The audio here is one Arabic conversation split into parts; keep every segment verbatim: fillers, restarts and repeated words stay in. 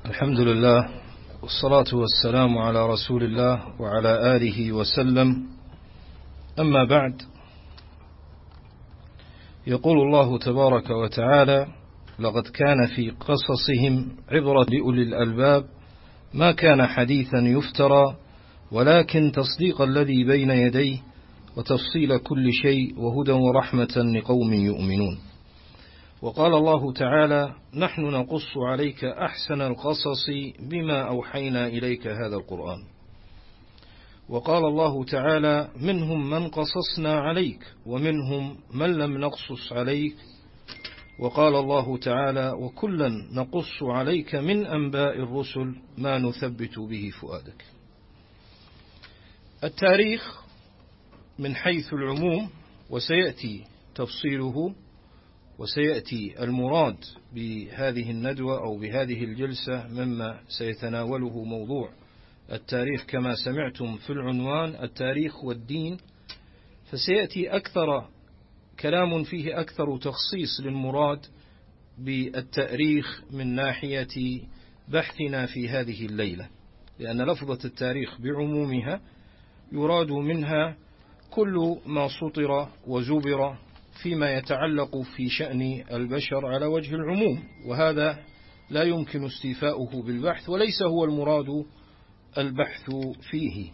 الحمد لله والصلاة والسلام على رسول الله وعلى آله وسلم. أما بعد، يقول الله تبارك وتعالى: لقد كان في قصصهم عبرة لأولي الألباب ما كان حديثا يفترى ولكن تصديق الذي بين يديه وتفصيل كل شيء وهدى ورحمة لقوم يؤمنون. وقال الله تعالى: نحن نقص عليك أحسن القصص بما أوحينا إليك هذا القرآن. وقال الله تعالى: منهم من قصصنا عليك ومنهم من لم نقصص عليك. وقال الله تعالى: وكلا نقص عليك من أنباء الرسل ما نثبت به فؤادك. التاريخ من حيث العموم، وسيأتي تفصيله وسيأتي المراد بهذه الندوة أو بهذه الجلسة مما سيتناوله موضوع التاريخ كما سمعتم في العنوان: التاريخ والدين. فسيأتي أكثر كلام فيه أكثر تخصيص للمراد بالتاريخ من ناحية بحثنا في هذه الليلة، لأن لفظة التاريخ بعمومها يراد منها كل ما سطر وزبر فيما يتعلق في شأن البشر على وجه العموم، وهذا لا يمكن استيفاؤه بالبحث وليس هو المراد البحث فيه.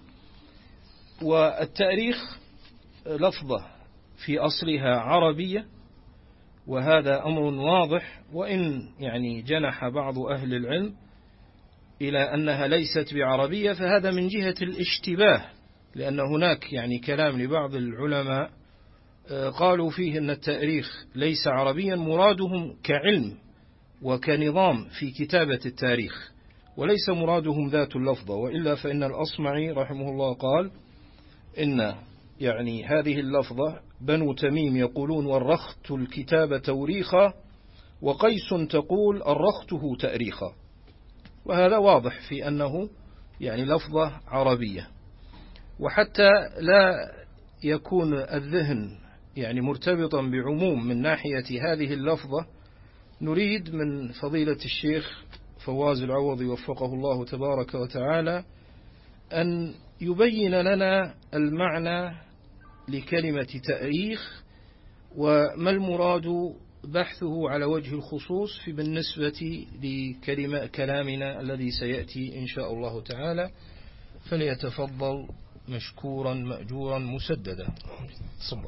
والتاريخ لفظة في أصلها عربية، وهذا أمر واضح، وإن يعني جنح بعض أهل العلم إلى أنها ليست بعربية فهذا من جهة الاشتباه، لأن هناك يعني كلام لبعض العلماء قالوا فيه أن التاريخ ليس عربيا، مرادهم كعلم وكنظام في كتابة التاريخ، وليس مرادهم ذات اللفظة. وإلا فإن الأصمعي رحمه الله قال إن يعني هذه اللفظة بنو تميم يقولون: ورخت الكتاب توريخا، وقيس تقول: أرخته تأريخا. وهذا واضح في أنه يعني لفظة عربية. وحتى لا يكون الذهن يعني مرتبطا بعموم من ناحية هذه اللفظة، نريد من فضيلة الشيخ فواز العوضي وفقه الله تبارك وتعالى أن يبين لنا المعنى لكلمة تاريخ، وما المراد بحثه على وجه الخصوص في بالنسبة لكلمة كلامنا الذي سيأتي إن شاء الله تعالى. فليتفضل مشكورا مأجورا مسددا. صبر.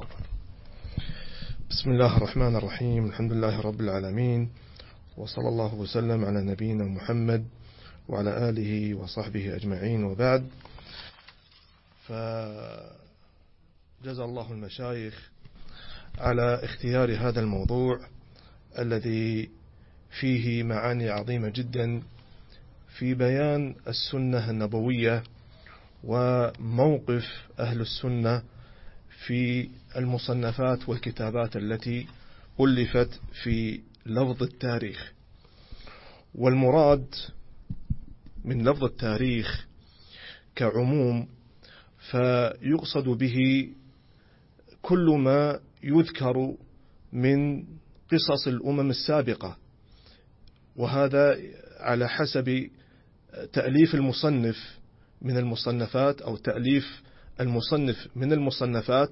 بسم الله الرحمن الرحيم. الحمد لله رب العالمين، وصلى الله وسلم على نبينا محمد وعلى آله وصحبه أجمعين، وبعد. فجزا الله المشايخ على اختيار هذا الموضوع الذي فيه معاني عظيمة جدا في بيان السنة النبوية وموقف أهل السنة في المصنفات والكتابات التي ألفت في لفظ التاريخ. والمراد من لفظ التاريخ كعموم فيقصد به كل ما يذكر من قصص الأمم السابقة، وهذا على حسب تأليف المصنف من المصنفات أو تأليف المصنف من المصنفات،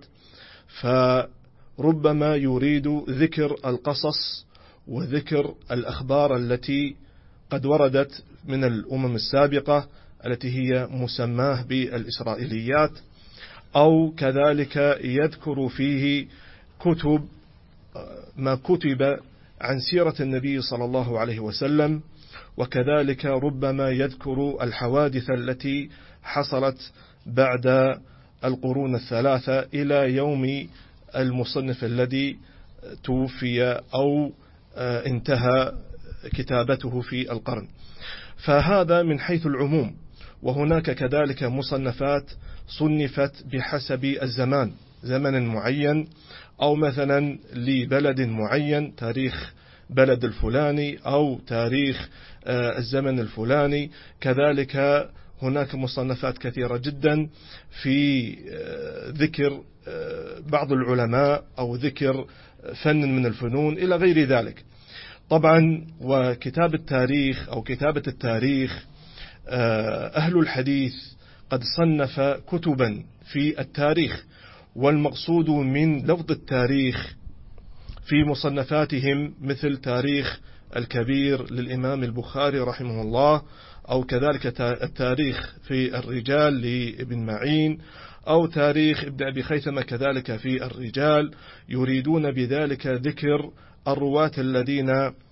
فربما يريد ذكر القصص وذكر الأخبار التي قد وردت من الأمم السابقة التي هي مسماه بالإسرائيليات، أو كذلك يذكر فيه كتب ما كتب عن سيرة النبي صلى الله عليه وسلم، وكذلك ربما يذكر الحوادث التي حصلت بعد القرون الثلاثة إلى يوم المصنف الذي توفي أو انتهى كتابته في القرن. فهذا من حيث العموم. وهناك كذلك مصنفات صنفت بحسب الزمان، زمن معين، أو مثلا لبلد معين، تاريخ بلد الفلاني أو تاريخ الزمن الفلاني. كذلك هناك مصنفات كثيرة جدا في ذكر بعض العلماء أو ذكر فن من الفنون إلى غير ذلك. طبعا وكتاب التاريخ أو كتابة التاريخ أهل الحديث قد صنف كتبا في التاريخ، والمقصود من لفظ التاريخ في مصنفاتهم مثل تاريخ الكبير للإمام البخاري رحمه الله، أو كذلك التاريخ في الرجال لابن معين، أو تاريخ ابن أبي خيثمة كذلك في الرجال، يريدون بذلك ذكر الرواة الذين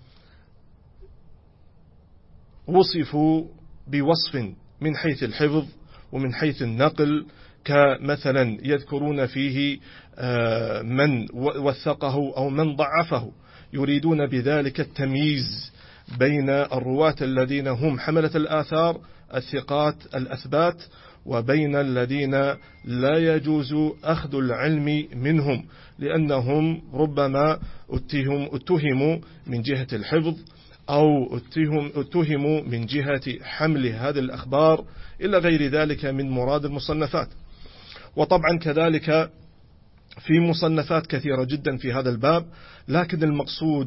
وصفوا بوصف من حيث الحفظ ومن حيث النقل، كمثلا يذكرون فيه من وثقه أو من ضعفه، يريدون بذلك التمييز بين الرواة الذين هم حملة الآثار الثقات الأثبات، وبين الذين لا يجوز أخذ العلم منهم، لأنهم ربما اتهموا من جهة الحفظ أو اتهموا من جهة حمل هذه الأخبار إلى غير ذلك من مراد المصنفات. وطبعا كذلك في مصنفات كثيرة جدا في هذا الباب، لكن المقصود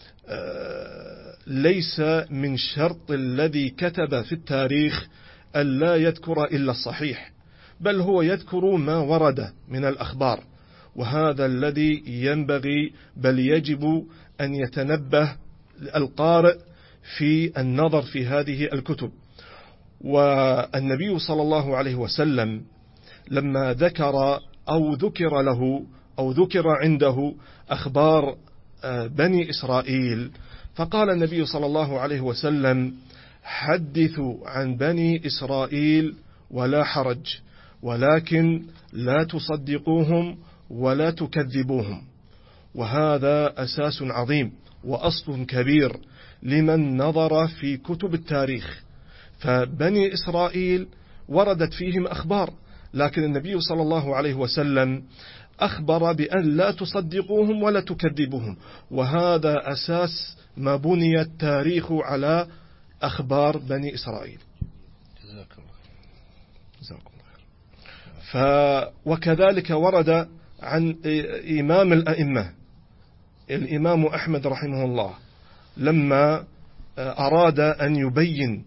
ليس من شرط الذي كتب في التاريخ ألا يذكر إلا الصحيح، بل هو يذكر ما ورد من الأخبار، وهذا الذي ينبغي بل يجب أن يتنبه القارئ في النظر في هذه الكتب. والنبي صلى الله عليه وسلم لما ذكر أو ذكر له أو ذكر عنده أخبار بني إسرائيل، فقال النبي صلى الله عليه وسلم: حدثوا عن بني إسرائيل ولا حرج، ولكن لا تصدقوهم ولا تكذبوهم. وهذا أساس عظيم وأصل كبير لمن نظر في كتب التاريخ. فبني إسرائيل وردت فيهم أخبار، لكن النبي صلى الله عليه وسلم أخبر بأن لا تصدقوهم ولا تكذبوهم، وهذا أساس ما بني التاريخ على أخبار بني إسرائيل. جزاك الله خير. ف وكذلك ورد عن إمام الأئمة الإمام أحمد رحمه الله لما أراد أن يبين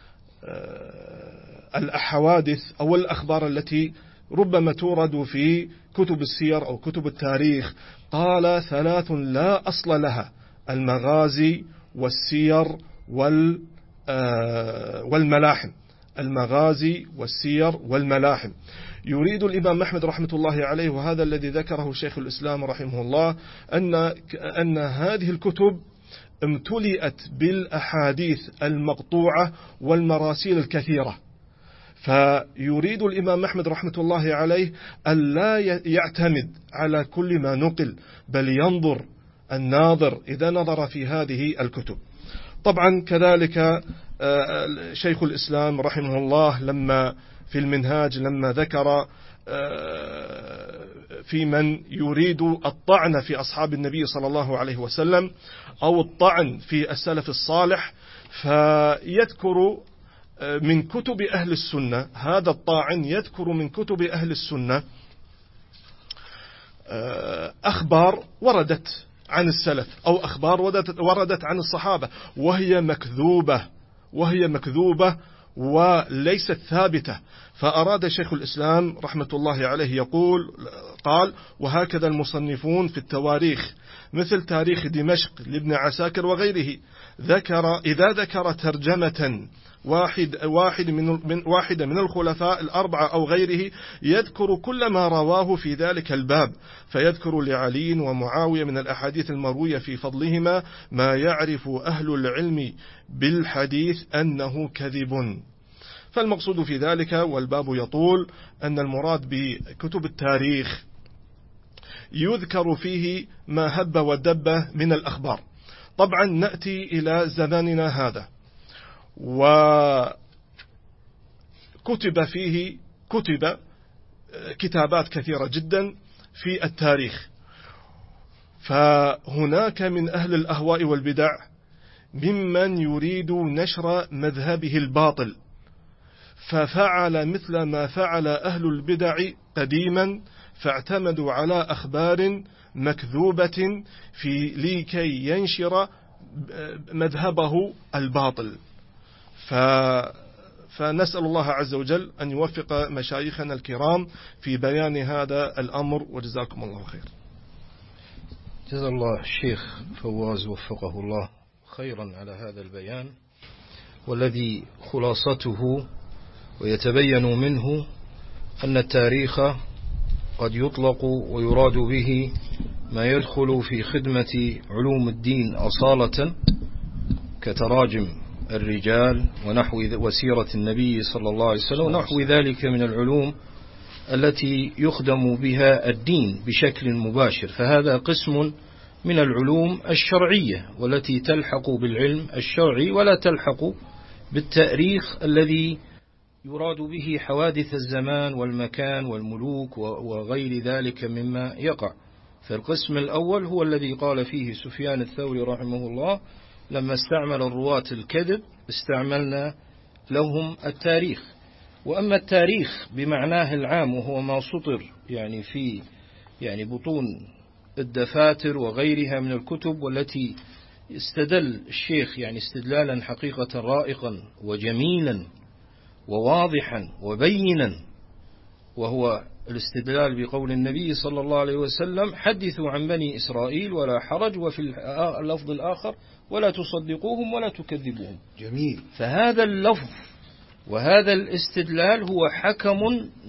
الحوادث أو الأخبار التي ربما تورد في كتب السير أو كتب التاريخ، قال: ثلاث لا أصل لها: المغازي والسير والملاحم. المغازي والسير والملاحم. يريد الإمام أحمد رحمة الله عليه، وهذا الذي ذكره شيخ الإسلام رحمه الله، أن أن هذه الكتب امتلئت بالأحاديث المقطوعة والمراسيل الكثيرة، فيريد الإمام أحمد رحمة الله عليه أن لا يعتمد على كل ما نقل، بل ينظر الناظر إذا نظر في هذه الكتب. طبعا كذلك شيخ الإسلام رحمه الله لما في المنهاج لما ذكر في من يريد الطعن في أصحاب النبي صلى الله عليه وسلم أو الطعن في السلف الصالح، فيذكر من كتب أهل السنة، هذا الطاعن يذكر من كتب أهل السنة أخبار وردت عن السلف أو أخبار وردت عن الصحابة وهي مكذوبة وهي مكذوبة وليست ثابتة. فأراد شيخ الإسلام رحمة الله عليه يقول قال: وهكذا المصنفون في التواريخ مثل تاريخ دمشق لابن عساكر وغيره، ذكر إذا ذكر ترجمة واحد واحد من من واحدة من الخلفاء الأربعة أو غيره، يذكر كل ما رواه في ذلك الباب، فيذكر لعلي ومعاوية من الأحاديث المروية في فضلهما ما يعرف أهل العلم بالحديث أنه كذب. فالمقصود في ذلك، والباب يطول، أن المراد بكتب التاريخ يذكر فيه ما هب ودب من الأخبار. طبعا نأتي إلى زماننا هذا، وكتب فيه كتب كتابات كثيرة جدا في التاريخ، فهناك من أهل الأهواء والبدع ممن يريد نشر مذهبه الباطل، ففعل مثل ما فعل أهل البدع قديما، فاعتمدوا على أخبار مكذوبة في لكي ينشر مذهبه الباطل. ف فنسأل الله عز وجل أن يوفق مشايخنا الكرام في بيان هذا الأمر، وجزاكم الله خير. جزا الله الشيخ فواز وفقه الله خيرا على هذا البيان، والذي خلاصته ويتبين منه أن التاريخ قد يطلق ويراد به ما يدخل في خدمة علوم الدين أصالة كتراجم الرجال ونحو وسيرة النبي صلى الله عليه وسلم ونحو ذلك من العلوم التي يخدم بها الدين بشكل مباشر. فهذا قسم من العلوم الشرعية والتي تلحق بالعلم الشرعي ولا تلحق بالتاريخ الذي يراد به حوادث الزمان والمكان والملوك وغير ذلك مما يقع. فالقسم الأول هو الذي قال فيه سفيان الثوري رحمه الله: لما استعمل الرواة الكذب استعملنا لهم التاريخ. وأما التاريخ بمعناه العام وهو ما سطر يعني في يعني بطون الدفاتر وغيرها من الكتب، والتي استدل الشيخ يعني استدلالا حقيقة رائقا وجميلا وواضحا وبينا، وهو الاستدلال بقول النبي صلى الله عليه وسلم: حدثوا عن بني إسرائيل ولا حرج، وفي اللفظ الآخر: ولا تصدقوهم ولا تكذبوهم. جميل. فهذا اللفظ وهذا الاستدلال هو حكم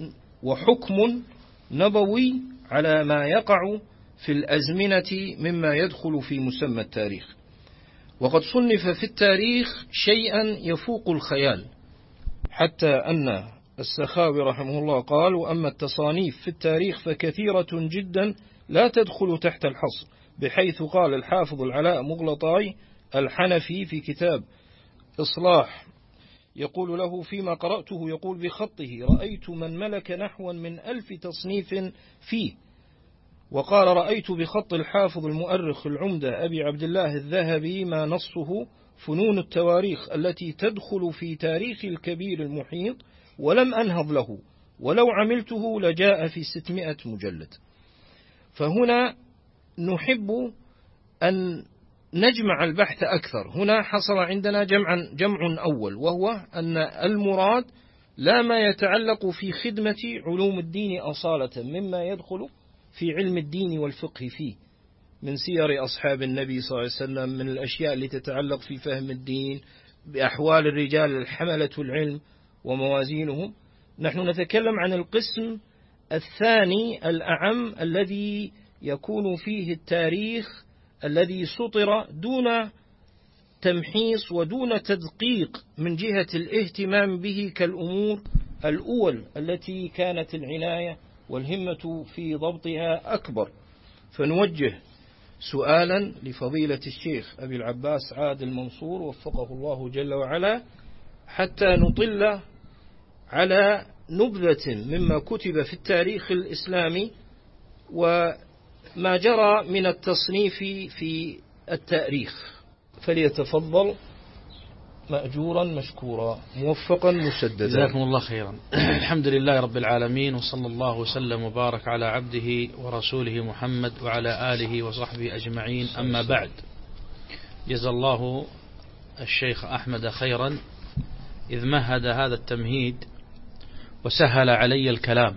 وحكم نبوي على ما يقع في الأزمنة مما يدخل في مسمى التاريخ. وقد صنف في التاريخ شيئا يفوق الخيال، حتى أن السخاوي رحمه الله قال: وأما التصانيف في التاريخ فكثيرة جدا لا تدخل تحت الحصر، بحيث قال الحافظ العلاء مغلطاي الحنفي في كتاب إصلاح يقول له فيما قرأته، يقول بخطه: رأيت من ملك نحوا من ألف تصنيف فيه. وقال: رأيت بخط الحافظ المؤرخ العمدة أبي عبد الله الذهبي ما نصه فنون التواريخ التي تدخل في تاريخ الكبير المحيط، ولم أنهض له، ولو عملته لجاء في ستمائة مجلد. فهنا نحب أن نجمع البحث أكثر. هنا حصل عندنا جمع, جمع أول، وهو أن المراد لا ما يتعلق في خدمة علوم الدين أصالة مما يدخل في علم الدين والفقه فيه من سير أصحاب النبي صلى الله عليه وسلم، من الأشياء التي تتعلق في فهم الدين بأحوال الرجال الحملة العلم وموازينهم. نحن نتكلم عن القسم الثاني الأعم الذي يكون فيه التاريخ الذي سطر دون تمحيص ودون تدقيق من جهة الاهتمام به كالأمور الأول التي كانت العناية والهمة في ضبطها أكبر. فنوجه سؤالا لفضيلة الشيخ أبي العباس عادل منصور وفقه الله جل وعلا، حتى نطل على نبذة مما كتب في التاريخ الإسلامي وما جرى من التصنيف في التاريخ. فليتفضل مأجورا مشكورا موفقا مسددا. جزاكم الله خيرا. الحمد لله رب العالمين، وصلى الله وسلم وبارك على عبده ورسوله محمد وعلى آله وصحبه أجمعين. أما بعد، جزا الله الشيخ أحمد خيرا إذ مهد هذا التمهيد وسهل علي الكلام،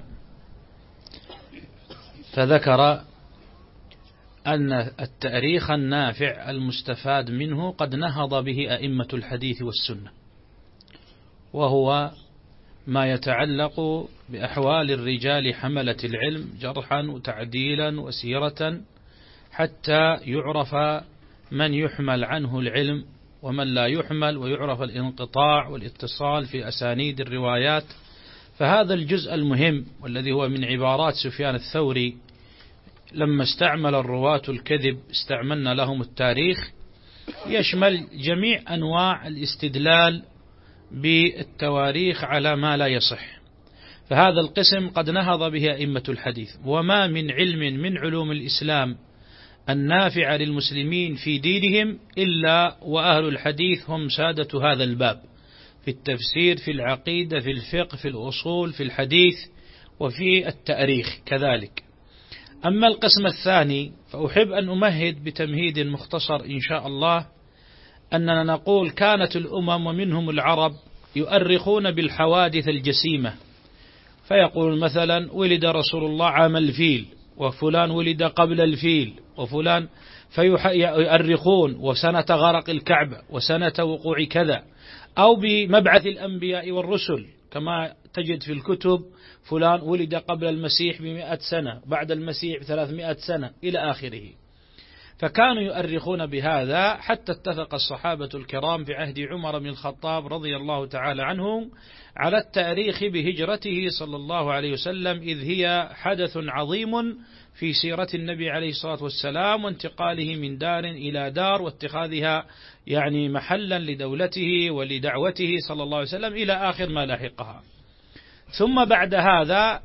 فذكر أن التاريخ النافع المستفاد منه قد نهض به أئمة الحديث والسنة، وهو ما يتعلق بأحوال الرجال حملة العلم جرحا وتعديلا وسيرة، حتى يعرف من يحمل عنه العلم ومن لا يحمل، ويعرف الانقطاع والاتصال في أسانيد الروايات. فهذا الجزء المهم والذي هو من عبارات سفيان الثوري: لما استعمل الرواة الكذب استعملنا لهم التاريخ، يشمل جميع أنواع الاستدلال بالتواريخ على ما لا يصح. فهذا القسم قد نهض به أئمة الحديث، وما من علم من علوم الإسلام النافع للمسلمين في دينهم إلا وأهل الحديث هم سادة هذا الباب، في التفسير، في العقيدة، في الفقه، في الأصول، في الحديث، وفي التاريخ كذلك. أما القسم الثاني فأحب أن أمهد بتمهيد مختصر إن شاء الله أننا نقول كانت الأمم ومنهم العرب يؤرخون بالحوادث الجسيمة، فيقول مثلا ولد رسول الله عام الفيل، وفلان ولد قبل الفيل، وفلان فيؤرخون وسنة غرق الكعبة وسنة وقوع كذا، أو بمبعث الأنبياء والرسل كما تجد في الكتب فلان ولد قبل المسيح بمئة سنة، بعد المسيح بثلاثمائة سنة إلى آخره. فكانوا يؤرخون بهذا حتى اتفق الصحابة الكرام في عهد عمر بن الخطاب رضي الله تعالى عنه على التاريخ بهجرته صلى الله عليه وسلم، إذ هي حدث عظيم في سيرة النبي عليه الصلاة والسلام، وانتقاله من دار إلى دار، واتخاذها يعني محلا لدولته ولدعوته صلى الله عليه وسلم إلى آخر ما لاحقها. ثم بعد هذا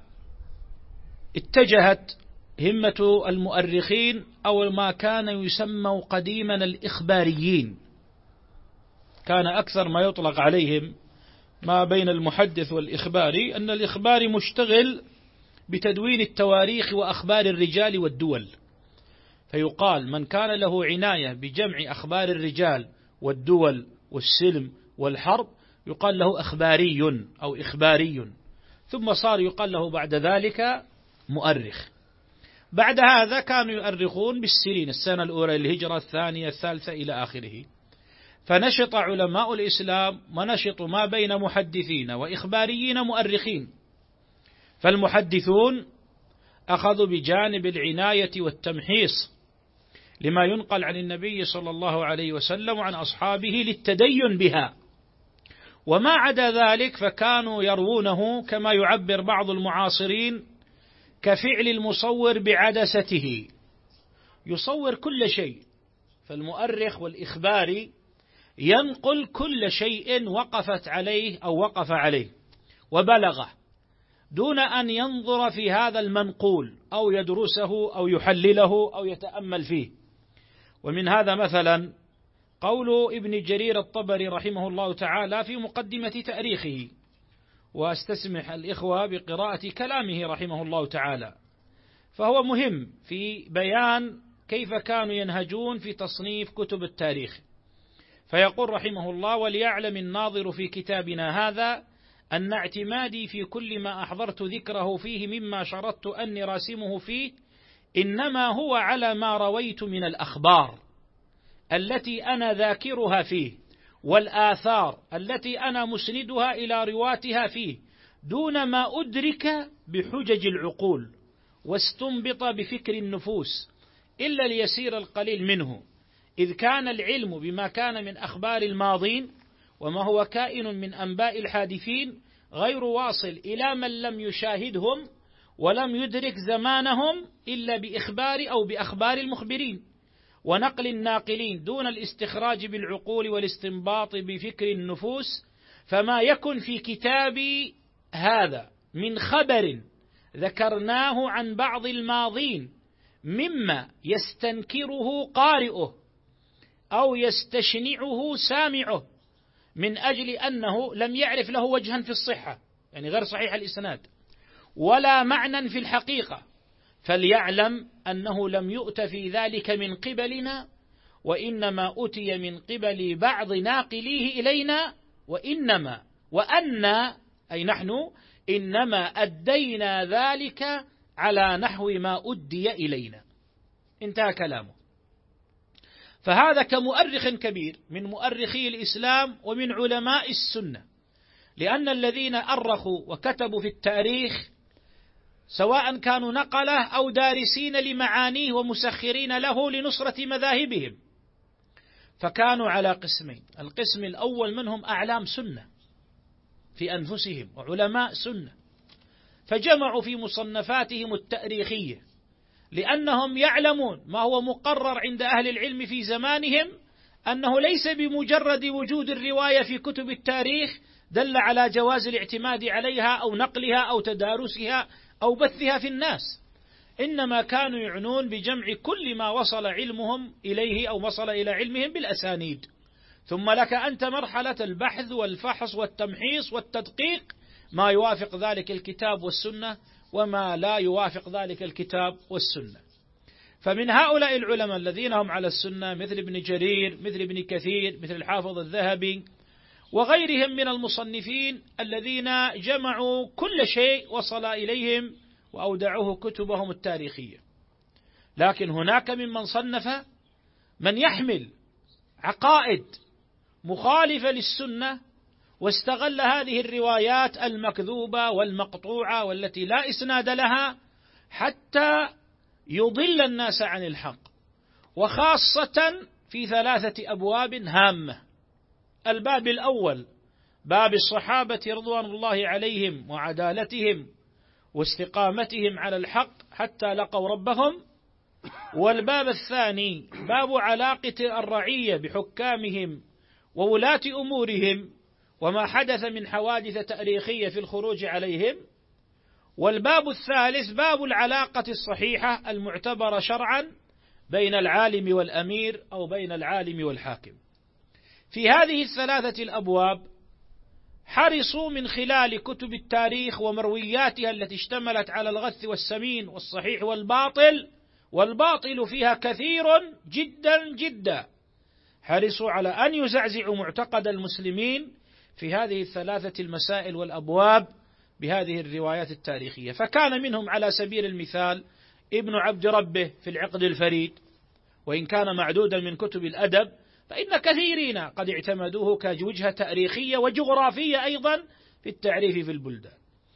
اتجهت همة المؤرخين أو ما كان يسمى قديما الإخباريين، كان أكثر ما يطلق عليهم ما بين المحدث والإخباري أن الإخباري مشتغل بتدوين التواريخ وأخبار الرجال والدول، فيقال من كان له عناية بجمع أخبار الرجال والدول والسلم والحرب يقال له أخباري أو إخباري، ثم صار يقال له بعد ذلك مؤرخ. بعد هذا كانوا يؤرخون بالسنين، السنة الأولى الهجرة، الثانية، الثالثة إلى آخره. فنشط علماء الإسلام ونشطوا ما بين محدثين وإخباريين مؤرخين. فالمحدثون أخذوا بجانب العناية والتمحيص لما ينقل عن النبي صلى الله عليه وسلم وعن أصحابه للتدين بها، وما عدا ذلك فكانوا يروونه كما يعبر بعض المعاصرين كفعل المصور بعدسته، يصور كل شيء. فالمؤرخ والإخباري ينقل كل شيء وقفت عليه أو وقف عليه وبلغه، دون أن ينظر في هذا المنقول أو يدرسه أو يحلله أو يتأمل فيه. ومن هذا مثلا قول ابن جرير الطبري رحمه الله تعالى في مقدمة تاريخه، واستسمح الإخوة بقراءة كلامه رحمه الله تعالى، فهو مهم في بيان كيف كانوا ينهجون في تصنيف كتب التاريخ. فيقول رحمه الله: وليعلم الناظر في كتابنا هذا أن اعتمادي في كل ما أحضرت ذكره فيه مما شرطت أني راسمه فيه إنما هو على ما رويت من الأخبار التي أنا ذاكرها فيه، والآثار التي أنا مسندها إلى رواتها فيه، دون ما أدرك بحجج العقول واستنبط بفكر النفوس إلا اليسير القليل منه، إذ كان العلم بما كان من أخبار الماضين وما هو كائن من أنباء الحادثين غير واصل إلى من لم يشاهدهم ولم يدرك زمانهم إلا بإخبار أو بأخبار المخبرين ونقل الناقلين، دون الاستخراج بالعقول والاستنباط بفكر النفوس. فما يكن في كتابي هذا من خبر ذكرناه عن بعض الماضين مما يستنكره قارئه أو يستشنعه سامعه من أجل أنه لم يعرف له وجها في الصحة، يعني غير صحيح الإسناد، ولا معنى في الحقيقة، فليعلم أنه لم يؤت في ذلك من قبلنا، وإنما أتي من قبل بعض ناقليه إلينا، وإنما وأن أي نحن إنما أدينا ذلك على نحو ما أدي إلينا. انتهى كلامه. فهذا كمؤرخ كبير من مؤرخي الإسلام ومن علماء السنة، لأن الذين أرخوا وكتبوا في التاريخ سواء كانوا نقله أو دارسين لمعانيه ومسخرين له لنصرة مذاهبهم، فكانوا على قسمين: القسم الأول منهم أعلام سنة في أنفسهم وعلماء سنة، فجمعوا في مصنفاتهم التاريخية لأنهم يعلمون ما هو مقرر عند أهل العلم في زمانهم، أنه ليس بمجرد وجود الرواية في كتب التاريخ دل على جواز الاعتماد عليها أو نقلها أو تدارسها أو بثها في الناس، إنما كانوا يعنون بجمع كل ما وصل علمهم إليه أو وصل إلى علمهم بالأسانيد، ثم لك أنت مرحلة البحث والفحص والتمحيص والتدقيق، ما يوافق ذلك الكتاب والسنة وما لا يوافق ذلك الكتاب والسنة. فمن هؤلاء العلماء الذين هم على السنة مثل ابن جرير، مثل ابن كثير، مثل الحافظ الذهبي وغيرهم من المصنفين الذين جمعوا كل شيء وصل إليهم وأودعوه كتبهم التاريخية. لكن هناك ممن صنف من يحمل عقائد مخالفة للسنة واستغل هذه الروايات المكذوبة والمقطوعة والتي لا إسناد لها حتى يضل الناس عن الحق، وخاصة في ثلاثة أبواب هامة. الباب الأول باب الصحابة رضوان الله عليهم وعدالتهم واستقامتهم على الحق حتى لقوا ربهم. والباب الثاني باب علاقة الرعية بحكامهم وولاة أمورهم وما حدث من حوادث تاريخية في الخروج عليهم. والباب الثالث باب العلاقة الصحيحة المعتبرة شرعا بين العالم والأمير أو بين العالم والحاكم. في هذه الثلاثة الأبواب حرصوا من خلال كتب التاريخ ومروياتها التي اشتملت على الغث والسمين والصحيح والباطل، والباطل فيها كثير جدا جدا، حرصوا على أن يزعزعوا معتقد المسلمين في هذه الثلاثة المسائل والأبواب بهذه الروايات التاريخية. فكان منهم على سبيل المثال ابن عبد ربه في العقد الفريد، وإن كان معدودا من كتب الأدب فإن كثيرين قد اعتمدوه كوجهة تاريخية وجغرافية أيضا في التعريف في البلدان.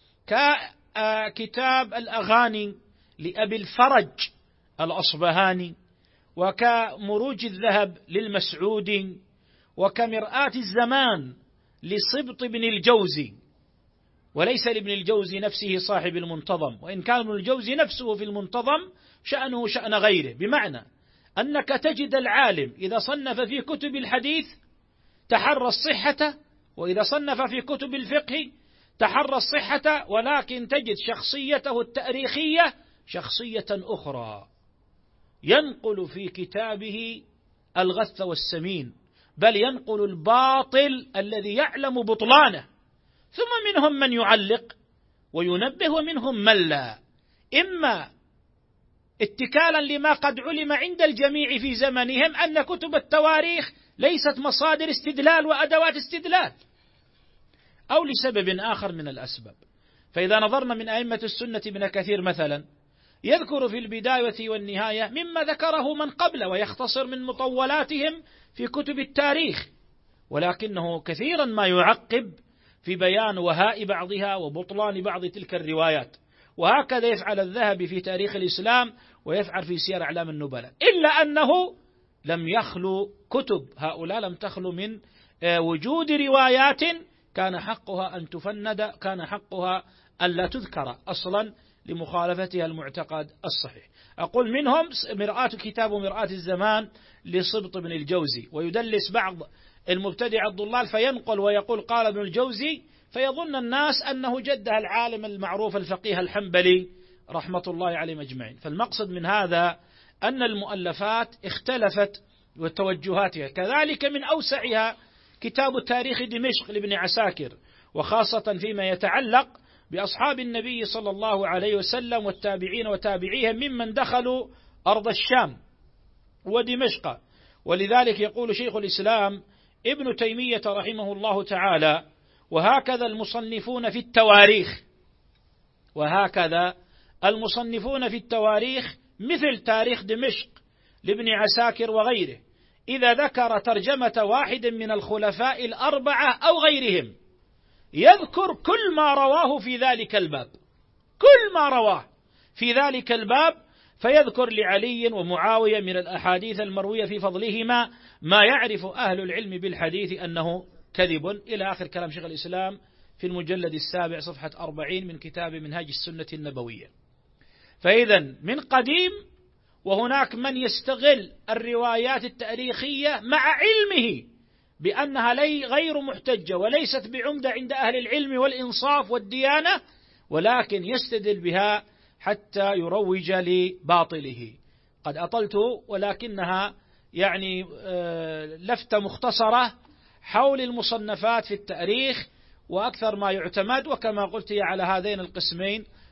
ككتاب الأغاني لأبي الفرج الأصبهاني، وكمروج الذهب للمسعودي، وكمرآة الزمان لصبط بن الجوزي، وليس لابن الجوزي نفسه صاحب المنتظم، وإن كان ابن الجوزي نفسه في المنتظم شأنه شأن غيره، بمعنى أنك تجد العالم إذا صنف في كتب الحديث تحرى الصحة، وإذا صنف في كتب الفقه تحرى الصحة، ولكن تجد شخصيته التاريخية شخصية أخرى، ينقل في كتابه الغث والسمين، بل ينقل الباطل الذي يعلم بطلانه. ثم منهم من يعلق وينبه ومنهم من لا، إما اتكالا لما قد علم عند الجميع في زمنهم أن كتب التواريخ ليست مصادر استدلال وأدوات استدلال، أو لسبب آخر من الأسباب. فإذا نظرنا من أئمة السنة ابن كثير مثلا يذكر في البداية والنهاية مما ذكره من قبل، ويختصر من مطولاتهم في كتب التاريخ، ولكنه كثيرا ما يعقب في بيان وهاء بعضها وبطلان بعض تلك الروايات. وهكذا يفعل الذهبي في تاريخ الإسلام، ويفعل في سير أعلام النبلاء، إلا أنه لم يخلو كتب هؤلاء لم تخلو من وجود روايات كان حقها أن تفند، كان حقها أن لا تذكر أصلا لمخالفتها المعتقد الصحيح. أقول منهم مرآة كتاب مرآة الزمان لصبط بن الجوزي، ويدلس بعض المبتدع الضلال فينقل ويقول قال ابن الجوزي، فيظن الناس أنه جده العالم المعروف الفقيه الحنبلي رحمة الله عليه مجمعين. فالمقصد من هذا أن المؤلفات اختلفت وتوجهاتها. كذلك من أوسعها كتاب تاريخ دمشق لابن عساكر، وخاصة فيما يتعلق بأصحاب النبي صلى الله عليه وسلم والتابعين وتابعيهم ممن دخلوا أرض الشام ودمشق. ولذلك يقول شيخ الإسلام ابن تيمية رحمه الله تعالى: وهكذا المصنفون في التواريخ وهكذا المصنفون في التواريخ مثل تاريخ دمشق لابن عساكر وغيره، إذا ذكر ترجمة واحد من الخلفاء الأربعة أو غيرهم يذكر كل ما رواه في ذلك الباب، كل ما رواه في ذلك الباب، فيذكر لعلي ومعاوية من الأحاديث المروية في فضلهما ما يعرف أهل العلم بالحديث أنه كذب، إلى آخر كلام شيخ الإسلام في المجلد السابع صفحة أربعين من كتاب منهاج السنة النبوية. فإذا من قديم وهناك من يستغل الروايات التاريخية مع علمه بأنها لي غير محتجة وليست بعمدة عند أهل العلم والإنصاف والديانة، ولكن يستدل بها حتى يروج لباطله. قد أطلت ولكنها يعني لفتة مختصرة حول المصنفات في التاريخ، وأكثر ما يعتمد وكما قلت على هذين القسمين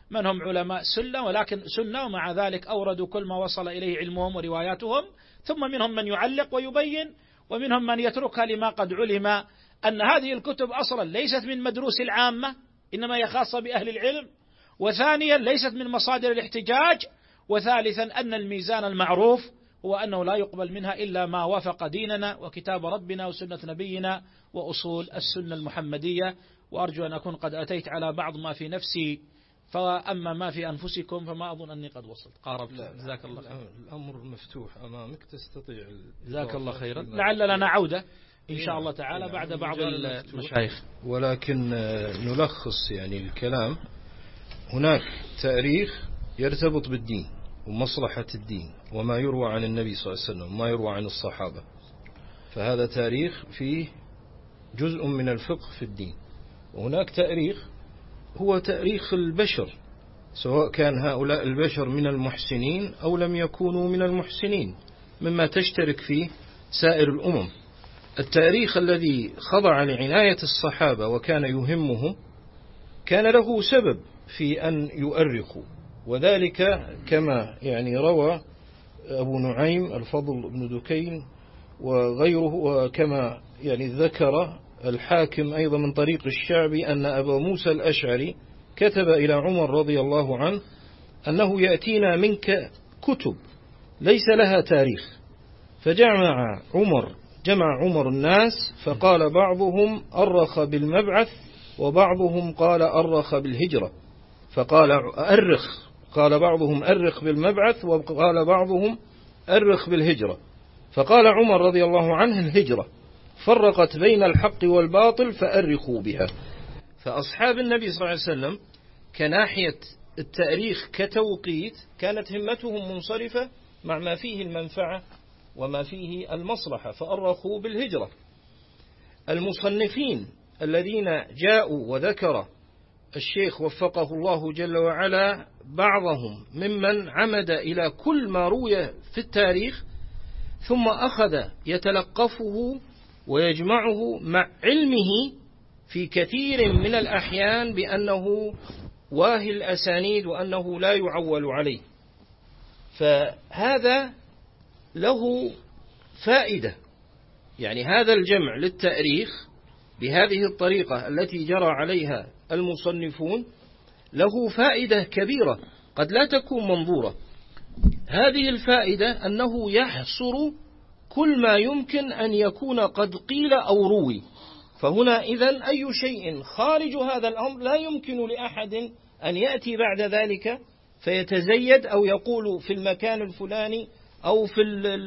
من هم علماء سنة ولكن سنة ومع ذلك أوردوا كل ما وصل إليه علمهم ورواياتهم، ثم منهم من يعلق ويبين، ومنهم من يتركها لما قد علم أن هذه الكتب أصلا ليست من مدروس العامة، إنما هي خاصة بأهل العلم، وثانيا ليست من مصادر الاحتجاج، وثالثا أن الميزان المعروف هو أنه لا يقبل منها إلا ما وافق ديننا وكتاب ربنا وسنة نبينا وأصول السنة المحمدية. وأرجو أن أكون قد أتيت على بعض ما في نفسي، فأما ما في أنفسكم فما أظن أني قد وصلت قاربت. جزاك الله خير. الأمر مفتوح أمامك، تستطيع. جزاك الله خيرا. لعل لنا عودة إن شاء الله تعالى بعد بعض المشايخ، ولكن نلخص يعني الكلام. هناك تاريخ يرتبط بالدين ومصلحة الدين وما يروى عن النبي صلى الله عليه وسلم وما يروى عن الصحابة، فهذا تاريخ فيه جزء من الفقه في الدين. وهناك تاريخ هو تاريخ البشر، سواء كان هؤلاء البشر من المحسنين أو لم يكونوا من المحسنين، مما تشترك فيه سائر الأمم. التاريخ الذي خضع لعناية الصحابة وكان يهمهم كان له سبب في أن يؤرخوا، وذلك كما يعني روى أبو نعيم الفضل بن دكين وغيره، وكما يعني ذكر الحاكم أيضا من طريق الشعبي أن أبا موسى الأشعري كتب إلى عمر رضي الله عنه أنه يأتينا منك كتب ليس لها تاريخ، فجمع عمر جمع عمر الناس فقال بعضهم أرخ بالمبعث وبعضهم قال أرخ بالهجرة، فقال أرخ، قال بعضهم أرخ بالمبعث وقال بعضهم أرخ بالهجرة، فقال عمر رضي الله عنه الهجرة، فرقت بين الحق والباطل فأرخوا بها. فأصحاب النبي صلى الله عليه وسلم كناحية التاريخ كتوقيت كانت همتهم منصرفة مع ما فيه المنفعة وما فيه المصلحة، فأرخوا بالهجرة. المصنفين الذين جاءوا وذكر الشيخ وفقه الله جل وعلا بعضهم ممن عمد إلى كل ما روي في التاريخ ثم أخذ يتلقفه ويجمعه مع علمه في كثير من الأحيان بأنه واهي الأسانيد وأنه لا يعول عليه، فهذا له فائدة. يعني هذا الجمع للتاريخ بهذه الطريقة التي جرى عليها المصنفون له فائدة كبيرة قد لا تكون منظورة. هذه الفائدة أنه يحصر كل ما يمكن أن يكون قد قيل أو روي، فهنا إذن أي شيء خارج هذا الأمر لا يمكن لأحد أن يأتي بعد ذلك فيتزيد أو يقول في المكان الفلاني أو في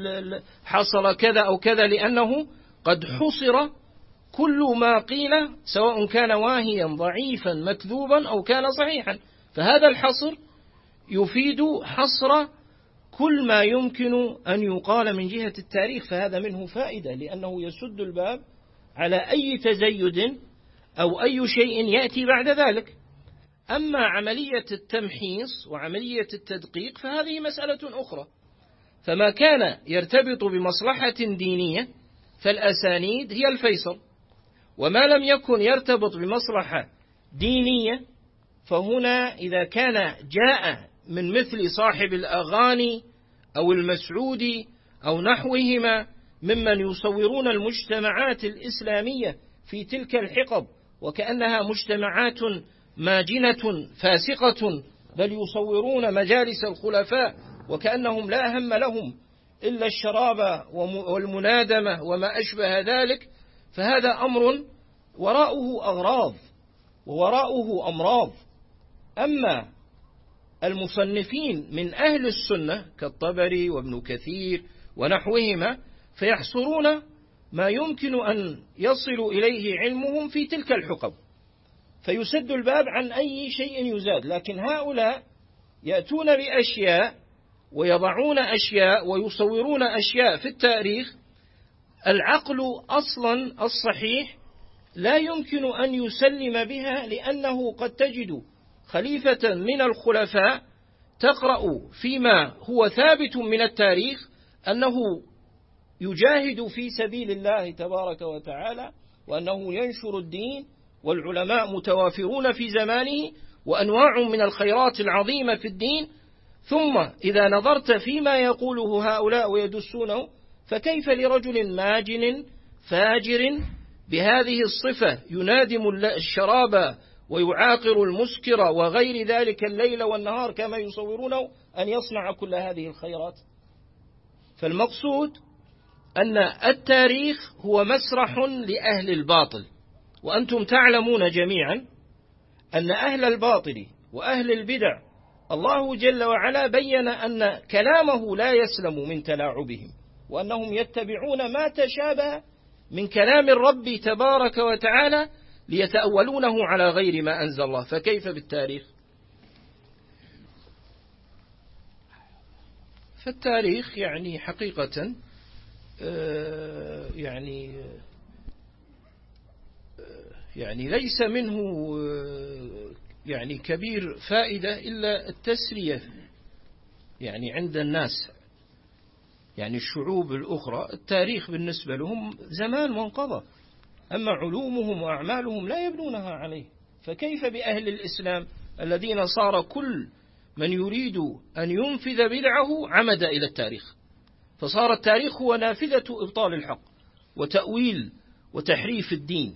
حصل كذا أو كذا، لأنه قد حصر كل ما قيل سواء كان واهيا ضعيفا مكذوبا أو كان صحيحا، فهذا الحصر يفيد حصر كل ما يمكن أن يقال من جهة التاريخ، فهذا منه فائدة لأنه يسد الباب على أي تزيد أو أي شيء يأتي بعد ذلك. أما عملية التمحيص وعملية التدقيق فهذه مسألة أخرى، فما كان يرتبط بمصلحة دينية فالأسانيد هي الفيصل، وما لم يكن يرتبط بمصلحة دينية فهنا إذا كان جاء من مثل صاحب الأغاني أو المسعودي أو نحوهما ممن يصورون المجتمعات الإسلامية في تلك الحقب وكأنها مجتمعات ماجنة فاسقة، بل يصورون مجالس الخلفاء وكأنهم لا هم لهم إلا الشراب والمنادمة وما أشبه ذلك، فهذا أمر وراءه أغراض ووراءه أمراض. أما المصنفين من أهل السنة كالطبري وابن كثير ونحوهما فيحصرون ما يمكن أن يصل إليه علمهم في تلك الحقب، فيسد الباب عن أي شيء يزاد. لكن هؤلاء يأتون بأشياء ويضعون أشياء ويصورون أشياء في التاريخ العقل أصلا الصحيح لا يمكن أن يسلم بها، لأنه قد تجد خليفة من الخلفاء تقرأ فيما هو ثابت من التاريخ أنه يجاهد في سبيل الله تبارك وتعالى وأنه ينشر الدين والعلماء متوافرون في زمانه وأنواع من الخيرات العظيمة في الدين، ثم إذا نظرت فيما يقوله هؤلاء ويدسونه، فكيف لرجل ماجن فاجر بهذه الصفة ينادم الشراب ويعاقر المسكر وغير ذلك الليل والنهار كما يصورونه أن يصنع كل هذه الخيرات؟ فالمقصود أن التاريخ هو مسرح لأهل الباطل، وأنتم تعلمون جميعا أن أهل الباطل وأهل البدع الله جل وعلا بين أن كلامه لا يسلم من تلاعبهم، وأنهم يتبعون ما تشابه من كلام الرب تبارك وتعالى ليتأولونه على غير ما أنزل الله. فكيف بالتاريخ؟ فالتاريخ يعني حقيقة يعني يعني ليس منه يعني كبير فائدة إلا التسلية يعني عند الناس، يعني الشعوب الأخرى التاريخ بالنسبة لهم زمان وانقضى، أما علومهم وأعمالهم لا يبنونها عليه. فكيف بأهل الإسلام الذين صار كل من يريد أن ينفذ بدعه عمد إلى التاريخ، فصار التاريخ هو نافذة إبطال الحق وتأويل وتحريف الدين.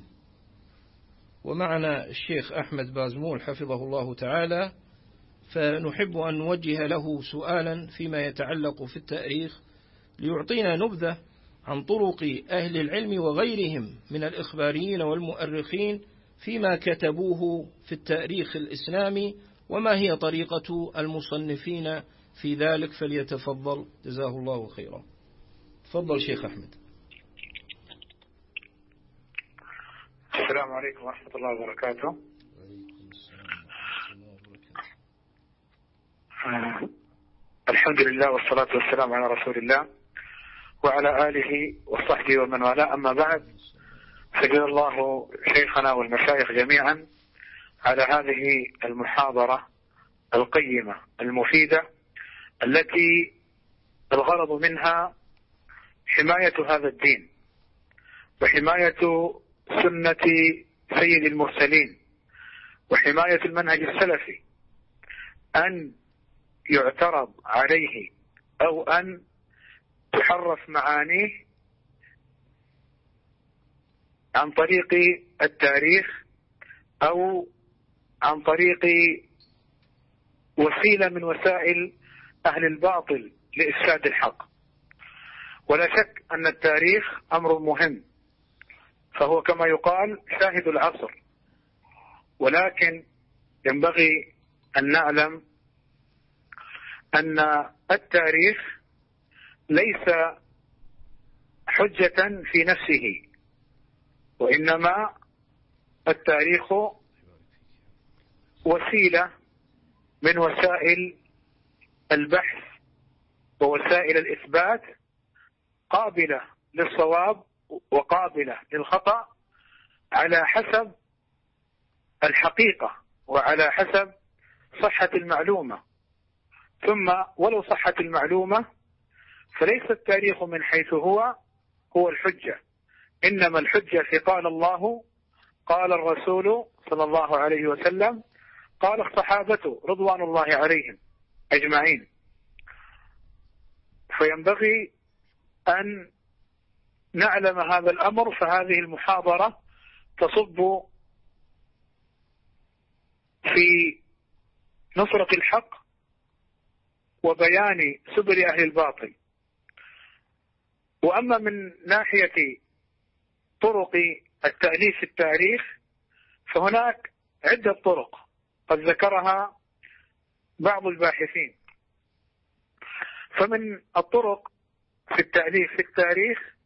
ومعنا الشيخ أحمد بازمول حفظه الله تعالى، فنحب أن نوجه له سؤالا فيما يتعلق في التاريخ ليعطينا نبذة عن طرق أهل العلم وغيرهم من الإخباريين والمؤرخين فيما كتبوه في التاريخ الإسلامي، وما هي طريقة المصنفين في ذلك. فليتفضل جزاه الله خيرا. تفضل شيخ أحمد. السلام عليكم ورحمة الله وبركاته. آه. الحمد لله والصلاة والسلام على رسول الله وعلى آله وصحبه ومن والاه، أما بعد، فجزا الله شيخنا والمشايخ جميعا على هذه المحاضرة القيمة المفيدة التي الغرض منها حماية هذا الدين وحماية سنة سيد المرسلين وحماية المنهج السلفي، أن يعترض عليه أو أن تحرف معانيه عن طريق التاريخ أو عن طريق وسيلة من وسائل أهل الباطل لإفساد الحق. ولا شك أن التاريخ أمر مهم، فهو كما يقال شاهد العصر، ولكن ينبغي أن نعلم أن التاريخ ليس حجة في نفسه، وإنما التاريخ وسيلة من وسائل البحث ووسائل الإثبات، قابلة للصواب وقابلة للخطأ على حسب الحقيقة وعلى حسب صحة المعلومة. ثم ولو صحت المعلومة فليس التاريخ من حيث هو هو الحجة، إنما الحجة في قال الله قال الرسول صلى الله عليه وسلم قال الصحابة رضوان الله عليهم أجمعين. فينبغي أن نعلم هذا الأمر، فهذه المحاضرة تصب في نصرة الحق وبيان سبل أهل الباطل. وأما من ناحية طرق التأليف في التاريخ فهناك عدة طرق قد ذكرها بعض الباحثين. فمن الطرق في التأليف في التاريخ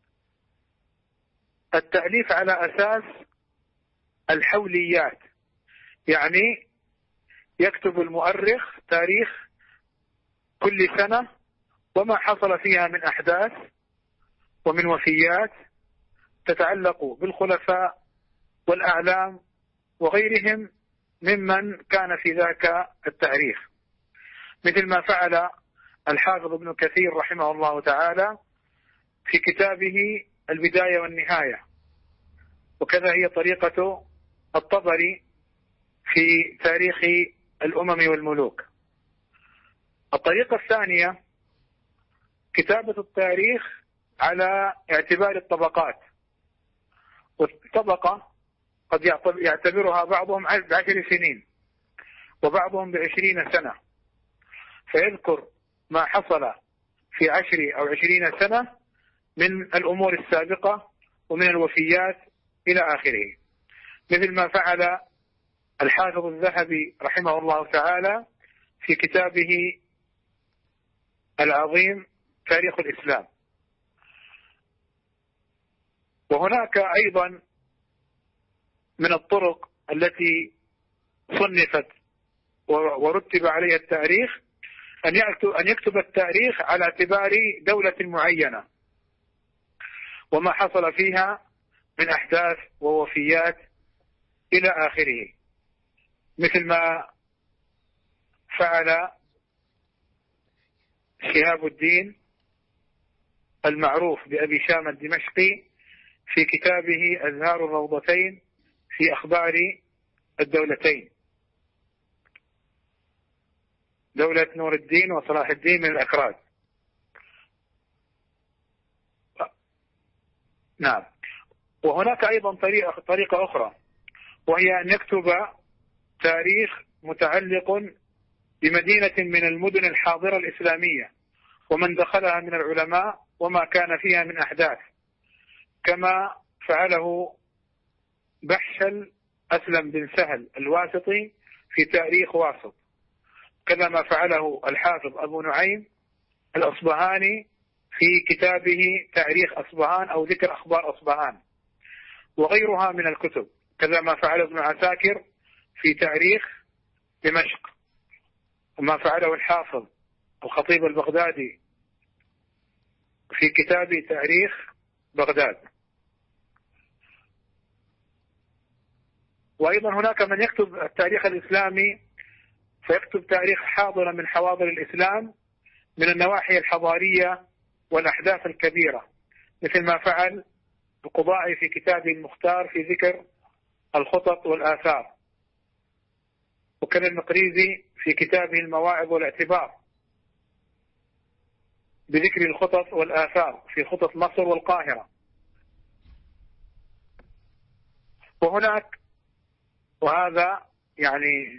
التأليف على أساس الحوليات، يعني يكتب المؤرخ تاريخ كل سنة وما حصل فيها من أحداث ومن وفيات تتعلق بالخلفاء والأعلام وغيرهم ممن كان في ذاك التاريخ، مثل ما فعل الحافظ ابن كثير رحمه الله تعالى في كتابه البداية والنهاية. وكذا هي طريقة الطبري في تاريخ الأمم والملوك. الطريقة الثانية كتابة التاريخ على اعتبار الطبقات، والطبقة قد يعتبرها بعضهم بعشر سنين وبعضهم بعشرين سنة، فيذكر ما حصل في عشر أو عشرين سنة من الأمور السابقة ومن الوفيات إلى آخره، مثل ما فعل الحافظ الذهبي رحمه الله تعالى في كتابه العظيم تاريخ الإسلام. وهناك أيضا من الطرق التي صنفت ورتب عليها التاريخ أن يكتب التاريخ على اعتبار دولة معينة وما حصل فيها من أحداث ووفيات إلى آخره، مثل ما فعل شهاب الدين المعروف بأبي شامة الدمشقي في كتابه أزهار الروضتين في أخبار الدولتين، دولة نور الدين وصلاح الدين من الأكراد. نعم. وهناك أيضا طريقة, طريقة أخرى، وهي أن يكتب تاريخ متعلق بمدينة من المدن الحاضرة الإسلامية ومن دخلها من العلماء وما كان فيها من أحداث، كما فعله بحشل أسلم بن سهل الواسطي في تاريخ واسط، كذا ما فعله الحافظ أبو نعيم الأصبهاني في كتابه تاريخ أصبهان أو ذكر أخبار أصبهان، وغيرها من الكتب، كذا ما فعل ابن عساكر في تاريخ دمشق، وما فعله الحافظ الخطيب البغدادي في كتاب تاريخ بغداد. وأيضا هناك من يكتب التاريخ الإسلامي فيكتب تاريخ حاضر من حواضر الإسلام من النواحي الحضارية والأحداث الكبيرة، مثل ما فعل القضاعي في كتابه المختار في ذكر الخطط والآثار، وكذا المقريزي في كتابه المواعظ والاعتبار بذكر الخطط والآثار في خطط مصر والقاهرة. وهناك، وهذا يعني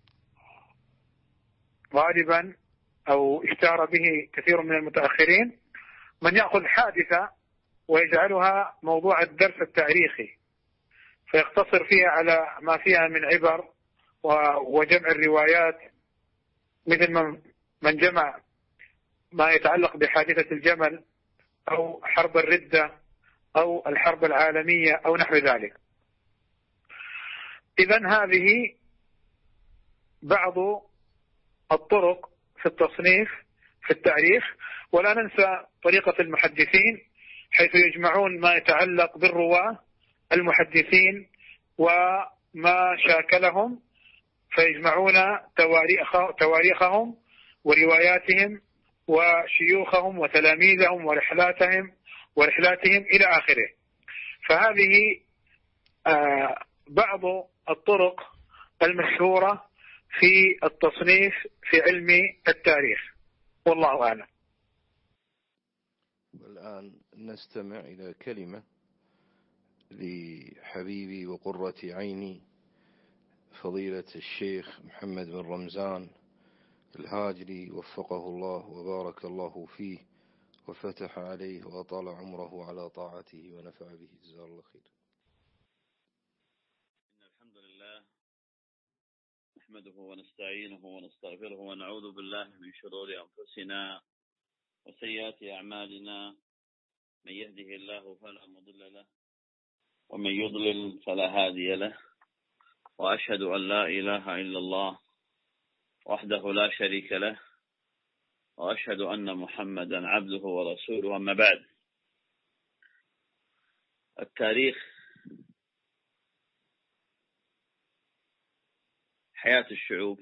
غالبا أو اشتهر به كثير من المتأخرين، من يأخذ حادثة ويجعلها موضوع الدرس التاريخي فيقتصر فيها على ما فيها من عبر وجمع الروايات، مثل من جمع ما يتعلق بحادثة الجمل أو حرب الردة أو الحرب العالمية أو نحو ذلك. إذن هذه بعض الطرق في التصنيف في التاريخ. ولا ننسى طريقة المحدثين حيث يجمعون ما يتعلق بالرواة المحدثين وما شاكلهم، فيجمعون تواريخ تواريخهم ورواياتهم وشيوخهم وتلاميذهم ورحلاتهم ورحلاتهم إلى آخره. فهذه بعض الطرق المشهورة في التصنيف في علم التاريخ، والله أعلم. والآن نستمع إلى كلمة لحبيبي وقرة عيني فضيلة الشيخ محمد بن رمزان الهاجري، وفقه الله وبارك الله فيه وفتح عليه وأطال عمره على طاعته ونفع به، جزاه الله خير. إن الحمد لله نحمده ونستعينه ونستغفره ونعوذ بالله من شرور أنفسنا وسيئات أعمالنا، من يهده الله فلا مضل له ومن يضلل فلا هادي له، وأشهد أن لا إله إلا الله وحده لا شريك له، وأشهد أن محمدا عبده ورسوله. أما بعد، التاريخ حياة الشعوب،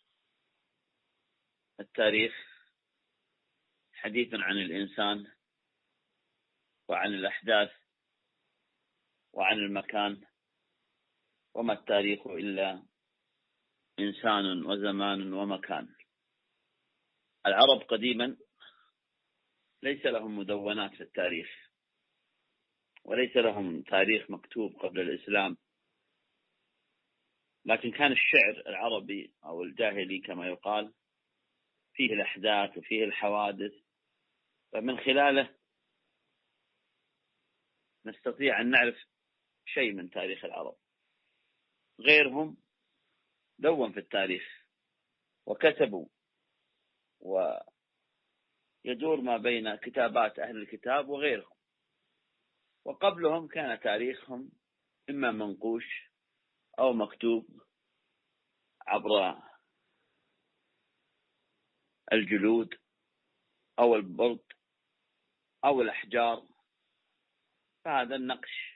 التاريخ حديث عن الإنسان وعن الأحداث وعن المكان وما التاريخ إلا إنسان وزمان ومكان. العرب قديما ليس لهم مدونات في التاريخ، وليس لهم تاريخ مكتوب قبل الإسلام، لكن كان الشعر العربي أو الجاهلي كما يقال فيه الأحداث وفيه الحوادث، فمن خلاله نستطيع أن نعرف شيء من تاريخ العرب. غيرهم دون في التاريخ وكتبوا، ويدور ما بين كتابات أهل الكتاب وغيرهم، وقبلهم كان تاريخهم إما منقوش أو مكتوب عبر الجلود أو البرد أو الأحجار، فهذا النقش.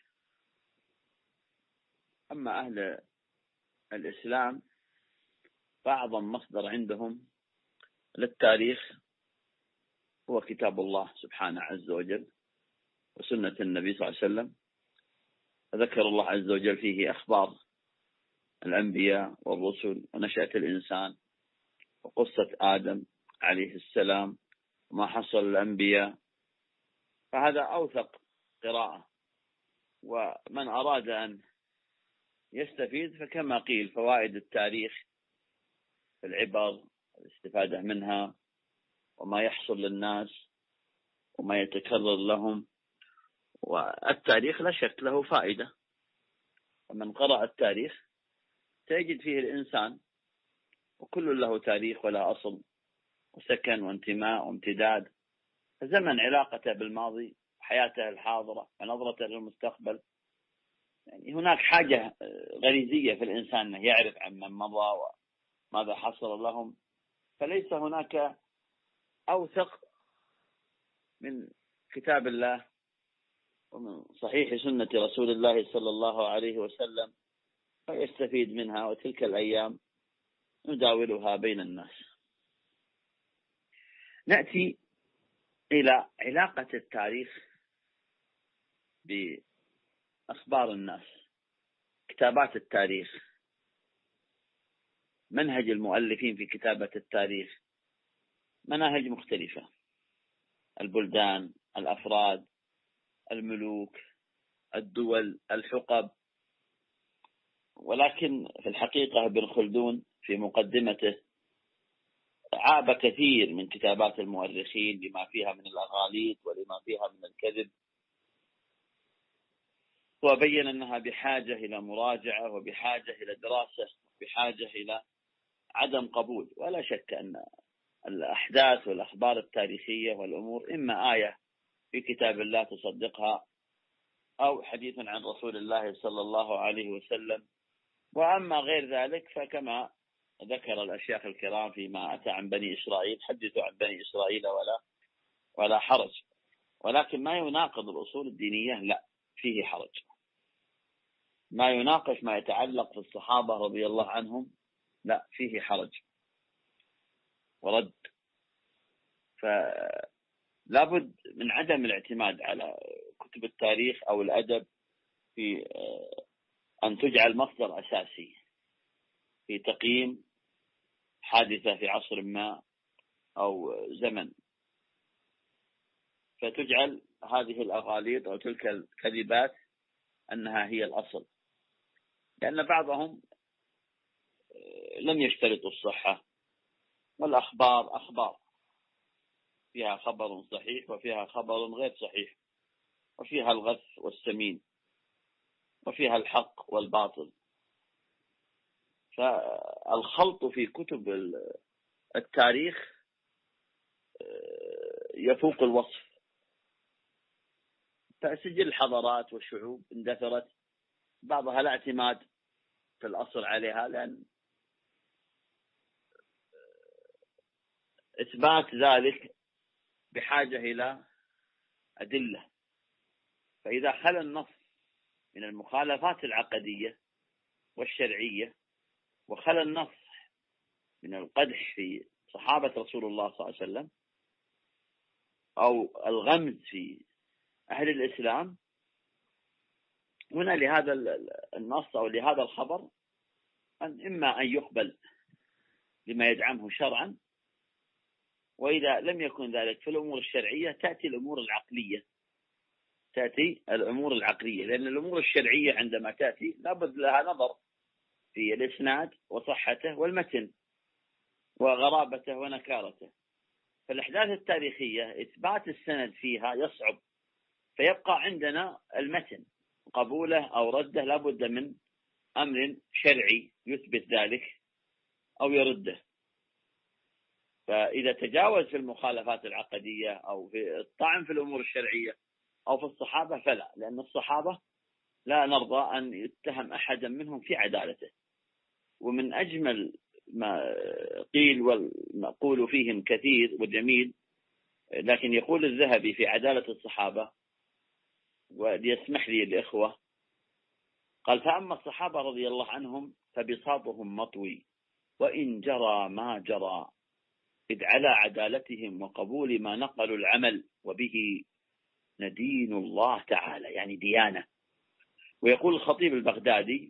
أما أهل الإسلام فأعظم مصدر عندهم للتاريخ هو كتاب الله سبحانه عز وجل وسنة النبي صلى الله عليه وسلم. ذكر الله عز وجل فيه أخبار الأنبياء والرسل ونشأة الإنسان وقصة آدم عليه السلام وما حصل الأنبياء، فهذا أوثق قراءة. ومن أراد أن يستفيد فكما قيل فوائد التاريخ في العبر الاستفادة منها وما يحصل للناس وما يتكرر لهم. والتاريخ لا شك له فائدة، ومن قرأ التاريخ تجد فيه الإنسان وكل له تاريخ ولا أصل وسكن وانتماء وامتداد، فزمن علاقته بالماضي حياته الحاضرة ونظرته للمستقبل. يعني هناك حاجة غريزية في الإنسان أنه يعرف عن من مضى وماذا حصل لهم، فليس هناك أوثق من كتاب الله ومن صحيح سنة رسول الله صلى الله عليه وسلم، فيستفيد منها، وتلك الأيام نداولها بين الناس. نأتي إلى علاقة التاريخ بأخبار الناس. كتابات التاريخ، منهج المؤلفين في كتابة التاريخ مناهج مختلفة، البلدان، الأفراد، الملوك، الدول، الحقب. ولكن في الحقيقة ابن خلدون في مقدمته عاب كثير من كتابات المؤرخين لما فيها من الأغاليط ولما فيها من الكذب، وبين أنها بحاجة إلى مراجعة وبحاجة إلى دراسة وبحاجة إلى عدم قبول. ولا شك أن الأحداث والأخبار التاريخية والأمور إما آية في كتاب الله تصدقها أو حديث عن رسول الله صلى الله عليه وسلم، وأما غير ذلك فكما ذكر الأشياخ الكرام فيما أتى عن بني إسرائيل حدثوا عن بني إسرائيل ولا ولا حرج. ولكن ما يناقض الأصول الدينية لا، فيه حرج. ما يناقش ما يتعلق في الصحابة رضي الله عنهم لا، فيه حرج ورد. فلا بد من عدم الاعتماد على كتب التاريخ أو الأدب في أن تجعل مصدر أساسي في تقييم حادثة في عصر ما أو زمن، فتجعل هذه الأغاليط أو تلك الكذبات أنها هي الأصل، لأن بعضهم لم يشترطوا الصحة. والأخبار أخبار، فيها خبر صحيح وفيها خبر غير صحيح، وفيها الغث والسمين، وفيها الحق والباطل. فالخلط في كتب التاريخ يفوق الوصف. فسجل الحضارات والشعوب اندثرت، بعضها لا اعتماد في الأصل عليها، لأن إثبات ذلك بحاجة إلى أدلة. فإذا خلى النص من المخالفات العقدية والشرعية، وخلى النص من القدح في صحابة رسول الله صلى الله عليه وسلم أو الغمز في أهل الإسلام، هنا لهذا النص أو لهذا الخبر أن إما أن يقبل لما يدعمه شرعا، وإذا لم يكن ذلك في الأمور الشرعية تأتي الأمور العقلية تأتي الأمور العقلية لأن الأمور الشرعية عندما تأتي لابد لها نظر في الإسناد وصحته والمتن وغرابته ونكارته. فالأحداث التاريخية إثبات السند فيها يصعب، فيبقى عندنا المتن قبوله أو رده لابد من أمر شرعي يثبت ذلك أو يرده. فإذا تجاوز في المخالفات العقدية أو في الطعن في الأمور الشرعية أو في الصحابة فلا، لأن الصحابة لا نرضى أن يتهم أحدا منهم في عدالته. ومن أجمل ما قيل والمقول فيهم كثير وجميل، لكن يقول الذهبي في عدالة الصحابة، وليسمح لي الإخوة، قال: فأما الصحابة رضي الله عنهم فبساطهم مطوي وإن جرى ما جرى، إذ على عدالتهم وقبول ما نقلوا العمل، وبه ندين الله تعالى، يعني ديانة. ويقول الخطيب البغدادي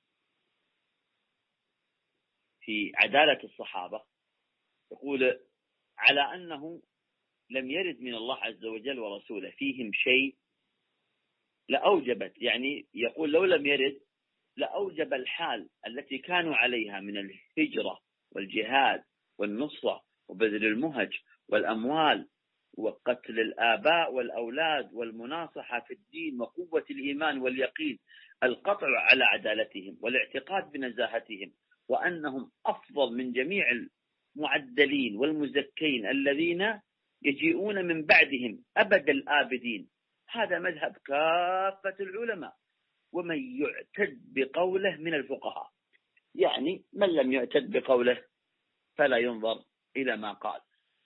في عدالة الصحابة، يقول: على أنه لم يرد من الله عز وجل ورسوله فيهم شيء لأوجبت، يعني يقول لو لم يرد لأوجب الحال التي كانوا عليها من الهجرة والجهاد والنصرة وبذل المهج والأموال وقتل الآباء والأولاد والمناصحة في الدين وقوة الإيمان واليقين، القطع على عدالتهم والاعتقاد بنزاهتهم، وأنهم أفضل من جميع المعدلين والمزكين الذين يجيئون من بعدهم أبد الآبدين. هذا مذهب كافة العلماء ومن يعتد بقوله من الفقهاء، يعني من لم يعتد بقوله فلا ينظر إلى ما قال.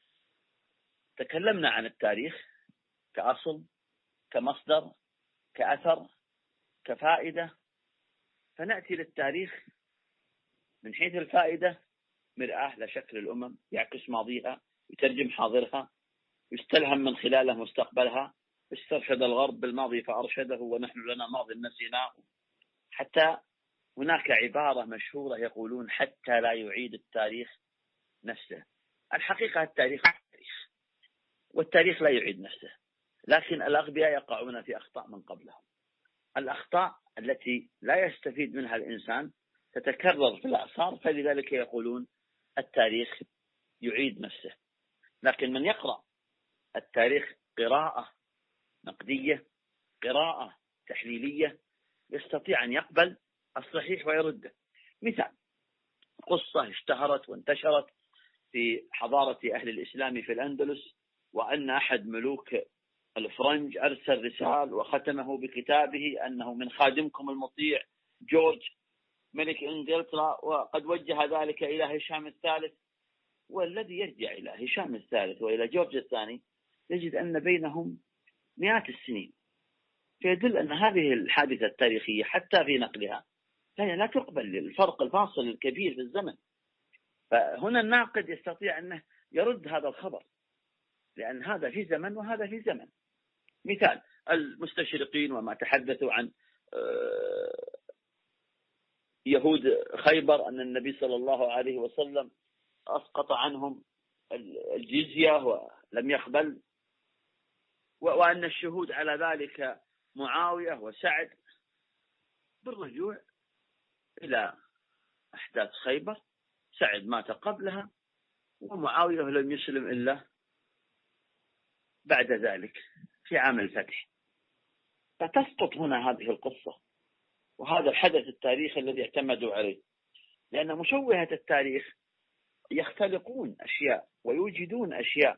تكلمنا عن التاريخ كأصل، كمصدر، كأثر، كفائدة. فنأتي للتاريخ من حيث الفائدة: مرآة لشكل الأمم، يعكس ماضيها، يترجم حاضرها، يستلهم من خلاله مستقبلها. استرشد الغرب بالماضي فأرشده ونحن لنا ماضي نسيناه. حتى هناك عبارة مشهورة يقولون: حتى لا يعيد التاريخ نفسه. الحقيقة التاريخ التاريخ والتاريخ لا يعيد نفسه، لكن الأغبياء يقعون في أخطاء من قبلهم. الأخطاء التي لا يستفيد منها الإنسان تتكرر في الأعصار، فلذلك يقولون التاريخ يعيد نفسه. لكن من يقرأ التاريخ قراءة نقدية، قراءة تحليلية، يستطيع أن يقبل الصحيح ويرده. مثال: قصة اشتهرت وانتشرت في حضارة أهل الإسلام في الأندلس، وأن أحد ملوك الفرنج أرسل رسالة وختمه بكتابه أنه من خادمكم المطيع جورج ملك إنجلترا، وقد وجه ذلك إلى هشام الثالث. والذي يرجع إلى هشام الثالث وإلى جورج الثاني يجد أن بينهم مئات السنين، فيدل أن هذه الحادثة التاريخية حتى في نقلها فهي لا تقبل للفرق الفاصل الكبير في الزمن. فهنا الناقد يستطيع أنه يرد هذا الخبر، لأن هذا في زمن وهذا في زمن. مثال: المستشرقين وما تحدثوا عن يهود خيبر أن النبي صلى الله عليه وسلم أسقط عنهم الجزية ولم يقبل، وأن الشهود على ذلك معاوية وسعد. بالرجوع إلى أحداث خيبر، سعد مات قبلها ومعاوية لم يسلم إلا بعد ذلك في عام الفتح. فتسقط هنا هذه القصة وهذا الحدث التاريخي الذي اعتمدوا عليه، لأن مشوهة التاريخ يختلقون أشياء ويوجدون أشياء.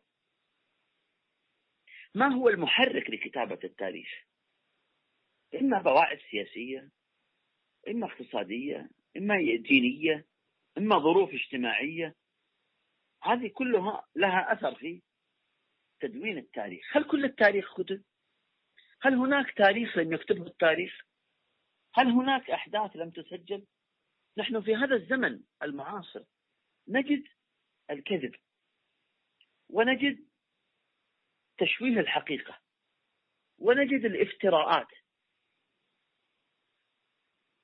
ما هو المحرك لكتابة التاريخ؟ إما بواعث سياسية، إما اقتصادية، إما دينية، إما ظروف اجتماعية. هذه كلها لها أثر في تدوين التاريخ. هل كل التاريخ كتب؟ هل هناك تاريخ لم يكتبه التاريخ؟ هل هناك أحداث لم تسجل؟ نحن في هذا الزمن المعاصر نجد الكذب ونجد تشويه الحقيقة ونجد الافتراءات.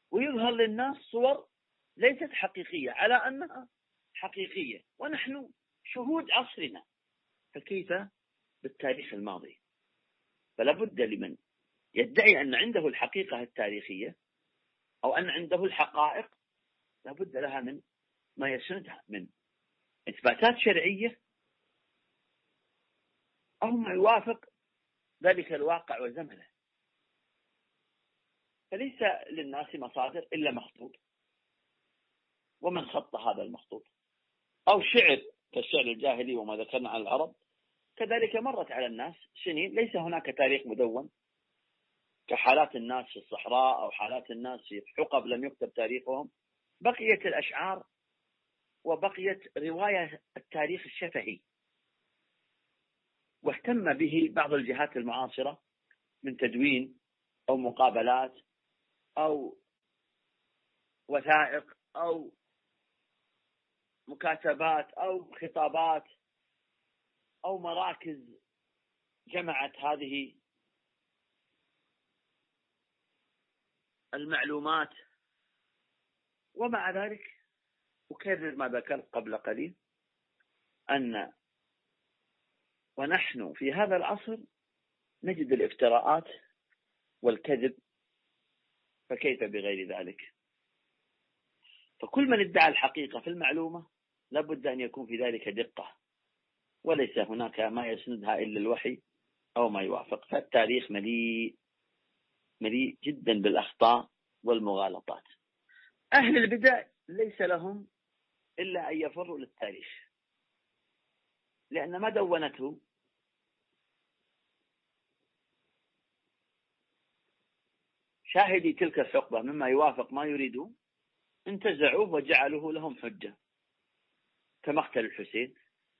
ويظهر للناس صور ليست حقيقية على أنها حقيقية، ونحن شهود عصرنا. فكيف بالتاريخ الماضي؟ فلا بد لمن يدعي أن عنده الحقيقة التاريخية أو أن عنده الحقائق لا بد لها من ما يسندها من إثباتات شرعية أو ما يوافق ذلك الواقع وزمنه. فليس للناس مصادر إلا مخطوط، ومن خط هذا المخطوط، أو شعر كالشعر الجاهلي وما ذكرنا عن العرب، كذلك مرت على الناس سنين ليس هناك تاريخ مدون كحالات الناس في الصحراء أو حالات الناس في حقب لم يكتب تاريخهم. بقيت الأشعار وبقيت رواية التاريخ الشفهي، واهتم به بعض الجهات المعاصرة من تدوين أو مقابلات أو وثائق أو مكاتبات أو خطابات أو مراكز جمعت هذه المعلومات. ومع ذلك أكرر ما ذكرت قبل قليل، أن ونحن في هذا العصر نجد الافتراءات والكذب، فكيف بغير ذلك؟ فكل من ادعى الحقيقة في المعلومة لابد أن يكون في ذلك دقة، وليس هناك ما يسندها إلا الوحي أو ما يوافق. فالتاريخ مليء مليء جدا بالأخطاء والمغالطات. أهل البدع ليس لهم إلا أن يفروا للتاريخ، لأن ما دونته شاهدي تلك الحقبة مما يوافق ما يريدون انتزعوه وجعلوه لهم حجة، كمقتل الحسين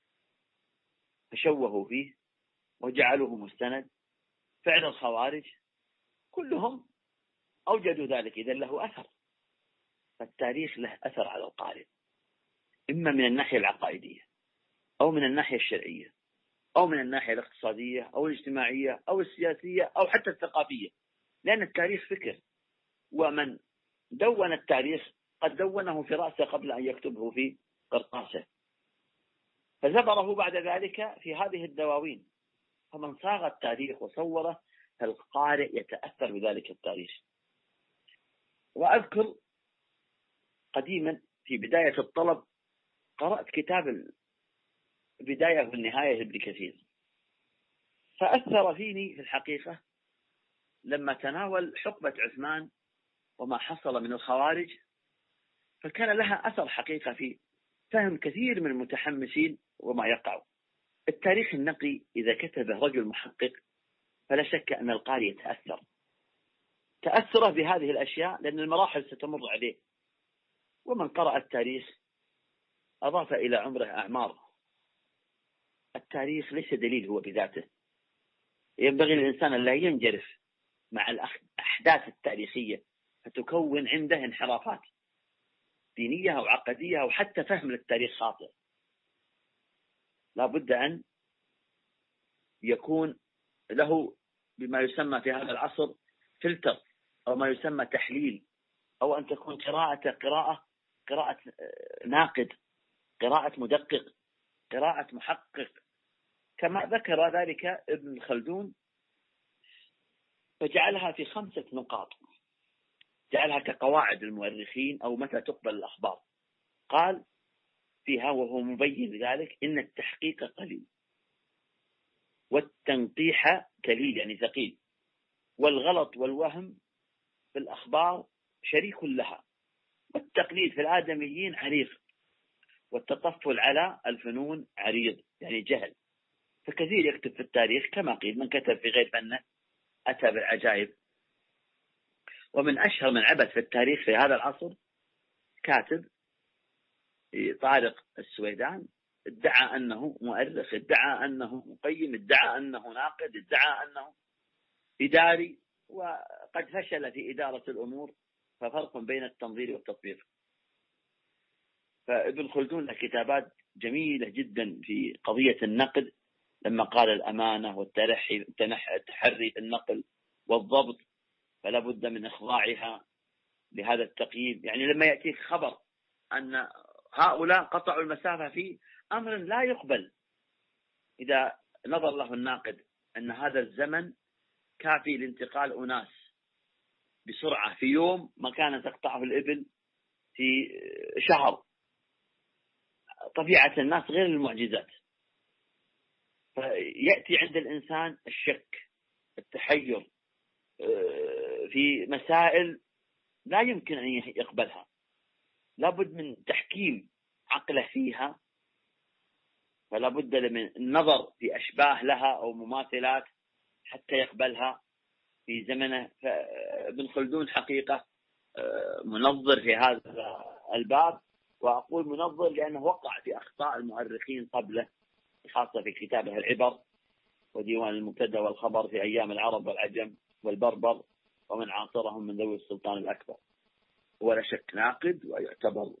فشوهوا فيه وجعلوه مستند. فعل الخوارج كلهم أوجدوا ذلك، إذن له أثر. فالتاريخ له أثر على القارئ، إما من الناحية العقائدية أو من الناحية الشرعية أو من الناحية الاقتصادية أو الاجتماعية أو السياسية أو حتى الثقافية، لأن التاريخ فكر. ومن دون التاريخ قد دونه في رأسه قبل أن يكتبه في قرطاسه، فزبره بعد ذلك في هذه الدواوين. فمن صاغ التاريخ وصوره فالقارئ يتأثر بذلك التاريخ. وأذكر قديما في بداية الطلب قرأت كتاب البداية والنهاية لابن كثير، فأثر فيني في الحقيقة لما تناول حقبة عثمان وما حصل من الخوارج، فكان لها أثر حقيقة في فهم كثير من المتحمسين وما يقع. التاريخ النقي إذا كتبه رجل محقق فلا شك أن القارئ يتأثر تأثره بهذه الأشياء، لأن المراحل ستمر عليه. ومن قرأ التاريخ أضاف إلى عمره أعمار. التاريخ ليس دليل هو بذاته، ينبغي للإنسان أن لا ينجرف مع الأحداث التاريخية فتكون عنده انحرافات دينية أو عقدية أو حتى فهم للتاريخ خاطئ. لا بد أن يكون له بما يسمى في هذا العصر فلتر أو ما يسمى تحليل، أو أن تكون قراءة قراءة قراءة ناقد، قراءة مدقق، قراءة محقق، كما ذكر ذلك ابن خلدون، فجعلها في خمسة نقاط، جعلها كقواعد المؤرخين أو متى تقبل الأخبار. قال فيها وهو مبين ذلك: إن التحقيق قليل، والتنقيح كليل يعني ثقيل، والغلط والوهم في الأخبار شريك لها، والتقليد في الآدميين عريق، والتطفل على الفنون عريض يعني جهل. فكثير يكتب في التاريخ كما قيل، من كتب في غير فنه أتى بالعجائب. ومن أشهر من عبث في التاريخ في هذا العصر كاتب طارق السويدان، ادعى أنه مؤرخ، ادعى أنه مقيم، ادعى أنه ناقد، ادعى أنه إداري، وقد فشل في إدارة الأمور. ففرق بين التنظير والتطبيق. فابن خلدون له كتابات جميلة جدا في قضية النقد، لما قال الأمانة والترحي التحري في النقل والضبط، فلا بد من إخضاعها لهذا التقييم. يعني لما يأتيك خبر أن هؤلاء قطعوا المسافة في أمر لا يقبل، إذا نظر له الناقد أن هذا الزمن كافي لانتقال أناس بسرعة في يوم ما كانت تقطعه الإبل في شهر، طبيعة الناس غير المعجزات، فيأتي عند الإنسان الشك، التحير في مسائل لا يمكن أن يقبلها، لابد من تحكيم عقله فيها، فلا بد من النظر في أشباه لها أو مماثلات حتى يقبلها في زمنه. ابن خلدون حقيقة منظر في هذا الباب، وأقول منظر لأنه وقع في أخطاء المؤرخين قبله، خاصة في كتابه العبر وديوان المبتدأ والخبر في أيام العرب والعجم والبربر ومن عاصرهم من ذوي السلطان الأكبر. ولا شك ناقد ويعتبر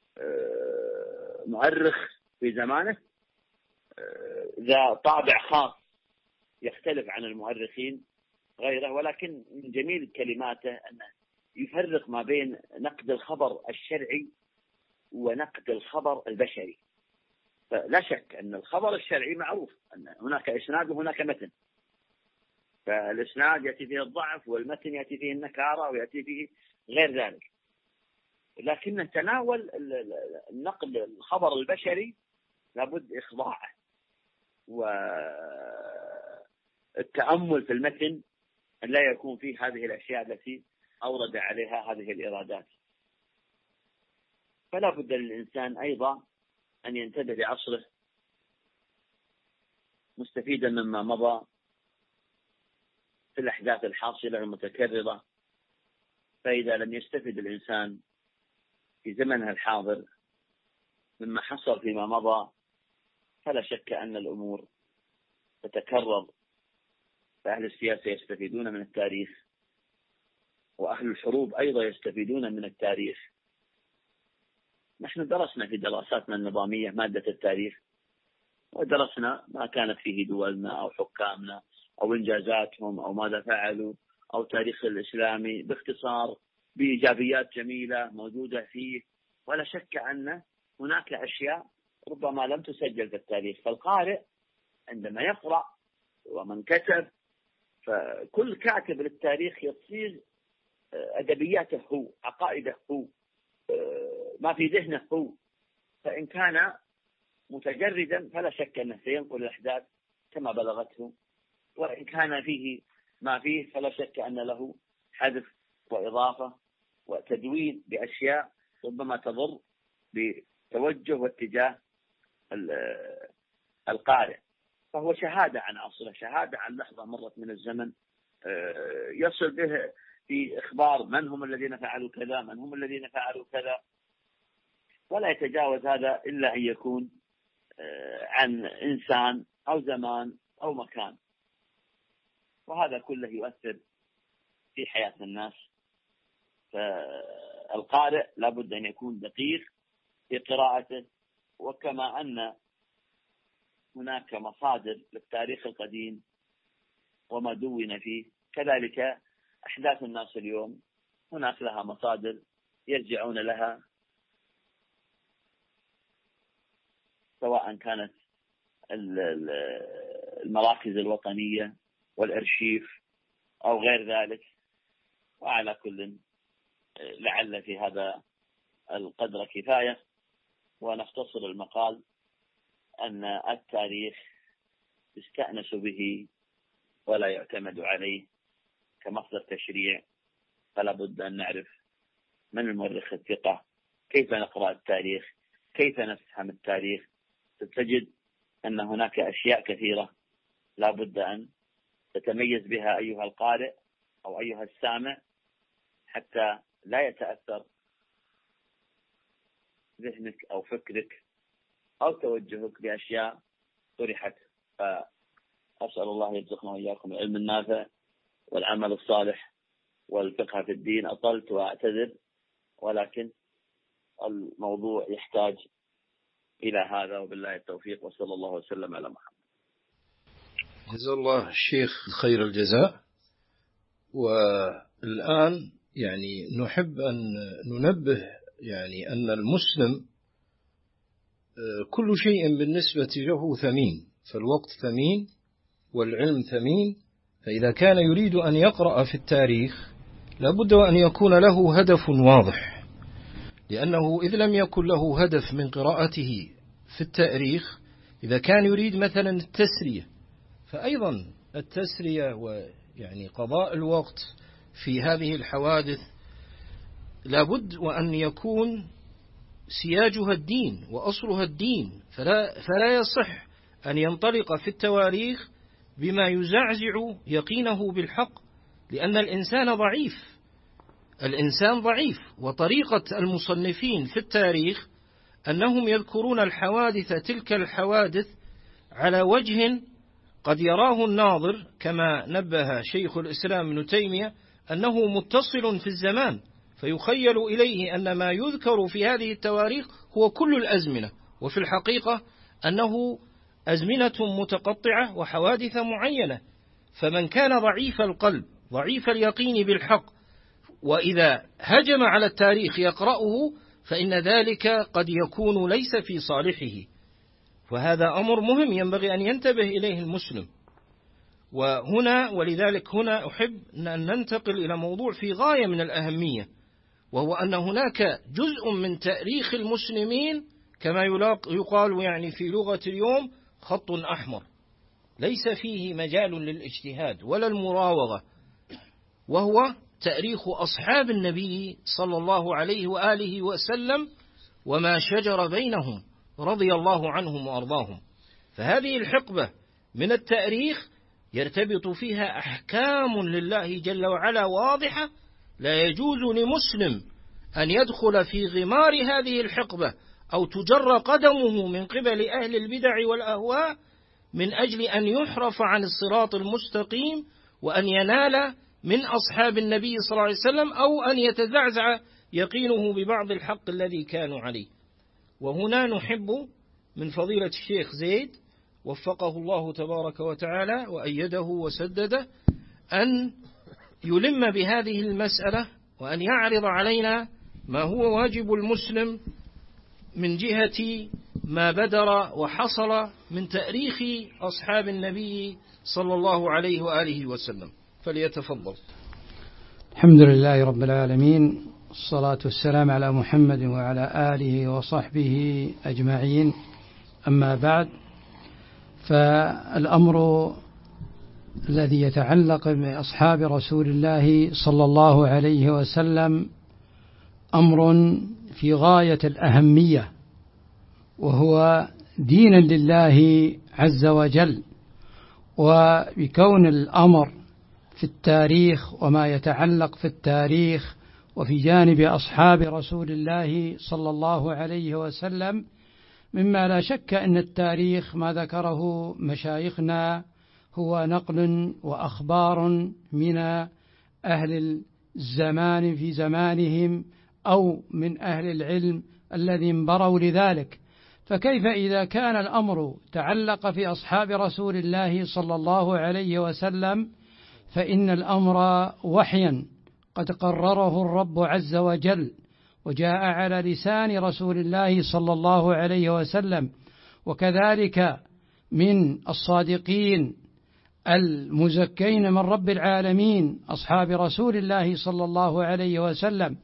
مؤرخ في زمانه، ذا طابع خاص يختلف عن المؤرخين غيره، ولكن من جميل كلماته أنه يفرق ما بين نقد الخبر الشرعي ونقد الخبر البشري. فلا شك أن الخبر الشرعي معروف أن هناك إسناد وهناك متن، فالإسناد يأتي فيه الضعف والمتن يأتي فيه النكارة ويأتي فيه غير ذلك، لكن تناول النقل الخبر البشري لابد إخضاعه والتأمل في المتن أن لا يكون فيه هذه الأشياء التي أورد عليها هذه الإرادات. فلا بد للإنسان أيضا أن ينتبه لعصره مستفيدا مما مضى في الأحداث الحاصلة المتكررة، فإذا لم يستفد الإنسان في زمنها الحاضر مما حصل فيما مضى فلا شك أن الأمور تتكرر. فأهل السياسة يستفيدون من التاريخ، وأهل الحروب أيضا يستفيدون من التاريخ. نحن درسنا في دراساتنا النظامية مادة التاريخ، ودرسنا ما كانت فيه دولنا أو حكامنا أو إنجازاتهم أو ماذا فعلوا أو تاريخ الإسلامي باختصار بإيجابيات جميلة موجودة فيه. ولا شك أن هناك أشياء ربما لم تسجل في التاريخ، فالقارئ عندما يقرأ ومن كتب، فكل كاتب للتاريخ يصيغ أدبياته هو، عقائده هو، ما في ذهنه هو، فإن كان متجردا فلا شك أنه سينقل الأحداث كما بلغته، وإن كان فيه ما فيه فلا شك أن له حذف وإضافة وتدوين بأشياء ربما تضر بتوجه واتجاه القارئ. فهو شهادة عن عصره، شهادة عن لحظة مرت من الزمن، يصل به في إخبار من هم الذين فعلوا كذا، من هم الذين فعلوا كذا، ولا يتجاوز هذا إلا أن يكون عن إنسان أو زمان أو مكان، وهذا كله يؤثر في حياة الناس. فالقارئ لابد أن يكون دقيق في قراءته، وكما أن هناك مصادر للتاريخ القديم وما دون فيه، كذلك أحداث الناس اليوم هناك لها مصادر يرجعون لها، سواء كانت المراكز الوطنية والأرشيف أو غير ذلك. وعلى كل لعل في هذا القدر كفاية، ونختصر المقال أن التاريخ يستأنس به ولا يعتمد عليه كمصدر تشريع، فلا بد أن نعرف من المؤرخ الثقة، كيف نقرأ التاريخ، كيف نفهم التاريخ. ستجد أن هناك أشياء كثيرة لا بد أن تتميز بها أيها القارئ أو أيها السامع، حتى لا يتأثر ذهنك أو فكرك أو توجهك بأشياء طرحت. فأسأل الله يرزقنا وإياكم العلم النافع والعمل الصالح والفقه في الدين. أطلت وأعتذر، ولكن الموضوع يحتاج إلى هذا، وبالله التوفيق، وصلى الله وسلم على محمد. جزا الله الشيخ خير الجزاء. والآن يعني نحب أن ننبه يعني أن المسلم كل شيء بالنسبة له ثمين، فالوقت ثمين والعلم ثمين. فإذا كان يريد أن يقرأ في التاريخ لابد أن يكون له هدف واضح، لأنه إذ لم يكن له هدف من قراءته في التاريخ، إذا كان يريد مثلا التسرية، فأيضا التسرية ويعني قضاء الوقت في هذه الحوادث لابد وأن يكون سياجها الدين وأصلها الدين، فلا, فلا يصح أن ينطلق في التواريخ بما يزعزع يقينه بالحق، لأن الإنسان ضعيف، الإنسان ضعيف. وطريقة المصنفين في التاريخ أنهم يذكرون الحوادث تلك الحوادث على وجه قد يراه الناظر كما نبه شيخ الإسلام ابن تيمية أنه متصل في الزمان، فيخيل إليه أن ما يذكر في هذه التواريخ هو كل الأزمنة، وفي الحقيقة أنه أزمنة متقطعة وحوادث معينة. فمن كان ضعيف القلب ضعيف اليقين بالحق وإذا هجم على التاريخ يقرأه فإن ذلك قد يكون ليس في صالحه، وهذا أمر مهم ينبغي أن ينتبه إليه المسلم. وهنا ولذلك هنا أحب أن ننتقل إلى موضوع في غاية من الأهمية، وهو أن هناك جزء من تاريخ المسلمين كما يقال يعني في لغة اليوم خط أحمر، ليس فيه مجال للاجتهاد ولا المراوغة، وهو تاريخ أصحاب النبي صلى الله عليه وآله وسلم وما شجر بينهم رضي الله عنهم وأرضاهم. فهذه الحقبة من التاريخ يرتبط فيها أحكام لله جل وعلا واضحة، لا يجوز لمسلم أن يدخل في غمار هذه الحقبة أو تجر قدمه من قبل أهل البدع والأهواء من أجل أن يحرف عن الصراط المستقيم وأن ينال من أصحاب النبي صلى الله عليه وسلم أو أن يتزعزع يقينه ببعض الحق الذي كانوا عليه. وهنا نحب من فضيلة الشيخ زيد وفقه الله تبارك وتعالى وأيده وسدده أن يلم بهذه المسألة وأن يعرض علينا ما هو واجب المسلم من جهة ما بدر وحصل من تاريخ أصحاب النبي صلى الله عليه وآله وسلم، فليتفضل. الحمد لله رب العالمين، الصلاة والسلام على محمد وعلى آله وصحبه أجمعين. أما بعد، فالأمر الذي يتعلق بأصحاب رسول الله صلى الله عليه وسلم أمر في غاية الأهمية، وهو دين لله عز وجل. وبكون الأمر في التاريخ وما يتعلق في التاريخ وفي جانب أصحاب رسول الله صلى الله عليه وسلم مما لا شك أن التاريخ ما ذكره مشايخنا هو نقل وأخبار من أهل الزمان في زمانهم أو من أهل العلم الذي انبروا لذلك. فكيف إذا كان الأمر تعلق في أصحاب رسول الله صلى الله عليه وسلم، فإن الأمر وحيا قد قرره الرب عز وجل وجاء على لسان رسول الله صلى الله عليه وسلم، وكذلك من الصادقين المزكين من رب العالمين أصحاب رسول الله صلى الله عليه وسلم.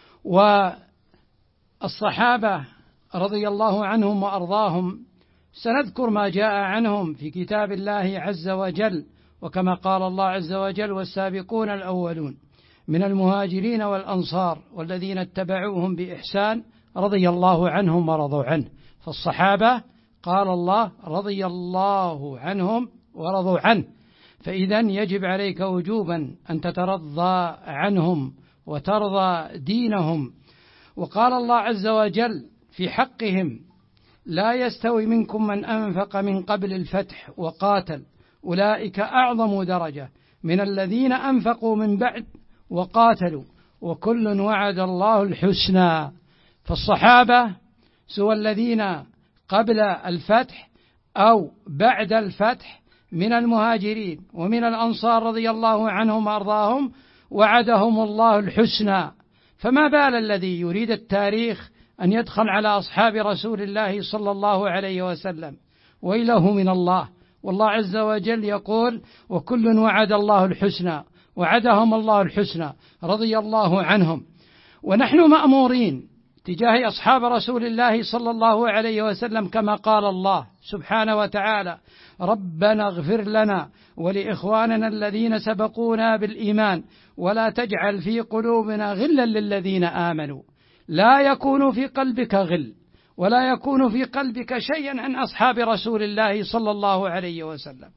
والصحابة رضي الله عنهم وأرضاهم سنذكر ما جاء عنهم في كتاب الله عز وجل، وكما قال الله عز وجل: والسابقون الأولون من المهاجرين والأنصار والذين اتبعوهم بإحسان رضي الله عنهم ورضوا عنه. فالصحابة قال الله رضي الله عنهم ورضوا عنه، فإذن يجب عليك وجوبا أن تترضى عنهم وترضى دينهم. وقال الله عز وجل في حقهم: لا يستوي منكم من أنفق من قبل الفتح وقاتل أولئك أعظم درجة من الذين أنفقوا من بعد وقاتلوا وكل وعد الله الحسنى. فالصحابة سوى الذين قبل الفتح أو بعد الفتح من المهاجرين ومن الأنصار رضي الله عنهم وأرضاهم، وعدهم الله الحسنى. فما بال الذي يريد التاريخ أن يدخل على أصحاب رسول الله صلى الله عليه وسلم؟ ويله من الله. والله عز وجل يقول: وكل وعد الله الحسنى، وعدهم الله الحسنى رضي الله عنهم. ونحن مأمورين تجاه أصحاب رسول الله صلى الله عليه وسلم كما قال الله سبحانه وتعالى: ربنا اغفر لنا ولإخواننا الذين سبقونا بالإيمان ولا تجعل في قلوبنا غلا للذين آمنوا. لا يكون في قلبك غل ولا يكون في قلبك شيئا عن أصحاب رسول الله صلى الله عليه وسلم.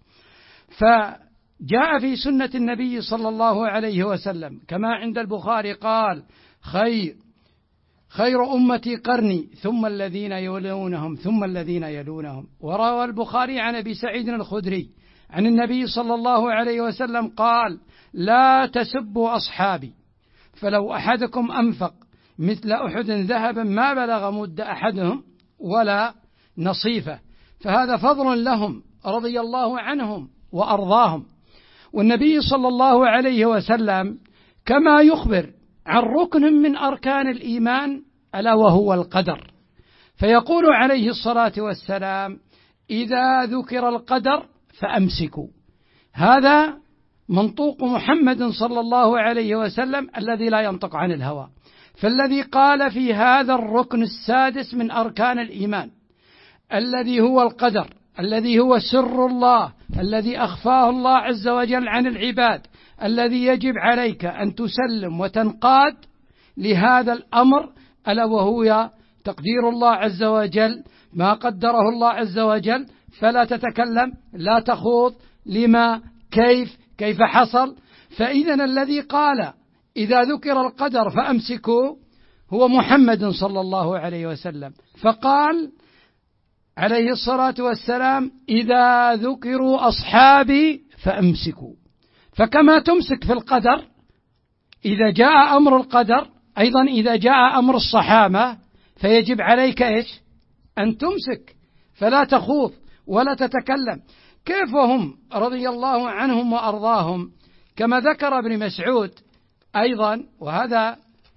فجاء في سنة النبي صلى الله عليه وسلم كما عند البخاري قال: خير خير أمتي قرني ثم الذين يلونهم ثم الذين يلونهم. وروى البخاري عن أبي سعيد الخدري عن النبي صلى الله عليه وسلم قال: لا تسبوا أصحابي، فلو أحدكم أنفق مثل أحد ذهبا ما بلغ مد أحدهم ولا نصيفه. فهذا فضل لهم رضي الله عنهم وأرضاهم. والنبي صلى الله عليه وسلم كما يخبر عن ركن من أركان الإيمان ألا وهو القدر، فيقول عليه الصلاة والسلام: إذا ذكر القدر فأمسكوا. هذا منطوق محمد صلى الله عليه وسلم الذي لا ينطق عن الهوى. فالذي قال في هذا الركن السادس من أركان الإيمان الذي هو القدر، الذي هو سر الله الذي أخفاه الله عز وجل عن العباد، الذي يجب عليك أن تسلم وتنقاد لهذا الأمر، ألا وهو تقدير الله عز وجل، ما قدره الله عز وجل، فلا تتكلم، لا تخوض لما كيف كيف حصل. فإذا الذي قال إذا ذكر القدر فأمسكوا هو محمد صلى الله عليه وسلم. فقال عليه الصلاة والسلام: إذا ذكروا أصحابي فأمسكوا. فكما تمسك في القدر إذا جاء أمر القدر، أيضا إذا جاء أمر الصحابة فيجب عليك إيش؟ أن تمسك، فلا تخوض ولا تتكلم. كيف هم رضي الله عنهم وأرضاهم؟ كما ذكر ابن مسعود أيضا، وهذا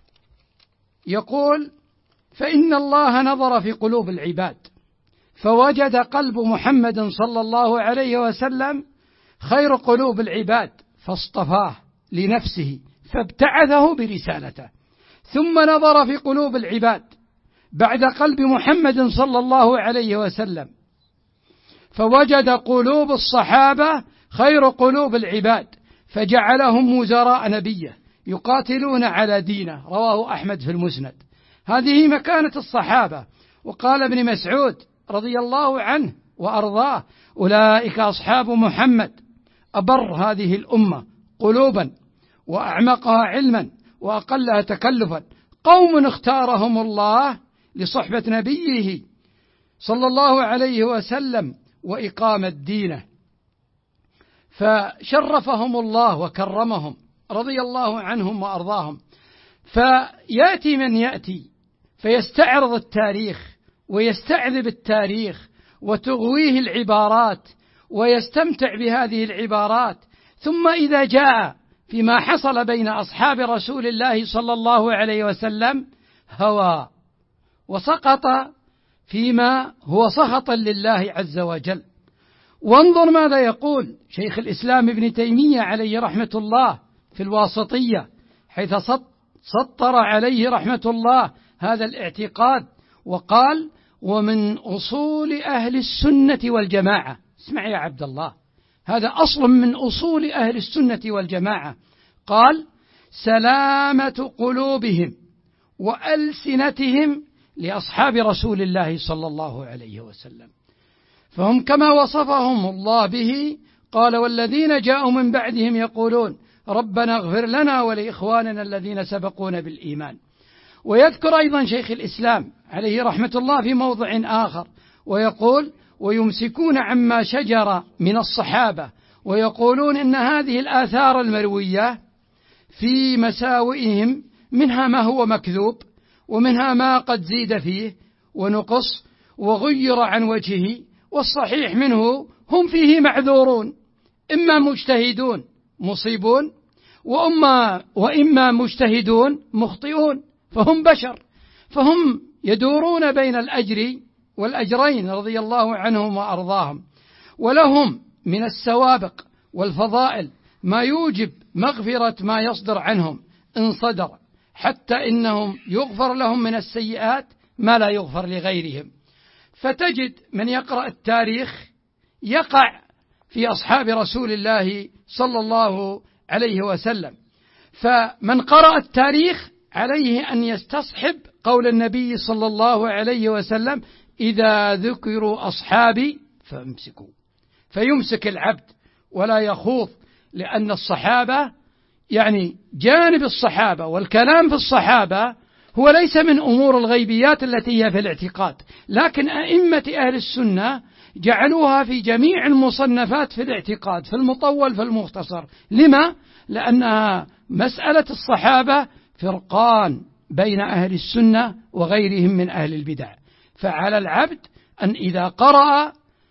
يقول: فإن الله نظر في قلوب العباد فوجد قلب محمد صلى الله عليه وسلم خير قلوب العباد فاصطفاه لنفسه فابتعثه برسالته. ثم نظر في قلوب العباد بعد قلب محمد صلى الله عليه وسلم فوجد قلوب الصحابة خير قلوب العباد فجعلهم وزراء نبيه يقاتلون على دينه. رواه أحمد في المسند. هذه مكانة الصحابة. وقال ابن مسعود رضي الله عنه وأرضاه: أولئك أصحاب محمد أبر هذه الأمة قلوبا وأعمقها علما وأقلها تكلفا، قوم اختارهم الله لصحبة نبيه صلى الله عليه وسلم وإقامة دينه، فشرفهم الله وكرمهم رضي الله عنهم وأرضاهم. فيأتي من يأتي فيستعرض التاريخ ويستعذب التاريخ وتغويه العبارات ويستمتع بهذه العبارات، ثم إذا جاء فيما حصل بين أصحاب رسول الله صلى الله عليه وسلم هوى وسقط فيما هو سخطا لله عز وجل. وانظر ماذا يقول شيخ الإسلام ابن تيمية عليه رحمة الله في الواسطية، حيث سطر عليه رحمة الله هذا الاعتقاد وقال: ومن أصول أهل السنة والجماعة. اسمع يا عبد الله، هذا أصل من أصول أهل السنة والجماعة. قال: سلامة قلوبهم وألسنتهم لأصحاب رسول الله صلى الله عليه وسلم، فهم كما وصفهم الله به. قال: والذين جاءوا من بعدهم يقولون ربنا اغفر لنا ولإخواننا الذين سبقونا بالإيمان. ويذكر أيضا شيخ الإسلام عليه رحمة الله في موضع آخر ويقول: ويمسكون عما شجر من الصحابة ويقولون إن هذه الآثار المروية في مساوئهم منها ما هو مكذوب ومنها ما قد زيد فيه ونقص وغير عن وجهه، والصحيح منه هم فيه معذورون، إما مجتهدون مصيبون وأما وإما مجتهدون مخطئون، فهم بشر، فهم يدورون بين الأجر والأجرين رضي الله عنهم وأرضاهم، ولهم من السوابق والفضائل ما يوجب مغفرة ما يصدر عنهم إن صدر، حتى إنهم يغفر لهم من السيئات ما لا يغفر لغيرهم. فتجد من يقرأ التاريخ يقع في أصحاب رسول الله صلى الله عليه وسلم، فمن قرأ التاريخ عليه أن يستصحب قول النبي صلى الله عليه وسلم: إذا ذكروا أصحابي فامسكوا، فيمسك العبد ولا يخوض، لأن الصحابة يعني جانب الصحابة والكلام في الصحابة هو ليس من أمور الغيبيات التي هي في الاعتقاد، لكن أئمة أهل السنة جعلوها في جميع المصنفات في الاعتقاد، في المطول في المختصر. لما؟ لأنها مسألة الصحابة فرقان بين أهل السنة وغيرهم من أهل البدع، فعلى العبد أن إذا قرأ،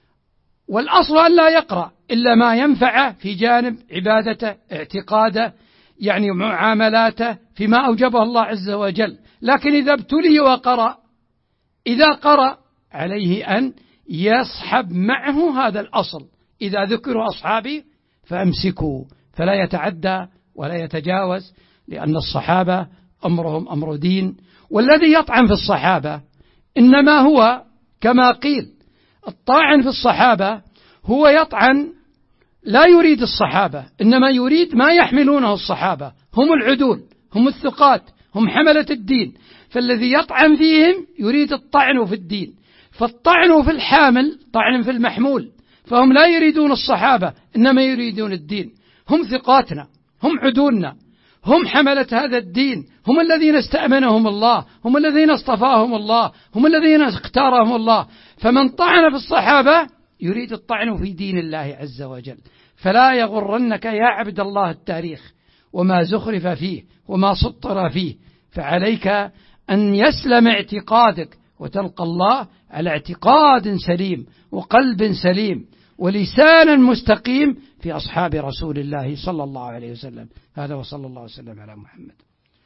والأصل أن لا يقرأ إلا ما ينفع في جانب عبادته اعتقاده، يعني معاملاته فيما أوجبه الله عز وجل، لكن إذا ابتلي وقرأ، إذا قرأ عليه أن يصحب معه هذا الأصل: إذا ذكروا أصحابي فأمسكوا، فلا يتعدى ولا يتجاوز، لأن الصحابة أمرهم أمر دين. والذي يطعن في الصحابة إنما هو كما قيل الطاعن في الصحابة هو يطعن لا يريد الصحابة، إنما يريد ما يحملونه الصحابة، هم العدول، هم الثقات، هم حملة الدين، فالذي يطعن فيهم يريد الطعن في الدين، فالطعن في الحامل طعن في المحمول، فهم لا يريدون الصحابة إنما يريدون الدين، هم ثقاتنا، هم عدولنا، هم حملة هذا الدين، هم الذين استأمنهم الله، هم الذين اصطفاهم الله، هم الذين اختارهم الله. فمن طعن في الصحابة يريد الطعن في دين الله عز وجل. فلا يغرنك يا عبد الله التاريخ وما زخرف فيه وما سطر فيه، فعليك أن يسلم اعتقادك وتلقى الله على اعتقاد سليم وقلب سليم ولسانا مستقيم في أصحاب رسول الله صلى الله عليه وسلم. هذا وصلى الله وسلم على محمد.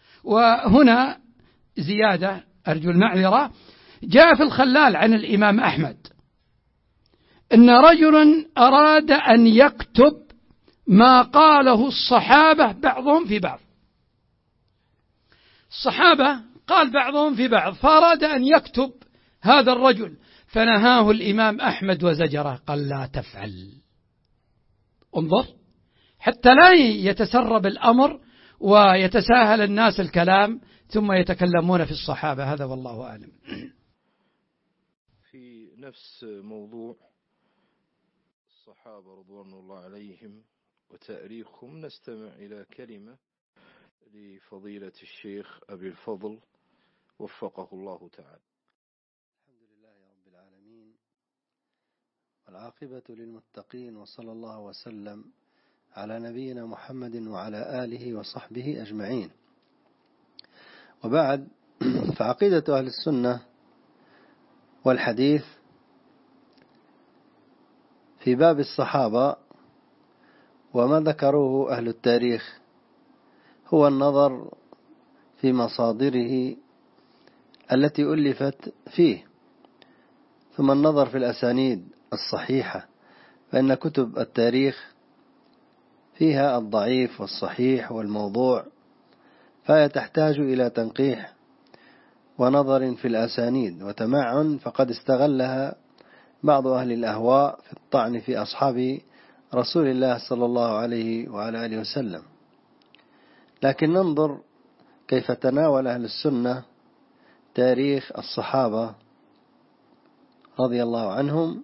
وهنا زيادة أرجو المعذرة، جاء في الخلال عن الإمام أحمد إن رجلا أراد أن يكتب ما قاله الصحابة بعضهم في بعض، الصحابة قال بعضهم في بعض، فأراد أن يكتب هذا الرجل، فنهاه الإمام أحمد وزجره، قال: لا تفعل. انظر حتى لا يتسرب الأمر ويتساهل الناس الكلام ثم يتكلمون في الصحابة. هذا والله أعلم. في نفس موضوع الصحابة رضوان الله عليهم وتأريخهم نستمع إلى كلمة لفضيلة الشيخ أبي الفضل وفقه الله تعالى. الحمد لله رب العالمين، والعاقبة للمتقين، وصلى الله وسلم على نبينا محمد وعلى آله وصحبه أجمعين. وبعد، فعقيدة أهل السنة والحديث في باب الصحابة وما ذكروه أهل التاريخ هو النظر في مصادره التي ألفت فيه، ثم النظر في الأسانيد الصحيحة، فإن كتب التاريخ فيها الضعيف والصحيح والموضوع، فهي تحتاج إلى تنقيح ونظر في الأسانيد وتمعن، فقد استغلها بعض أهل الأهواء في الطعن في أصحاب رسول الله صلى الله عليه وعلى آله وسلم. لكن ننظر كيف تناول أهل السنة تاريخ الصحابة رضي الله عنهم،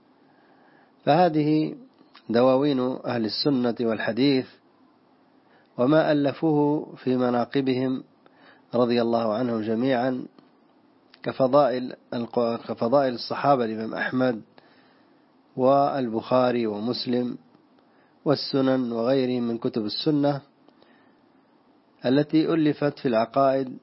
فهذه دواوين أهل السنة والحديث وما ألفوه في مناقبهم رضي الله عنهم جميعا، كفضائل كفضائل الصحابة الإمام أحمد والبخاري ومسلم والسنن وغيرهم من كتب السنة التي ألفت في العقائد،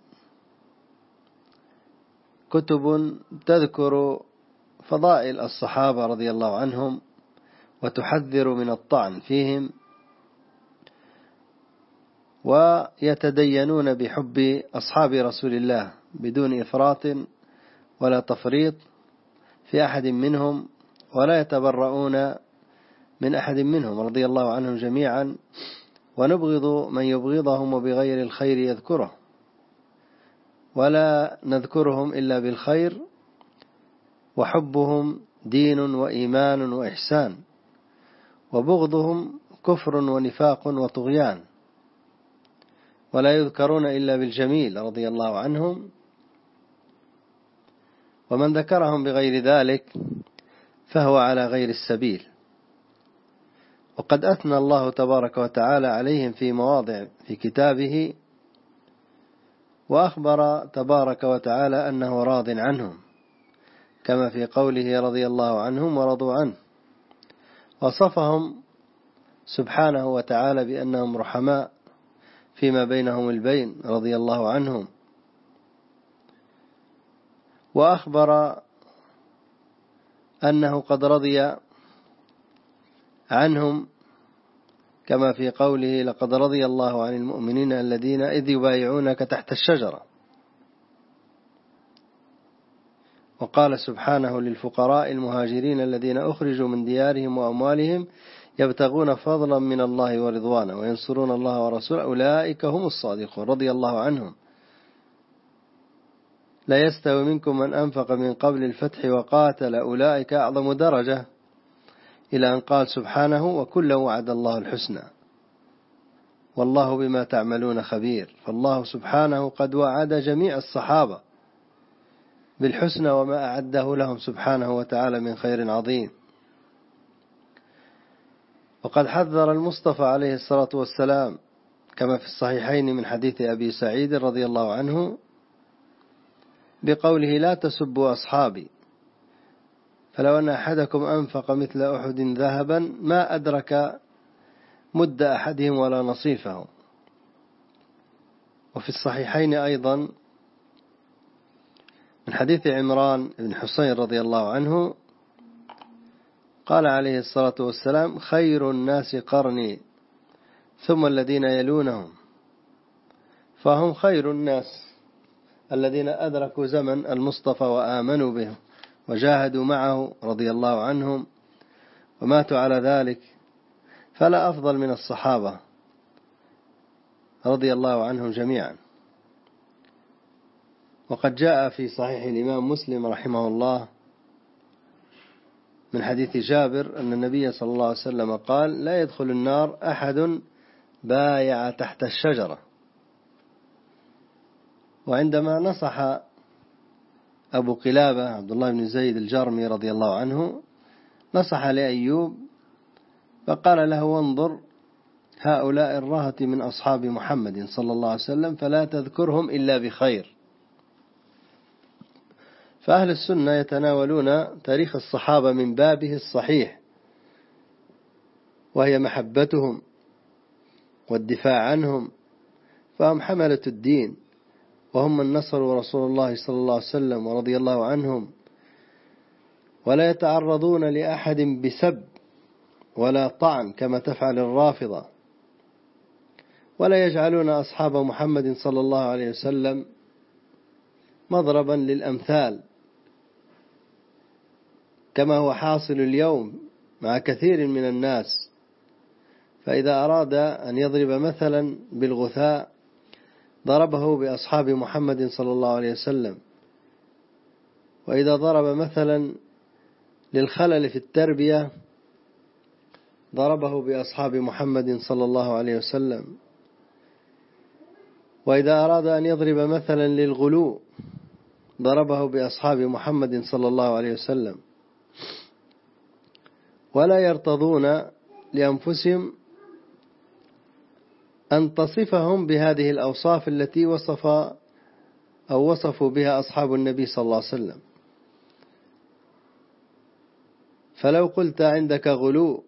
كتب تذكر فضائل الصحابة رضي الله عنهم وتحذر من الطعن فيهم، ويتدينون بحب أصحاب رسول الله بدون إفراط ولا تفريط في أحد منهم، ولا يتبرؤون من أحد منهم رضي الله عنهم جميعا، ونبغض من يبغضهم وبغير الخير يذكره، ولا نذكرهم إلا بالخير، وحبهم دين وإيمان وإحسان، وبغضهم كفر ونفاق وطغيان، ولا يذكرون إلا بالجميل رضي الله عنهم، ومن ذكرهم بغير ذلك فهو على غير السبيل. وقد أثنى الله تبارك وتعالى عليهم في مواضع في كتابه، وأخبر تبارك وتعالى أنه راض عنهم، كما في قوله رضي الله عنهم ورضوا عنه. وصفهم سبحانه وتعالى بأنهم رحماء فيما بينهم البين رضي الله عنهم، وأخبر أنه قد رضي عنهم كما في قوله لقد رضي الله عن المؤمنين الذين إذ يبايعونك تحت الشجرة. وقال سبحانه للفقراء المهاجرين الذين أخرجوا من ديارهم وأموالهم يبتغون فضلا من الله ورضوانا وينصرون الله ورسوله أولئك هم الصادقون رضي الله عنهم. لا يستوي منكم من أنفق من قبل الفتح وقاتل أولئك أعظم درجة، إلى أن قال سبحانه وكلا وعد الله الحسنى والله بما تعملون خبير. فالله سبحانه قد وعد جميع الصحابة بالحسنى وما أعده لهم سبحانه وتعالى من خير عظيم. وقد حذر المصطفى عليه الصلاة والسلام كما في الصحيحين من حديث أبي سعيد رضي الله عنه بقوله لا تسبوا أصحابي فلو أن أحدكم أنفق مثل أحد ذهبا ما أدرك مد أحدهم ولا نصيفه. وفي الصحيحين أيضا من حديث عمران بن حسين رضي الله عنه قال عليه الصلاة والسلام خير الناس قرني ثم الذين يلونهم، فهم خير الناس الذين أدركوا زمن المصطفى وآمنوا به وجاهدوا معه رضي الله عنهم وماتوا على ذلك، فلا أفضل من الصحابة رضي الله عنهم جميعا. وقد جاء في صحيح الإمام مسلم رحمه الله من حديث جابر أن النبي صلى الله عليه وسلم قال لا يدخل النار أحد بايع تحت الشجرة. وعندما نصح أبو قلابة عبد الله بن زيد الجرمي رضي الله عنه نصح لأيوب فقال له وانظر هؤلاء الرهة من أصحاب محمد صلى الله عليه وسلم فلا تذكرهم إلا بخير. فأهل السنة يتناولون تاريخ الصحابة من بابه الصحيح، وهي محبتهم والدفاع عنهم، فهم حملة الدين وهم من نصروا رسول الله صلى الله عليه وسلم ورضي الله عنهم، ولا يتعرضون لأحد بسب ولا طعن كما تفعل الرافضة، ولا يجعلون أصحاب محمد صلى الله عليه وسلم مضربا للأمثال كما هو حاصل اليوم مع كثير من الناس. فإذا أراد أن يضرب مثلا بالغثاء ضربه بأصحاب محمد صلى الله عليه وسلم، وإذا ضرب مثلا للخلل في التربية ضربه بأصحاب محمد صلى الله عليه وسلم، وإذا أراد أن يضرب مثلا للغلو ضربه بأصحاب محمد صلى الله عليه وسلم. ولا يرتضون لأنفسهم أن تصفهم بهذه الأوصاف التي وصف أو وصفوا بها أصحاب النبي صلى الله عليه وسلم. فلو قلت عندك غلو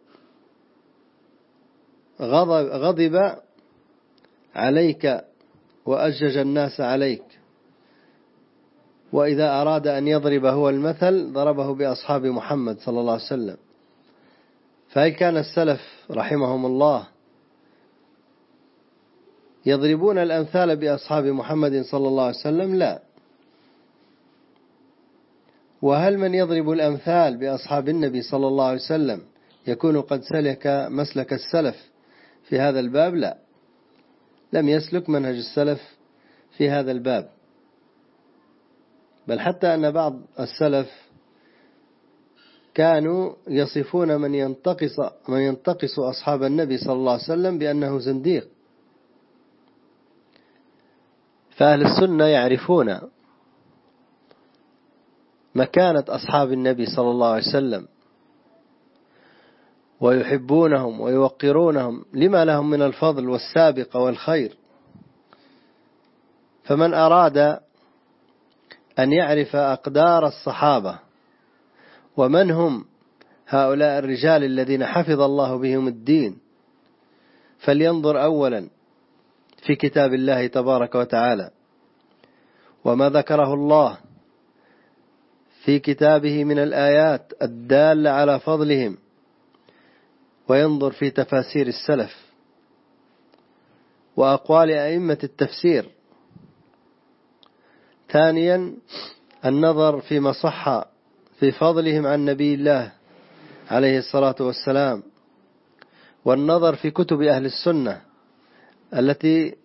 غضب, غضب عليك وأجج الناس عليك، وإذا أراد أن يضرب هو المثل ضربه بأصحاب محمد صلى الله عليه وسلم. فهل كان السلف رحمهم الله يضربون الأمثال بأصحاب محمد صلى الله عليه وسلم؟ لا. وهل من يضرب الأمثال بأصحاب النبي صلى الله عليه وسلم يكون قد سلك مسلك السلف في هذا الباب؟ لا، لم يسلك منهج السلف في هذا الباب، بل حتى أن بعض السلف كانوا يصفون من ينتقص من ينتقص أصحاب النبي صلى الله عليه وسلم بأنه زنديق. فأهل السنة يعرفون مكانة أصحاب النبي صلى الله عليه وسلم ويحبونهم ويوقرونهم لما لهم من الفضل والسابقة والخير. فمن أراد أن يعرف أقدار الصحابة ومن هم هؤلاء الرجال الذين حفظ الله بهم الدين فلينظر أولا في كتاب الله تبارك وتعالى وما ذكره الله في كتابه من الآيات الدالة على فضلهم، وينظر في تفاسير السلف وأقوال أئمة التفسير. ثانيا النظر فيما صح في فضلهم عن نبي الله عليه الصلاة والسلام، والنظر في كتب أهل السنة التي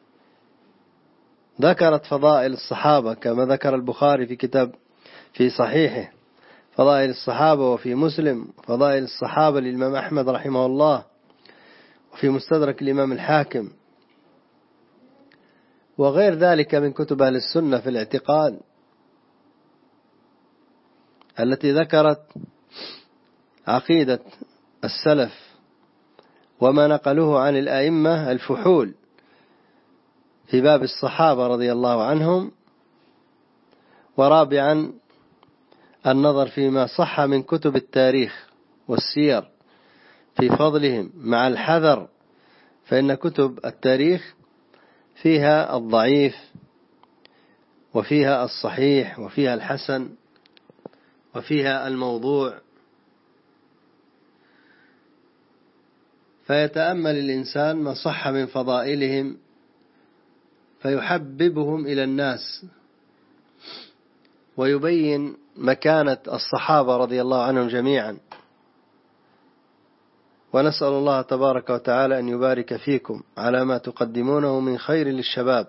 ذكرت فضائل الصحابة، كما ذكر البخاري في كتاب في صحيحه فضائل الصحابة، وفي مسلم فضائل الصحابة للإمام أحمد رحمه الله، وفي مستدرك الإمام الحاكم، وغير ذلك من كتب أهل السنة في الاعتقاد التي ذكرت عقيدة السلف وما نقلوه عن الأئمة الفحول في باب الصحابة رضي الله عنهم. ورابعا النظر فيما صح من كتب التاريخ والسير في فضلهم، مع الحذر، فإن كتب التاريخ فيها الضعيف وفيها الصحيح وفيها الحسن وفيها الموضوع، فيتأمل الإنسان ما صح من فضائلهم فيحببهم إلى الناس ويبين مكانة الصحابة رضي الله عنهم جميعا. ونسأل الله تبارك وتعالى أن يبارك فيكم على ما تقدمونه من خير للشباب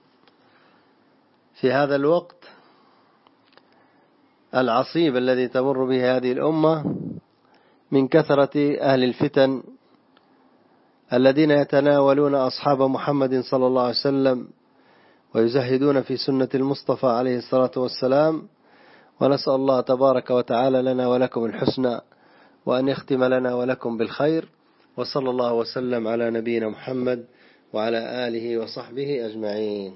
في هذا الوقت العصيب الذي تمر به هذه الأمة من كثرة أهل الفتن الذين يتناولون أصحاب محمد صلى الله عليه وسلم ويزهدون في سنة المصطفى عليه الصلاة والسلام. ونسأل الله تبارك وتعالى لنا ولكم الحسنى، وأن يختم لنا ولكم بالخير. وصلى الله وسلم على نبينا محمد وعلى آله وصحبه أجمعين.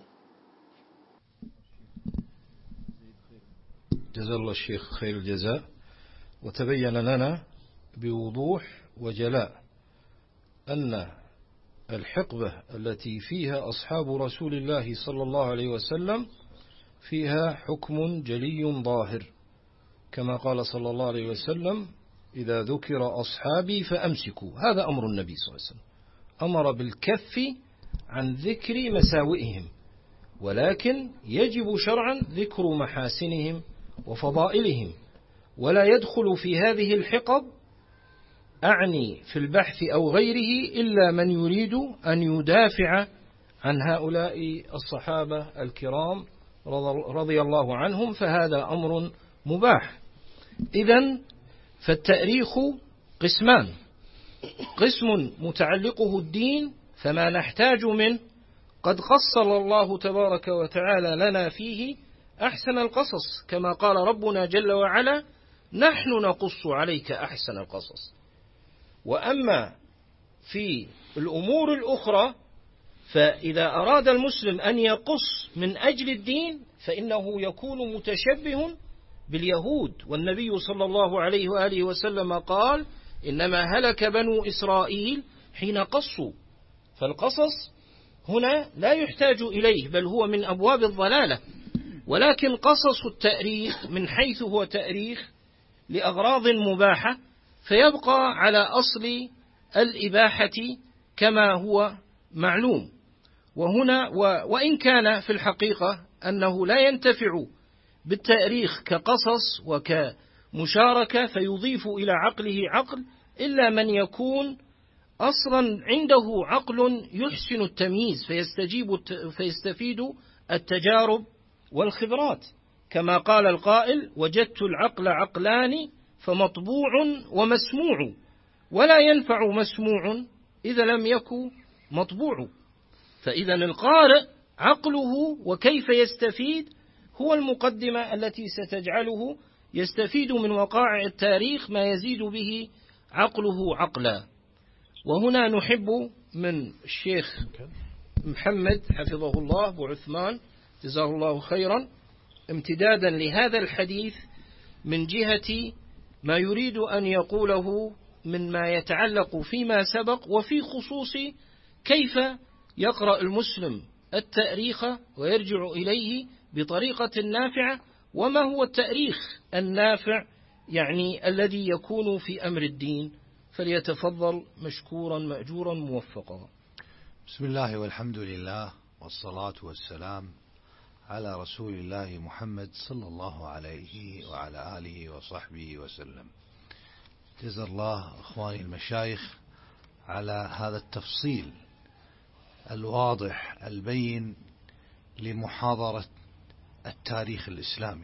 جزا الله الشيخ خير الجزاء، وتبين لنا بوضوح وجلاء أن الحقبة التي فيها أصحاب رسول الله صلى الله عليه وسلم فيها حكم جلي ظاهر، كما قال صلى الله عليه وسلم: إذا ذكر أصحابي فأمسكوا. هذا أمر النبي صلى الله عليه وسلم، أمر بالكف عن ذكر مساوئهم، ولكن يجب شرعا ذكر محاسنهم وفضائلهم، ولا يدخل في هذه الحقب أعني في البحث أو غيره إلا من يريد أن يدافع عن هؤلاء الصحابة الكرام رضي الله عنهم، فهذا أمر مباح. إذن فالتأريخ قسمان: قسم متعلقه الدين فما نحتاج منه قد قصر الله تبارك وتعالى لنا فيه أحسن القصص، كما قال ربنا جل وعلا: نحن نقص عليك أحسن القصص. وأما في الأمور الأخرى فإذا أراد المسلم أن يقص من أجل الدين فإنه يكون متشبه باليهود، والنبي صلى الله عليه وآله وسلم قال: إنما هلك بنو إسرائيل حين قصوا. فالقصص هنا لا يحتاج إليه، بل هو من أبواب الضلالة، ولكن قصص التأريخ من حيث هو تأريخ لأغراض مباحة فيبقى على أصل الإباحة كما هو معلوم. وهنا وإن كان في الحقيقة أنه لا ينتفع بالتأريخ كقصص وكمشاركة فيضيف إلى عقله عقل إلا من يكون أصلا عنده عقل يحسن التمييز فيستجيب فيستفيد التجارب والخبرات، كما قال القائل: وجدت العقل عقلان فمطبوع ومسموع، ولا ينفع مسموع إذا لم يكن مطبوع. فإذا القارئ عقله وكيف يستفيد هو المقدمة التي ستجعله يستفيد من وقائع التاريخ ما يزيد به عقله عقلا. وهنا نحب من الشيخ محمد حفظه الله أبو عثمان جزاه الله خيرا امتدادا لهذا الحديث من جهة ما يريد أن يقوله من ما يتعلق فيما سبق، وفي خصوص كيف يقرأ المسلم التاريخ ويرجع إليه بطريقة نافعة، وما هو التاريخ النافع يعني الذي يكون في أمر الدين. فليتفضل مشكورا مأجورا موفقا. بسم الله والحمد لله والصلاة والسلام على رسول الله محمد صلى الله عليه وعلى آله وصحبه وسلم. جزا الله إخواني المشايخ على هذا التفصيل الواضح البين لمحاضرة التاريخ الإسلامي،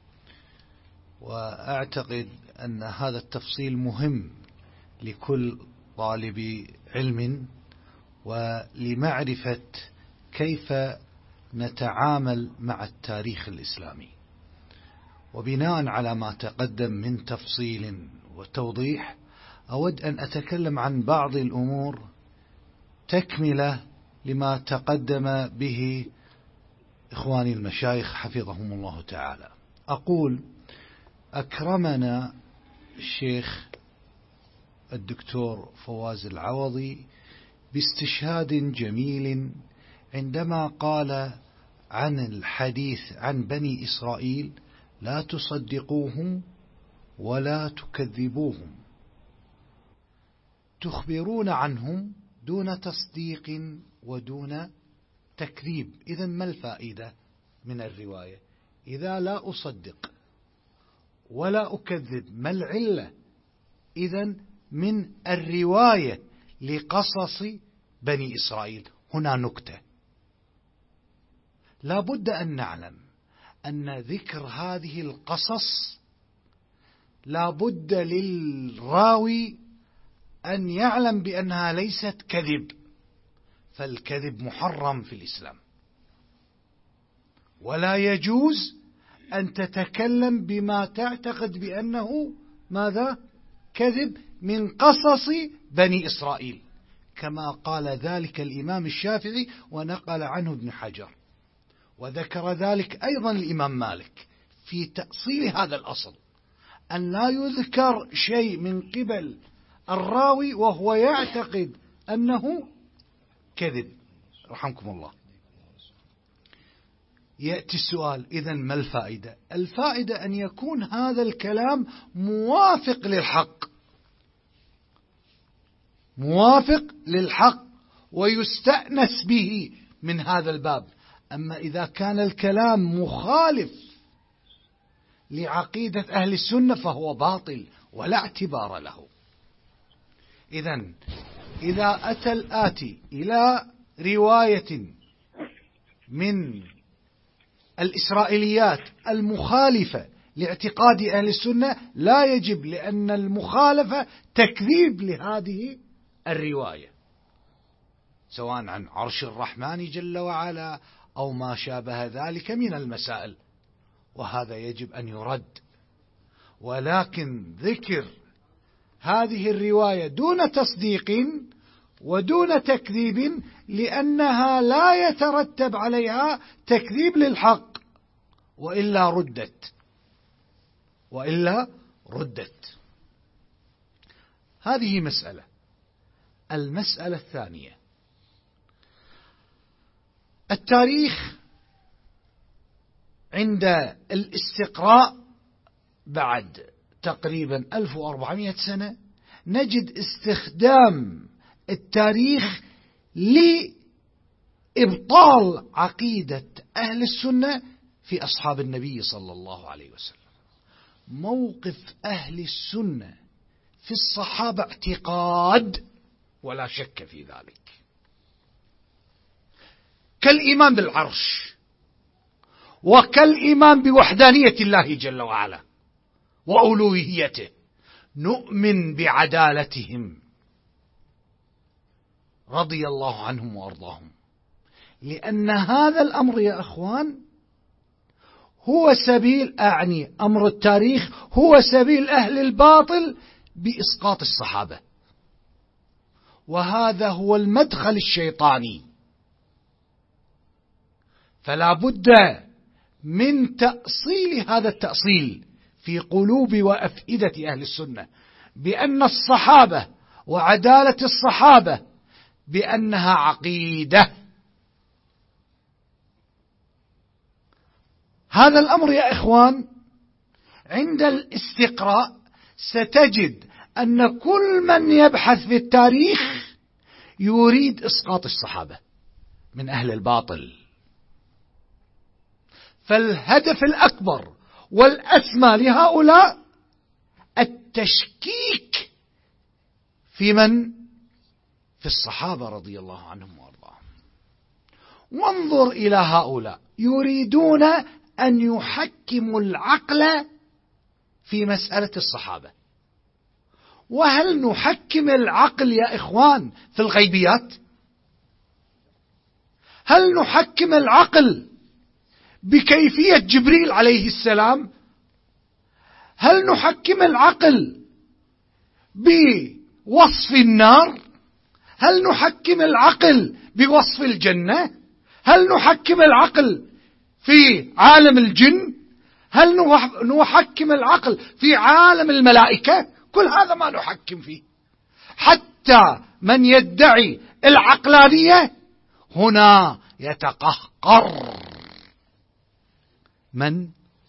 وأعتقد أن هذا التفصيل مهم لكل طالب علم ولمعرفة كيف نتعامل مع التاريخ الإسلامي. وبناء على ما تقدم من تفصيل وتوضيح أود أن أتكلم عن بعض الأمور تكملة لما تقدم به إخواني المشايخ حفظهم الله تعالى. أقول: أكرمنا الشيخ الدكتور فواز العوضي باستشهاد جميل عندما قال عن الحديث عن بني إسرائيل: لا تصدقوهم ولا تكذبوهم، تخبرون عنهم دون تصديق ودون تكذيب. إذن ما الفائدة من الرواية إذا لا أصدق ولا أكذب؟ ما العلة إذن من الرواية لقصص بني إسرائيل؟ هنا نكتة لا بد أن نعلم أن ذكر هذه القصص لا بد للراوي أن يعلم بأنها ليست كذب، فالكذب محرم في الإسلام، ولا يجوز أن تتكلم بما تعتقد بأنه ماذا؟ كذب من قصص بني إسرائيل، كما قال ذلك الإمام الشافعي ونقل عنه ابن حجر، وذكر ذلك أيضا الإمام مالك في تأصيل هذا الأصل، أن لا يذكر شيء من قبل الراوي وهو يعتقد أنه كذب. رحمكم الله. يأتي السؤال: إذن ما الفائدة؟ الفائدة أن يكون هذا الكلام موافق للحق، موافق للحق ويستأنس به من هذا الباب. أما إذا كان الكلام مخالف لعقيدة أهل السنة فهو باطل ولا اعتبار له. إذن إذا أتى الآتي إلى رواية من الإسرائيليات المخالفة لاعتقاد أهل السنة لا يجب، لأن المخالفة تكذيب لهذه الرواية، سواء عن عرش الرحمن جل وعلا أو ما شابه ذلك من المسائل، وهذا يجب أن يرد. ولكن ذكر هذه الرواية دون تصديق ودون تكذيب لأنها لا يترتب عليها تكذيب للحق، وإلا ردت وإلا ردت. هذه مسألة. المسألة الثانية: التاريخ عند الاستقراء بعد تقريبا ألف وأربعمائة سنة نجد استخدام التاريخ إبطال عقيدة أهل السنة في أصحاب النبي صلى الله عليه وسلم. موقف أهل السنة في الصحابة اعتقاد ولا شك في ذلك، كالإيمان بالعرش وكالإيمان بوحدانية الله جل وعلا وألوهيته. نؤمن بعدالتهم رضي الله عنهم وأرضاهم، لأن هذا الأمر يا أخوان هو سبيل، أعني أمر التاريخ هو سبيل أهل الباطل بإسقاط الصحابة، وهذا هو المدخل الشيطاني. فلا بد من تأصيل هذا التأصيل في قلوب وأفئدة أهل السنة بأن الصحابة وعدالة الصحابة بأنها عقيدة. هذا الأمر يا إخوان عند الاستقراء ستجد أن كل من يبحث في التاريخ يريد إسقاط الصحابة من أهل الباطل. فالهدف الأكبر والأسمى لهؤلاء التشكيك في من؟ في الصحابة رضي الله عنهم وارضاهم. وانظر إلى هؤلاء يريدون أن يحكموا العقل في مسألة الصحابة. وهل نحكم العقل يا إخوان في الغيبيات؟ هل نحكم العقل بكيفية جبريل عليه السلام؟ هل نحكم العقل بوصف النار؟ هل نحكم العقل بوصف الجنة؟ هل نحكم العقل في عالم الجن؟ هل نحكم العقل في عالم الملائكة؟ كل هذا ما نحكم فيه. حتى من يدعي العقلانية هنا يتقهقر. من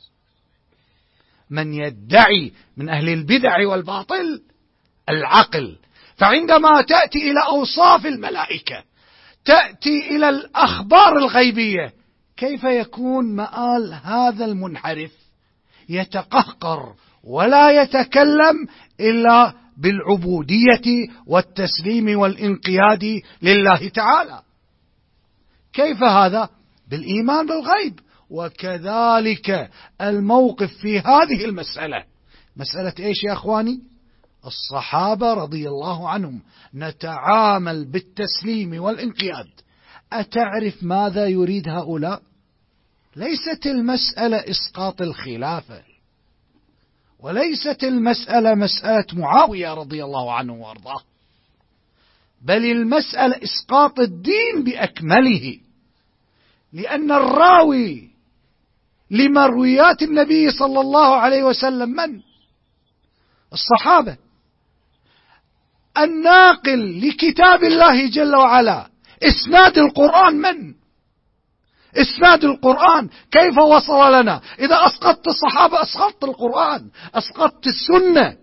من يدعي من أهل البدع والباطل العقل. فعندما تأتي إلى أوصاف الملائكة، تأتي إلى الأخبار الغيبية، كيف يكون مآل هذا المنحرف؟ يتقهقر ولا يتكلم إلا بالعبودية والتسليم والانقياد لله تعالى. كيف هذا؟ بالإيمان بالغيب. وكذلك الموقف في هذه المسألة، مسألة إيش يا أخواني؟ الصحابة رضي الله عنهم نتعامل بالتسليم والانقياد. أتعرف ماذا يريد هؤلاء؟ ليست المسألة إسقاط الخلافة، وليست المسألة مسألة معاوية رضي الله عنه وارضاه، بل المسألة إسقاط الدين بأكمله. لأن الراوي لمرويات النبي صلى الله عليه وسلم من؟ الصحابة. الناقل لكتاب الله جل وعلا إسناد القرآن من؟ إسناد القرآن كيف وصل لنا؟ إذا أسقطت الصحابة أسقطت القرآن، أسقطت السنة.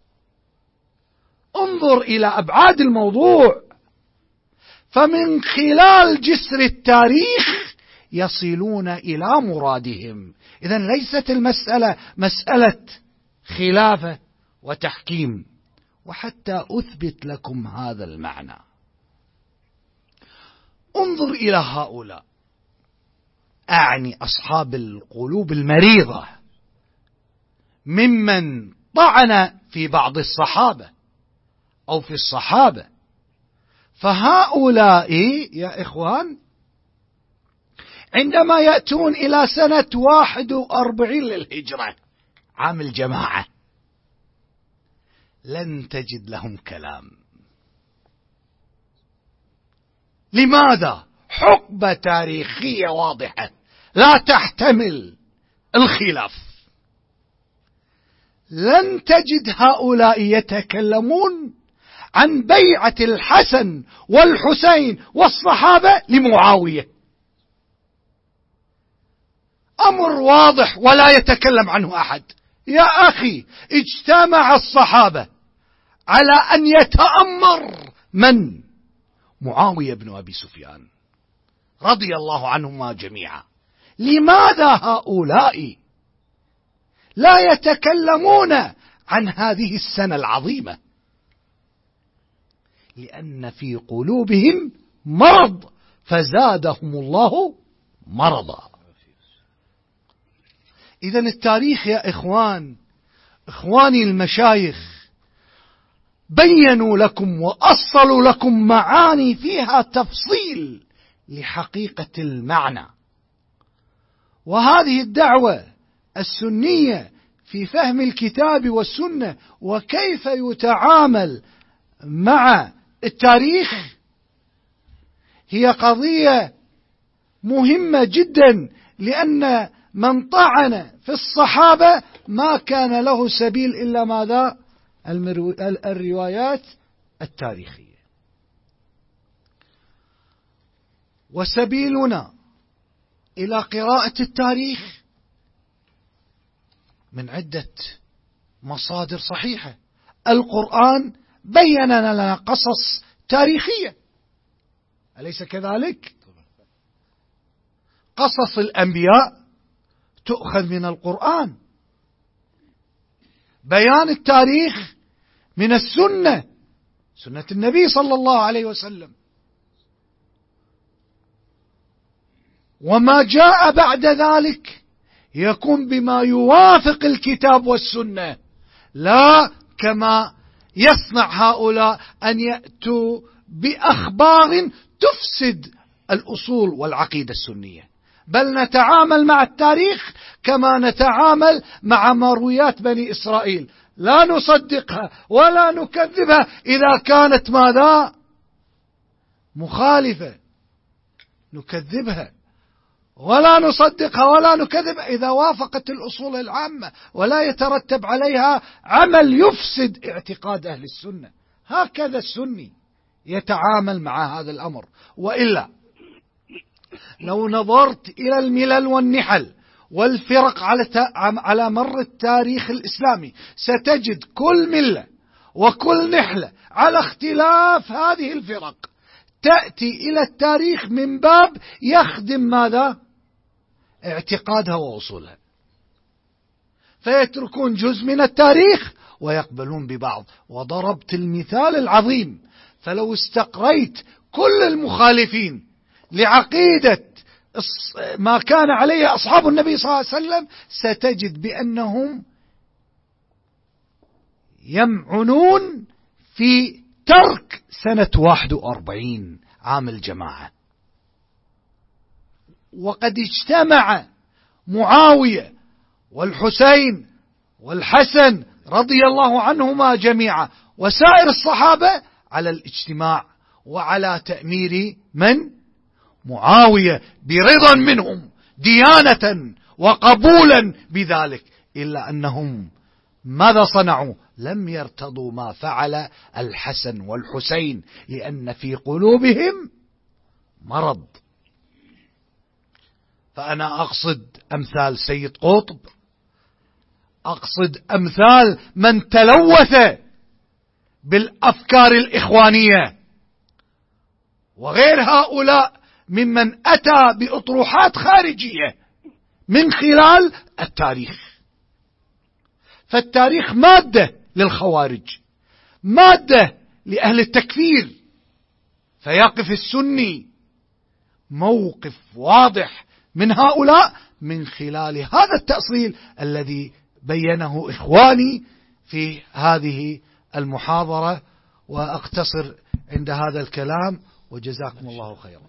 انظر إلى أبعاد الموضوع. فمن خلال جسر التاريخ يصلون إلى مرادهم. إذن ليست المسألة مسألة خلافة وتحكيم. وحتى أثبت لكم هذا المعنى، انظر إلى هؤلاء، أعني أصحاب القلوب المريضة، ممن طعن في بعض الصحابة أو في الصحابة. فهؤلاء يا إخوان عندما يأتون إلى سنة واحد وأربعين للهجرة، عام الجماعة، لن تجد لهم كلام. لماذا؟ حقبة تاريخية واضحة لا تحتمل الخلاف. لن تجد هؤلاء يتكلمون عن بيعة الحسن والحسين والصحابة لمعاوية. أمر واضح ولا يتكلم عنه أحد. يا أخي، اجتمع الصحابة على أن يتأمر من؟ معاوية بن أبي سفيان. رضي الله عنهما جميعا. لماذا هؤلاء لا يتكلمون عن هذه السنة العظيمة؟ لأن في قلوبهم مرض فزادهم الله مرضا. إذن التاريخ يا إخوان، إخواني المشايخ، بينوا لكم وأصلوا لكم معاني فيها تفصيل لحقيقة المعنى. وهذه الدعوة السنية في فهم الكتاب والسنة وكيف يتعامل مع التاريخ هي قضية مهمة جدا، لأن من طعن في الصحابة ما كان له سبيل إلا ماذا؟ الروايات التاريخية. وسبيلنا إلى قراءة التاريخ من عدة مصادر صحيحة. القرآن بين لنا قصص تاريخية، أليس كذلك؟ قصص الأنبياء تؤخذ من القرآن، بيان التاريخ من السنة، سنة النبي صلى الله عليه وسلم. وما جاء بعد ذلك يكون بما يوافق الكتاب والسنة، لا كما يصنع هؤلاء أن يأتوا بأخبار تفسد الأصول والعقيدة السنية. بل نتعامل مع التاريخ كما نتعامل مع مرويات بني إسرائيل، لا نصدقها ولا نكذبها إذا كانت ماذا؟ مخالفة، نكذبها، ولا نصدقها ولا نكذبها إذا وافقت الأصول العامة ولا يترتب عليها عمل يفسد اعتقاد أهل السنة. هكذا السني يتعامل مع هذا الأمر. وإلا لو نظرت إلى الملل والنحل والفرق على مر التاريخ الإسلامي ستجد كل ملة وكل نحلة على اختلاف هذه الفرق تأتي إلى التاريخ من باب يخدم ماذا؟ اعتقادها وأصولها، فيتركون جزء من التاريخ ويقبلون ببعض. وضربت المثال العظيم، فلو استقريت كل المخالفين لعقيدة ما كان عليه أصحاب النبي صلى الله عليه وسلم ستجد بأنهم يمعنون في ترك سنة واحد وأربعين عام الجماعة. وقد اجتمع معاوية والحسين والحسن رضي الله عنهما جميعا وسائر الصحابة على الاجتماع وعلى تأمير من؟ معاوية، برضا منهم ديانة وقبولا بذلك. إلا أنهم ماذا صنعوا؟ لم يرتضوا ما فعل الحسن والحسين، لأن في قلوبهم مرض. فأنا أقصد أمثال سيد قطب، أقصد أمثال من تلوث بالأفكار الإخوانية، وغير هؤلاء ممن أتى بأطروحات خارجية من خلال التاريخ. فالتاريخ مادة للخوارج، مادة لأهل التكفير، فيقف السني موقف واضح من هؤلاء من خلال هذا التأصيل الذي بينه إخواني في هذه المحاضرة. وأقتصر عند هذا الكلام وجزاكم الله خيرا.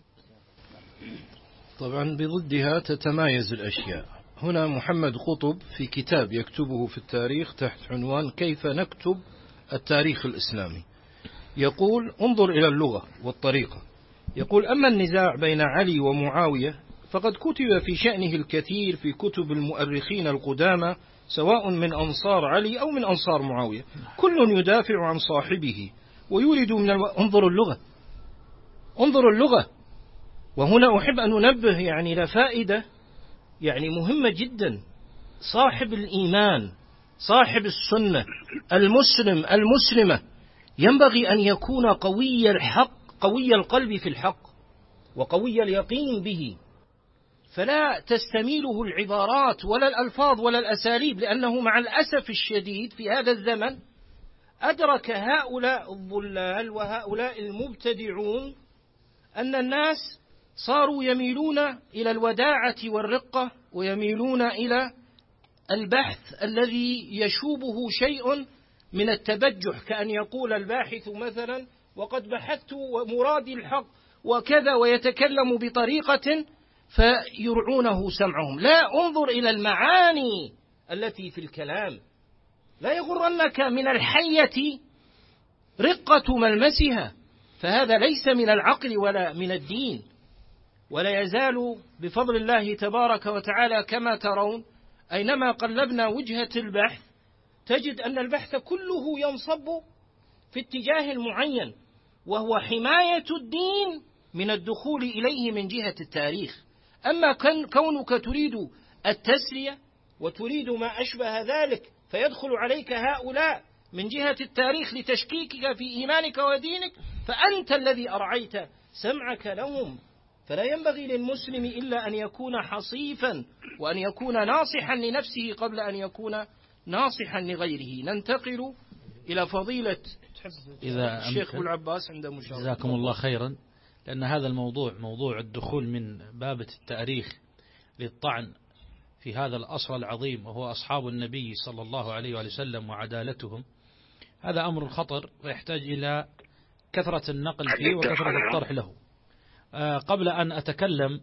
طبعا بضدها تتمايز الأشياء. هنا محمد قطب في كتاب يكتبه في التاريخ تحت عنوان كيف نكتب التاريخ الإسلامي يقول انظر إلى اللغة والطريقة. يقول أما النزاع بين علي ومعاوية فقد كتب في شأنه الكثير في كتب المؤرخين القدامى سواء من أنصار علي أو من أنصار معاوية، كل يدافع عن صاحبه ويريد من الو... انظروا اللغة، انظروا اللغة. وهنا أحب أن ننبه يعني لفائدة يعني مهمة جدا. صاحب الإيمان، صاحب السنة، المسلم المسلمة ينبغي أن يكون قوي الحق، قوي القلب في الحق، وقوي اليقين به، فلا تستميله العبارات ولا الألفاظ ولا الأساليب، لأنه مع الأسف الشديد في هذا الزمن أدرك هؤلاء الضلال وهؤلاء المبتدعون أن الناس صاروا يميلون إلى الوداعة والرقة، ويميلون إلى البحث الذي يشوبه شيء من التبجح، كأن يقول الباحث مثلا وقد بحثت ومرادي الحق وكذا، ويتكلم بطريقة فيرعونه سمعهم. لا، انظر إلى المعاني التي في الكلام، لا يغرنك من الحية رقة ملمسها، فهذا ليس من العقل ولا من الدين. ولا يزال بفضل الله تبارك وتعالى كما ترون أينما قلبنا وجهة البحث تجد أن البحث كله ينصب في اتجاه معين، وهو حماية الدين من الدخول إليه من جهة التاريخ. أما كونك تريد التسلية وتريد ما أشبه ذلك فيدخل عليك هؤلاء من جهة التاريخ لتشكيكك في إيمانك ودينك، فأنت الذي أرعيت سمعك لهم. فلا ينبغي للمسلم إلا أن يكون حصيفا وأن يكون ناصحا لنفسه قبل أن يكون ناصحا لغيره. ننتقل إلى فضيلة إذا الشيخ أبو العباس عند مشاركة. جزاكم الله خيرا. لأن هذا الموضوع موضوع الدخول من بابة التاريخ للطعن في هذا الأصل العظيم وهو أصحاب النبي صلى الله عليه وسلم وعدالتهم، هذا أمر خطر ويحتاج إلى كثرة النقل فيه وكثرة الطرح له. قبل أن أتكلم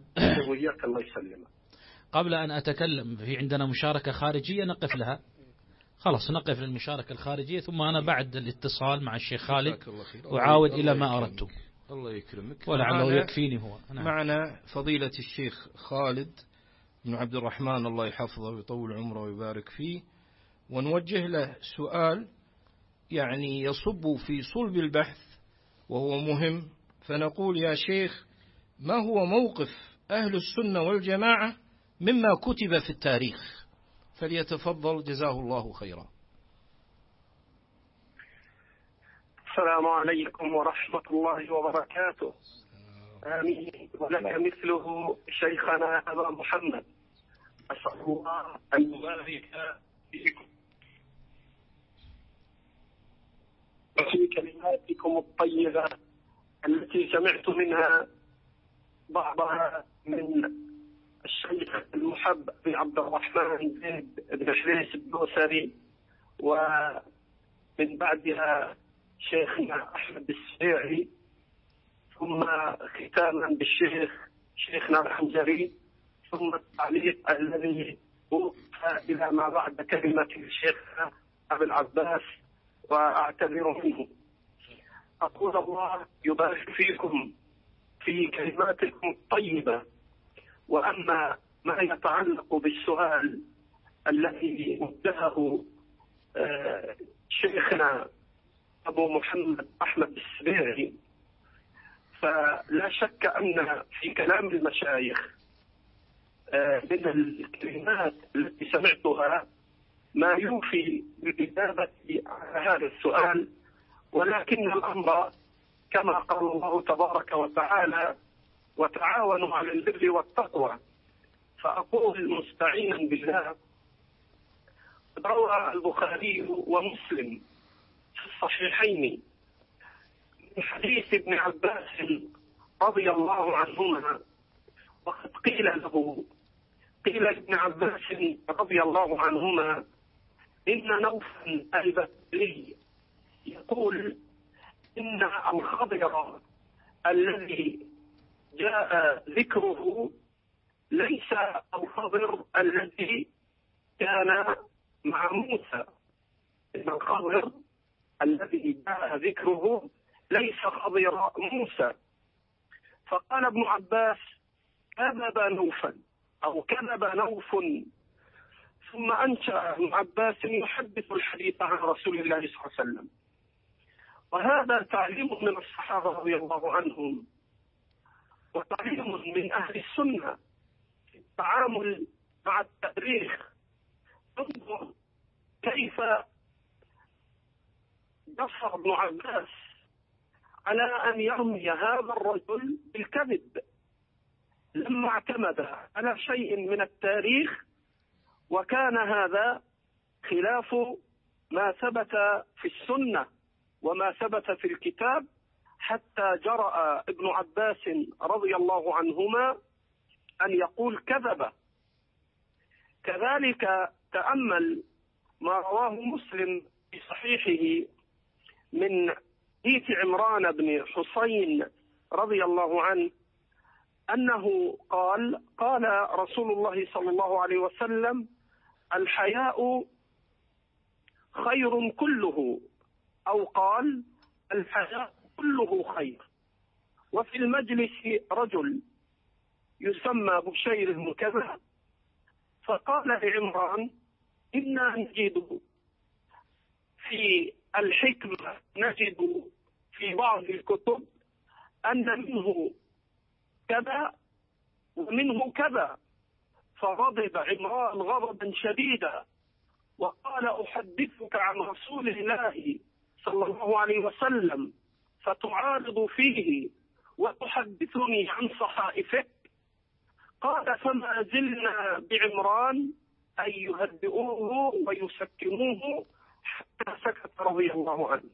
قبل أن أتكلم في عندنا مشاركة خارجية نقف لها، خلاص نقف للمشاركة الخارجية، ثم أنا بعد الاتصال مع الشيخ خالد أعاود إلى ما أردت. الله يكرمك. ولعله يكفيني هو. نعم. معنا فضيلة الشيخ خالد بن عبد الرحمن الله يحفظه ويطول عمره ويبارك فيه، ونوجه له سؤال يعني يصب في صلب البحث وهو مهم. فنقول يا شيخ، ما هو موقف أهل السنة والجماعة مما كتب في التاريخ؟ فليتفضل جزاه الله خيرا. السلام عليكم ورحمة الله وبركاته. آمين ولك مثله شيخنا أبا محمد، أسأل الله أن يبارك فيكم وفي كلماتكم الطيبة التي سمعت منها بعضها من الشيخ المحب بن عبد الرحمن زيد بن حريس الدوسري، ومن بعدها شيخنا أحمد السبيعي، ثم ختاما بالشيخ شيخنا الحنجري، ثم التعليق الذي وقف إلى ما بعد كلمة الشيخ أبي العباس وأعتذر منه. أقول الله يبارك فيكم في كلماتكم الطيبة. وأما ما يتعلق بالسؤال الذي وجهه شيخنا أبو محمد أحمد السبيعي، فلا شك أن في كلام المشايخ من الكلمات التي سمعتها ما يوفي بالإجابة على هذا السؤال، ولكن الأمر كما قال الله تبارك وتعالى: وتعاونوا على البر والتقوى. فأقول مستعينا بالله: روى البخاري ومسلم في الصحيحين من حديث ابن عباس رضي الله عنهما، وقد قيل له قيل ابن عباس رضي الله عنهما إن نوفا البتري يقول إن الخضر الذي جاء ذكره ليس الخضر الذي كان مع موسى، إن الخضر الذي جاء ذكره ليس خضر موسى. فقال ابن عباس: كذب نوفا أو كذب نوف. ثم أنشأ ابن عباس يحدث الحديث عن رسول الله صلى الله عليه وسلم، وهذا تعليم من الصحابة رضي الله عنهم، وتعليم من أهل السنة في التعامل مع التاريخ. انظر كيف جسر ابن عباس على أن يرمي هذا الرجل بالكذب لما اعتمد على شيء من التاريخ، وكان هذا خلاف ما ثبت في السنة وما ثبت في الكتاب، حتى جرأ ابن عباس رضي الله عنهما أن يقول كذب. كذلك تأمل ما رواه مسلم في صحيحه من حديث عمران بن حسين رضي الله عنه أنه قال قال رسول الله صلى الله عليه وسلم: الحياء خير كله، أو قال: الحياء كله خير. وفي المجلس رجل يسمى بشير بن كذا، فقال لعمران: إنا نجد في الحكمة نجد في بعض الكتب أن منه كذا ومنه كذا. فغضب عمران غضبا شديدا وقال: أحدثك عن رسول الله صلى الله عليه وسلم فتعارض فيه وتحدثني عن صحائفك؟ قال: فما زلنا بعمران أن يهدئوه ويسكنوه حتى سكت رضي الله عنه.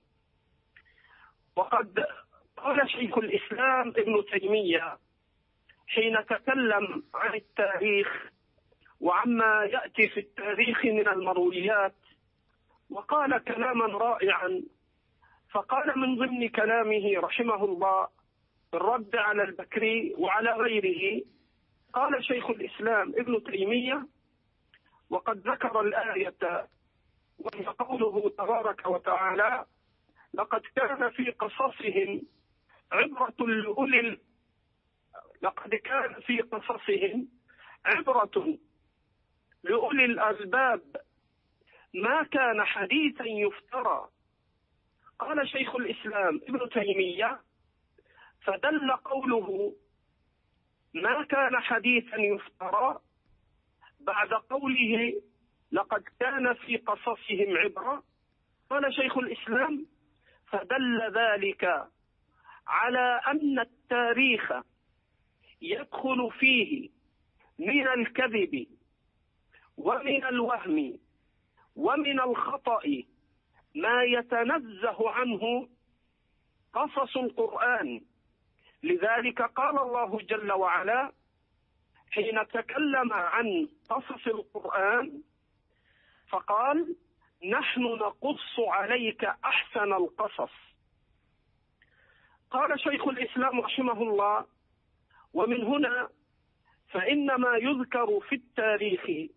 وقد قال شيخ الإسلام ابن تيمية حين تكلم عن التاريخ وعما يأتي في التاريخ من المرويات، وقال كلاما رائعا. فقال من ضمن كلامه رحمه الله الرد على البكري وعلى غيره، قال شيخ الإسلام ابن تيمية: وقد ذكر الآية وهي قوله تبارك وتعالى: لقد كان في قصصهم عبرة لأولي لقد كان في قصصهم عبرة لأولي الألباب ما كان حديثا يفترى. قال شيخ الإسلام ابن تيمية: فدل قوله ما كان حديثا يفترى بعد قوله لقد كان في قصصهم عبرة، قال شيخ الإسلام: فدل ذلك على أن التاريخ يدخل فيه من الكذب ومن الوهم ومن الخطأ ما يتنزه عنه قصص القرآن. لذلك قال الله جل وعلا حين تكلم عن قصص القرآن فقال: نحن نقص عليك أحسن القصص. قال شيخ الإسلام رحمه الله: ومن هنا فإن ما يذكر في التاريخ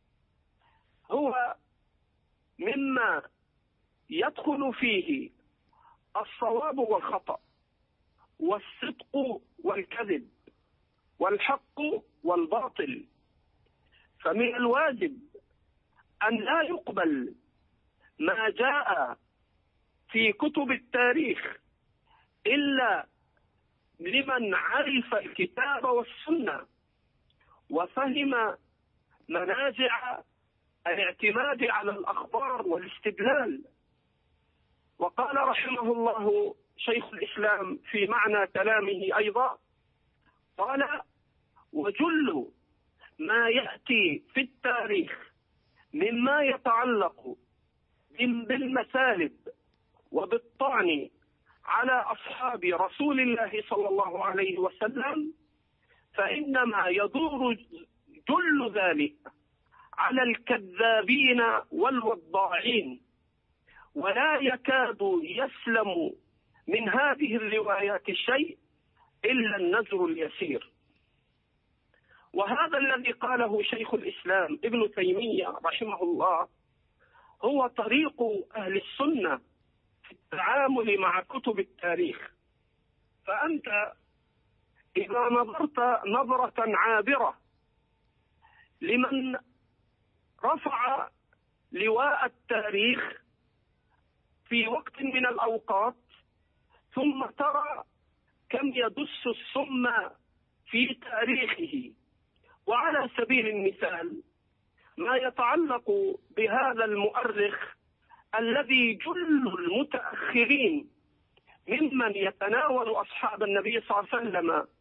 هو مما يدخل فيه الصواب والخطأ والصدق والكذب والحق والباطل، فمن الواجب أن لا يقبل ما جاء في كتب التاريخ إلا لمن عرف الكتاب والسنة وفهم منازع الاعتماد على الأخبار والاستدلال. وقال رحمه الله شيخ الإسلام في معنى كلامه أيضا، قال: وجل ما يأتي في التاريخ مما يتعلق بالمثالب وبالطعن على أصحاب رسول الله صلى الله عليه وسلم فإنما يدور جل ذلك على الكذابين والوضاعين، ولا يكاد يسلم من هذه الروايات شيء إلا النزر اليسير. وهذا الذي قاله شيخ الإسلام ابن تيمية رحمه الله هو طريق أهل السنة في التعامل مع كتب التاريخ. فأنت إذا نظرت نظرة عابرة لمن رفع لواء التاريخ في وقت من الأوقات ثم ترى كم يدس السم في تاريخه، وعلى سبيل المثال ما يتعلق بهذا المؤرخ الذي جل المتأخرين ممن يتناول أصحاب النبي صلى الله عليه وسلم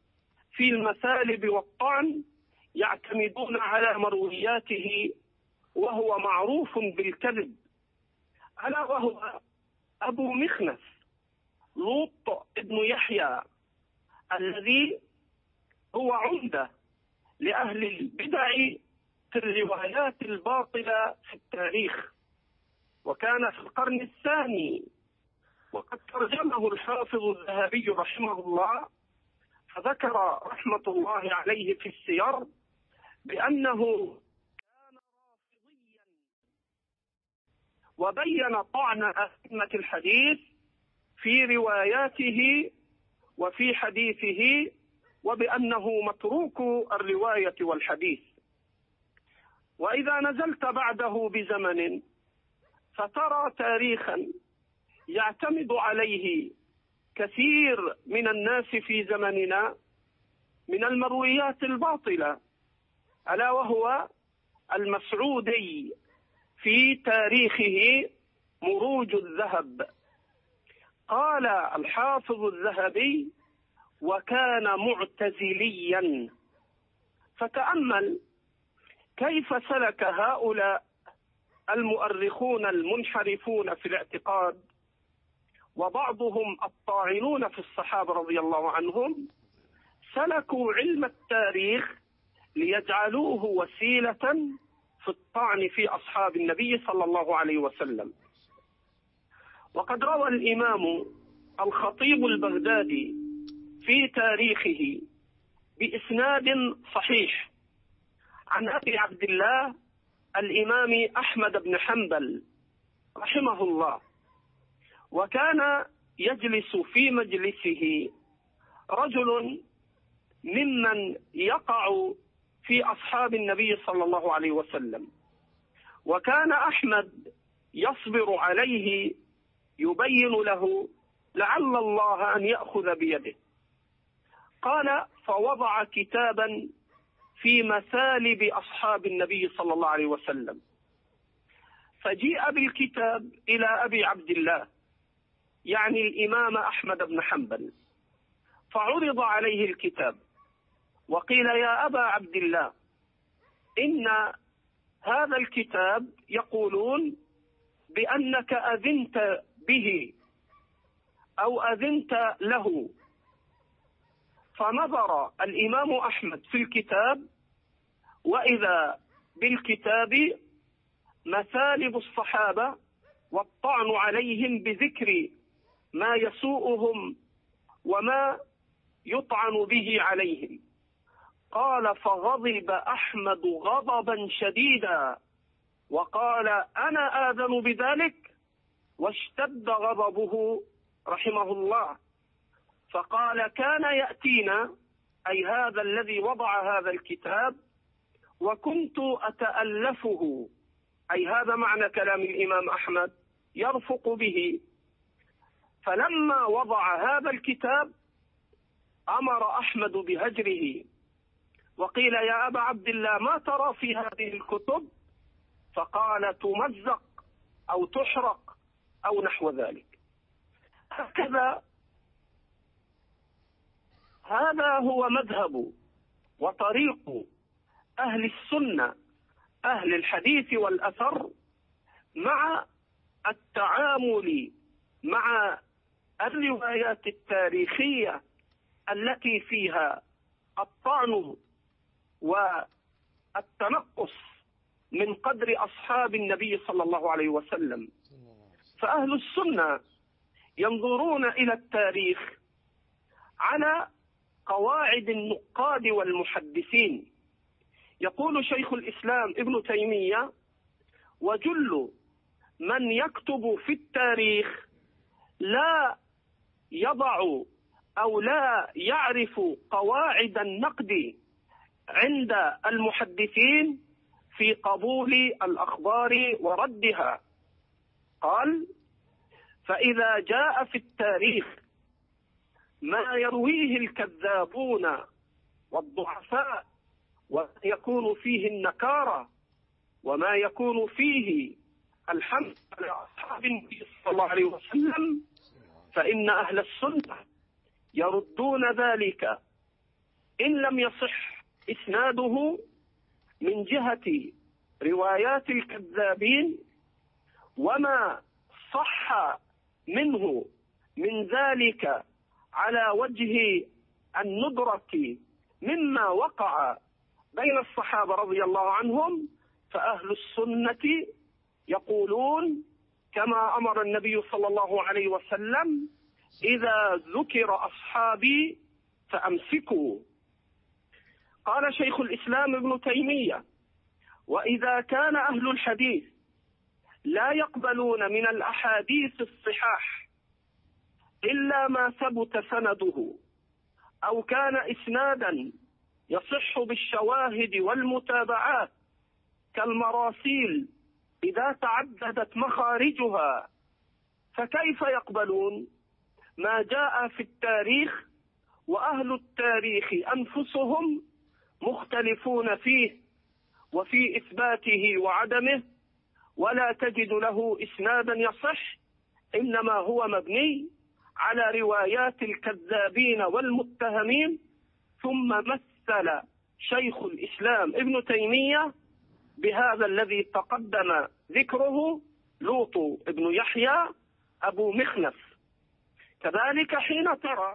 في المثالب والطعن يعتمدون على مروياته وهو معروف بالكذب، ألا وهو أبو مخنف لوط ابن يحيى الذي هو عمدة لأهل البدع في الروايات الباطلة في التاريخ، وكان في القرن الثاني، وقد ترجمه الحافظ الذهبي رحمه الله، فذكر رحمة الله عليه في السير بأنه كان رافضيا، وبين طعن أئمة الحديث في رواياته وفي حديثه، وبأنه متروك الرواية والحديث. وإذا نزلت بعده بزمن فترى تاريخا يعتمد عليه كثير من الناس في زمننا من المرويات الباطلة، ألا وهو المسعودي في تاريخه مروج الذهب. قال الحافظ الذهبي: وكان معتزليا. فتأمل كيف سلك هؤلاء المؤرخون المنحرفون في الاعتقاد، وبعضهم الطاعنون في الصحابة رضي الله عنهم، سلكوا علم التاريخ ليجعلوه وسيلة في الطعن في أصحاب النبي صلى الله عليه وسلم. وقد روى الإمام الخطيب البغدادي في تاريخه بإسناد صحيح عن أبي عبد الله الإمام أحمد بن حنبل رحمه الله، وكان يجلس في مجلسه رجل ممن يقع في أصحاب النبي صلى الله عليه وسلم، وكان أحمد يصبر عليه يبين له لعل الله أن يأخذ بيده. قال: فوضع كتابا في مثالب أصحاب النبي صلى الله عليه وسلم، فجيء بالكتاب إلى أبي عبد الله يعني الإمام أحمد بن حنبل، فعرض عليه الكتاب وقيل: يا أبا عبد الله، إن هذا الكتاب يقولون بأنك أذنت به أو أذنت له. فنظر الإمام أحمد في الكتاب، وإذا بالكتاب مثالب الصحابة والطعن عليهم بذكر ما يسوءهم وما يطعن به عليهم. قال: فغضب أحمد غضبا شديدا وقال: أنا آذن بذلك، واشتد غضبه رحمه الله. فقال: كان يأتينا، أي هذا الذي وضع هذا الكتاب، وكنت أتألفه، أي هذا معنى كلام الإمام أحمد، يرفق به. فلما وضع هذا الكتاب أمر أحمد بهجره، وقيل: يا أبا عبد الله، ما ترى في هذه الكتب؟ فقال: تمزق أو تحرق أو نحو ذلك. هكذا هذا هو مذهب وطريق أهل السنة أهل الحديث والأثر مع التعامل مع الروايات التاريخية التي فيها الطعن والتنقص من قدر أصحاب النبي صلى الله عليه وسلم. فأهل السنة ينظرون إلى التاريخ على قواعد النقاد والمحدثين. يقول شيخ الإسلام ابن تيمية: وجل من يكتب في التاريخ لا يضع أو لا يعرف قواعد النقد عند المحدثين في قبول الأخبار وردها. قال: فإذا جاء في التاريخ ما يرويه الكذابون والضعفاء ويكون فيه النكارة وما يكون فيه الحمد على أصحاب النبي صلى الله عليه وسلم، فإن أهل السنة يردون ذلك إن لم يصح إسناده من جهة روايات الكذابين وما صح منه من ذلك على وجه الندرة مما وقع بين الصحابة رضي الله عنهم، فأهل السنة يقولون كما أمر النبي صلى الله عليه وسلم: إذا ذكر أصحابي فأمسكوا. قال شيخ الإسلام ابن تيمية: وإذا كان أهل الحديث لا يقبلون من الأحاديث الصحاح إلا ما ثبت سنده أو كان إسنادا يصح بالشواهد والمتابعات كالمراسيل إذا تعددت مخارجها، فكيف يقبلون ما جاء في التاريخ وأهل التاريخ أنفسهم مختلفون فيه وفي إثباته وعدمه، ولا تجد له إسنادا يصح، إنما هو مبني على روايات الكذابين والمتهمين. ثم مثل شيخ الإسلام ابن تيمية بهذا الذي تقدم ذكره لوط ابن يحيى أبو مخنف. كذلك حين ترى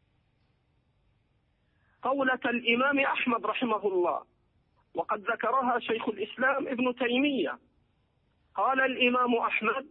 قولة الإمام أحمد رحمه الله، وقد ذكرها شيخ الإسلام ابن تيمية، قال الإمام أحمد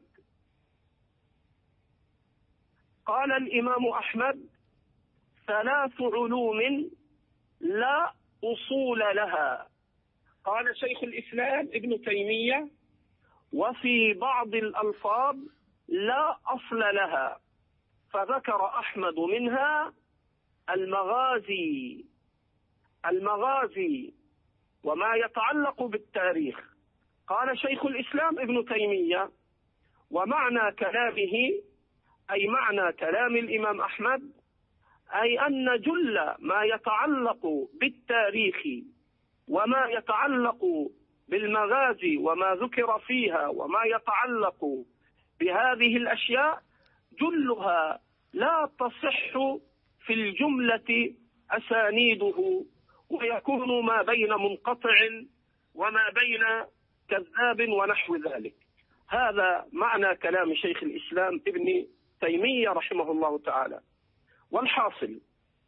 قال الإمام أحمد: ثلاث علوم لا أصول لها. قال شيخ الإسلام ابن تيمية: وفي بعض الألفاظ لا أصل لها. فذكر أحمد منها المغازي المغازي وما يتعلق بالتاريخ. قال شيخ الإسلام ابن تيمية: ومعنى كلامه، أي معنى كلام الإمام أحمد، أي أن جل ما يتعلق بالتاريخ وما يتعلق بالمغازي وما ذكر فيها وما يتعلق بهذه الأشياء جلها لا تصح في الجملة أسانيده، ويكون ما بين منقطع وما بين كذاب ونحو ذلك. هذا معنى كلام شيخ الإسلام ابن تيمية رحمه الله تعالى. والحاصل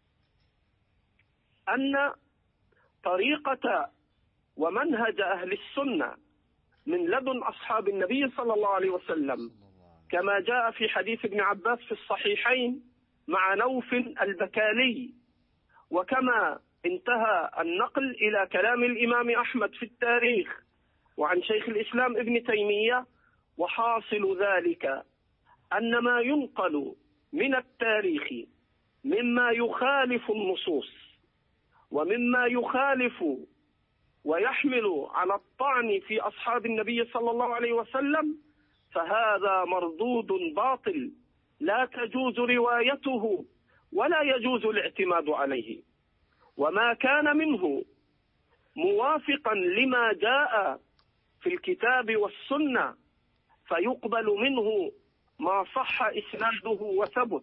أن طريقة ومنهج أهل السنة من لدن أصحاب النبي صلى الله عليه وسلم كما جاء في حديث ابن عباس في الصحيحين مع نوف البكالي، وكما انتهى النقل إلى كلام الإمام أحمد في التاريخ وعن شيخ الإسلام ابن تيمية. وحاصل ذلك أن ما ينقل من التاريخ مما يخالف النصوص ومما يخالف ويحمل على الطعن في أصحاب النبي صلى الله عليه وسلم، فهذا مردود باطل لا تجوز روايته ولا يجوز الاعتماد عليه. وما كان منه موافقا لما جاء في الكتاب والسنة فيقبل منه ما صح إسناده وثبت،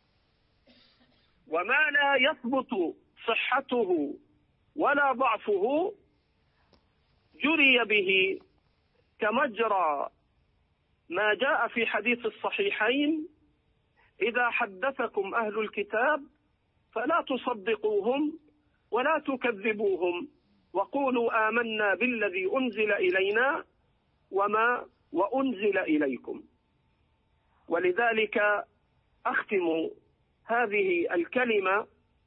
وما لا يثبت صحته ولا ضعفه جري به كمجرى ما جاء في حديث الصحيحين: إذا حدثكم أهل الكتاب فلا تصدقوهم ولا تكذبوهم وقولوا آمنا بالذي أنزل إلينا وما وأنزل إليكم. ولذلك أختم هذه الكلمة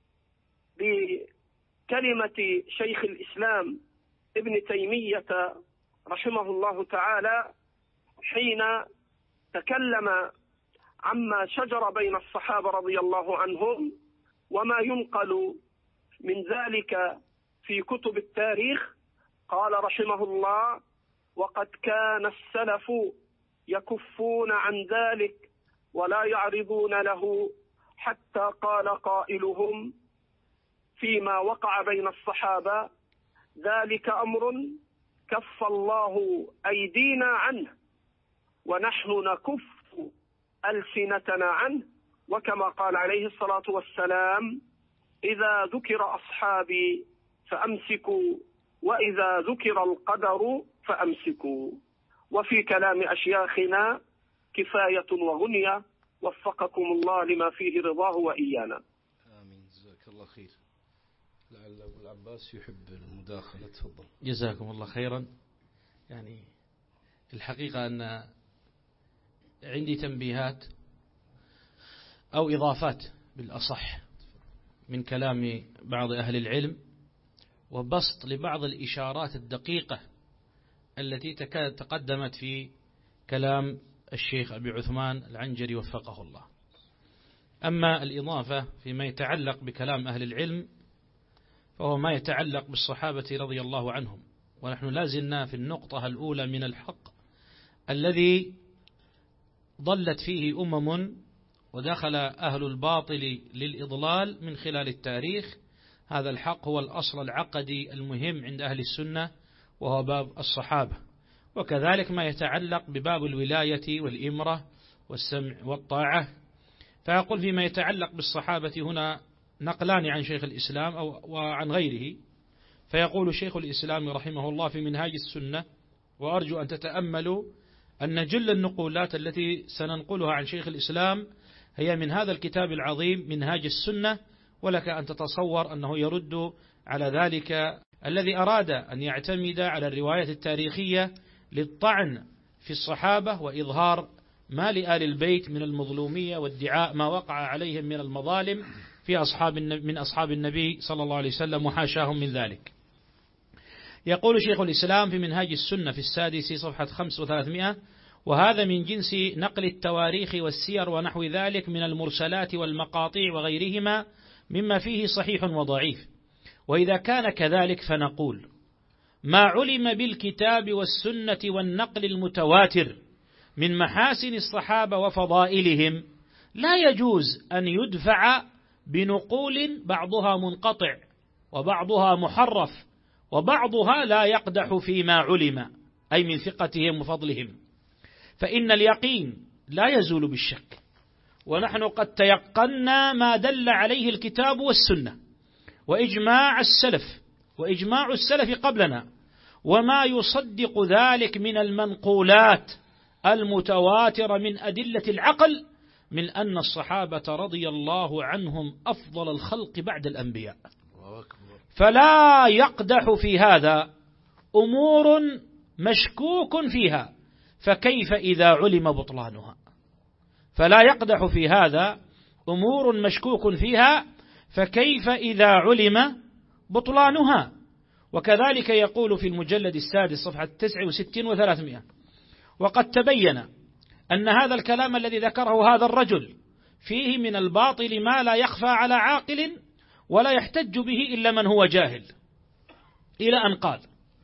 بكلمة شيخ الإسلام ابن تيمية رحمه الله تعالى حين تكلم عما شجر بين الصحابة رضي الله عنهم وما ينقل من ذلك في كتب التاريخ. قال رحمه الله: وقد كان السلف يكفون عن ذلك ولا يعرضون له، حتى قال قائلهم فيما وقع بين الصحابة: ذلك أمر كف الله أيدينا عنه ونحن نكف ألسنتنا عنه. وكما قال عليه الصلاة والسلام: إذا ذكر أصحابي فأمسكوا، وإذا ذكر القدر فأمسكوا. وفي كلام أشياخنا كفاية وغنية، وفقكم الله لما فيه رضاه وإيانا. آمين. جزاك الله خير. لعل أبو العباس يحب المداخلة. تفضل. جزاكم الله خيرا. يعني الحقيقة أن عندي تنبيهات أو إضافات بالأصح من كلام بعض أهل العلم، وبسط لبعض الإشارات الدقيقة التي تقدمت في كلام الشيخ أبي عثمان العنجري وفقه الله. أما الإضافة فيما يتعلق بكلام أهل العلم فهو ما يتعلق بالصحابة رضي الله عنهم، ونحن لازلنا في النقطة الأولى من الحق الذي ضلت فيه أمم ودخل أهل الباطل للإضلال من خلال التاريخ. هذا الحق هو الأصل العقدي المهم عند أهل السنة، وهو باب الصحابة. وكذلك ما يتعلق بباب الولاية والإمرة والسمع والطاعة. فأقول فيما يتعلق بالصحابة هنا نقلان عن شيخ الإسلام أو وعن غيره. فيقول شيخ الإسلام رحمه الله في منهاج السنة، وأرجو أن تتأملوا أن جل النقولات التي سننقلها عن شيخ الإسلام هي من هذا الكتاب العظيم منهاج السنة، ولك أن تتصور أنه يرد على ذلك الذي أراد أن يعتمد على الرواية التاريخية للطعن في الصحابة وإظهار ما لآل البيت من المظلومية وادعاء ما وقع عليهم من المظالم في أصحاب من أصحاب النبي صلى الله عليه وسلم، وحاشاهم من ذلك. يقول شيخ الإسلام في منهاج السنة في السادس صفحة خمسة وثلاثمائة: وهذا من جنس نقل التواريخ والسير ونحو ذلك من المرسلات والمقاطيع وغيرهما مما فيه صحيح وضعيف. وإذا كان كذلك فنقول ما علم بالكتاب والسنة والنقل المتواتر من محاسن الصحابة وفضائلهم لا يجوز أن يدفع بنقول بعضها منقطع وبعضها محرف وبعضها لا يقدح فيما علم، أي من ثقتهم وفضلهم، فإن اليقين لا يزول بالشك، ونحن قد تيقنا ما دل عليه الكتاب والسنة وإجماع السلف وإجماع السلف قبلنا، وما يصدق ذلك من المنقولات المتواترة من أدلة العقل من أن الصحابة رضي الله عنهم أفضل الخلق بعد الأنبياء. فلا يقدح في هذا أمور مشكوك فيها، فكيف إذا علم بطلانها؟ فلا يقدح في هذا أمور مشكوك فيها، فكيف إذا علم بطلانها؟ وكذلك يقول في المجلد السادس صفحة تسعة وستين وثلاثمائة: وقد تبين أن هذا الكلام الذي ذكره هذا الرجل فيه من الباطل ما لا يخفى على عاقل ولا يحتج به إلا من هو جاهل، إلى أن قال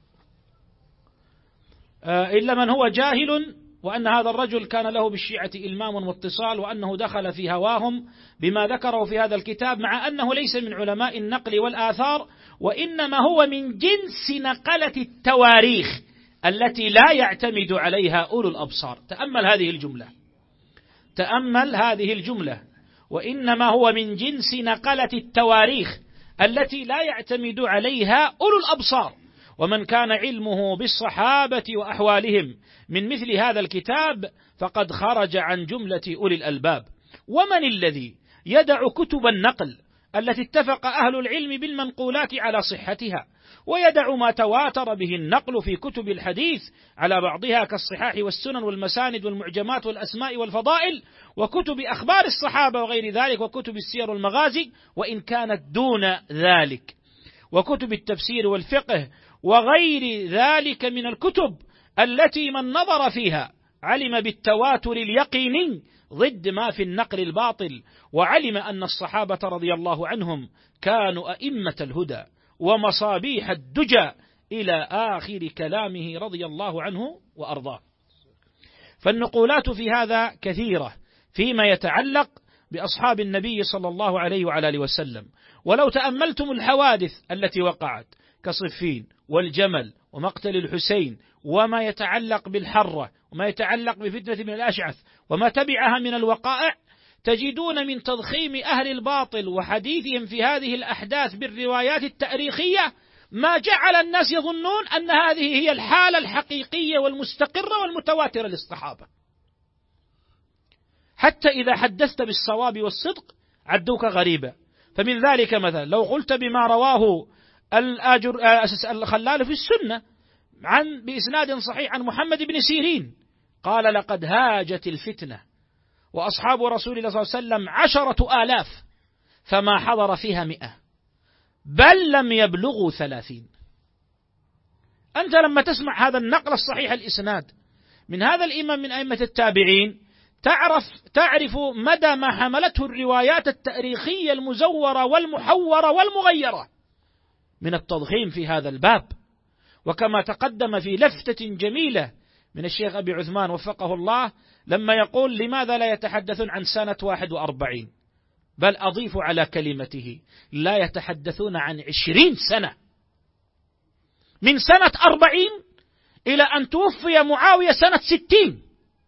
إلا من هو جاهل، وأن هذا الرجل كان له بالشيعة إلمام واتصال، وأنه دخل في هواهم بما ذكره في هذا الكتاب، مع أنه ليس من علماء النقل والآثار، وإنما هو من جنس نقلة التواريخ التي لا يعتمد عليها أولو الأبصار. تأمل هذه الجملة، تأمل هذه الجملة: وإنما هو من جنس نقلة التواريخ التي لا يعتمد عليها أولو الأبصار. ومن كان علمه بالصحابة وأحوالهم من مثل هذا الكتاب فقد خرج عن جملة أولي الألباب. ومن الذي يدع كتب النقل التي اتفق أهل العلم بالمنقولات على صحتها، ويدع ما تواتر به النقل في كتب الحديث على بعضها كالصحاح والسنن والمساند والمعجمات والأسماء والفضائل وكتب أخبار الصحابة وغير ذلك وكتب السير والمغازي وإن كانت دون ذلك، وكتب التفسير والفقه وغير ذلك من الكتب التي من نظر فيها علم بالتواتر اليقيني ضد ما في النقل الباطل، وعلم أن الصحابة رضي الله عنهم كانوا أئمة الهدى ومصابيح الدجى إلى آخر كلامه رضي الله عنه وأرضاه. فالنقولات في هذا كثيرة فيما يتعلق بأصحاب النبي صلى الله عليه وعلى آله وسلم. ولو تأملتم الحوادث التي وقعت كصفين والجمل ومقتل الحسين وما يتعلق بالحرة وما يتعلق بفتنة من الأشعث وما تبعها من الوقائع، تجدون من تضخيم أهل الباطل وحديثهم في هذه الأحداث بالروايات التاريخية ما جعل الناس يظنون أن هذه هي الحالة الحقيقية والمستقرة والمتواترة للصحابة، حتى إذا حدثت بالصواب والصدق عدوك غريبا. فمن ذلك مثلا لو قلت بما رواه الآجر الخلال في السنة عن بإسناد صحيح عن محمد بن سيرين قال: لقد هاجت الفتنة وأصحاب رسول الله صلى الله عليه وسلم عشرة آلاف فما حضر فيها مئة بل لم يبلغوا ثلاثين. أنت لما تسمع هذا النقل الصحيح الإسناد من هذا الإمام من أئمة التابعين تعرف تعرف مدى ما حملته الروايات التاريخية المزورة والمحورة والمغيرة من التضخيم في هذا الباب. وكما تقدم في لفتة جميلة من الشيخ أبي عثمان وفقه الله لما يقول: لماذا لا يتحدثون عن سنة واحد وأربعين؟ بل أضيف على كلمته: لا يتحدثون عن عشرين سنة، من سنة أربعين إلى أن توفي معاوية سنة ستين.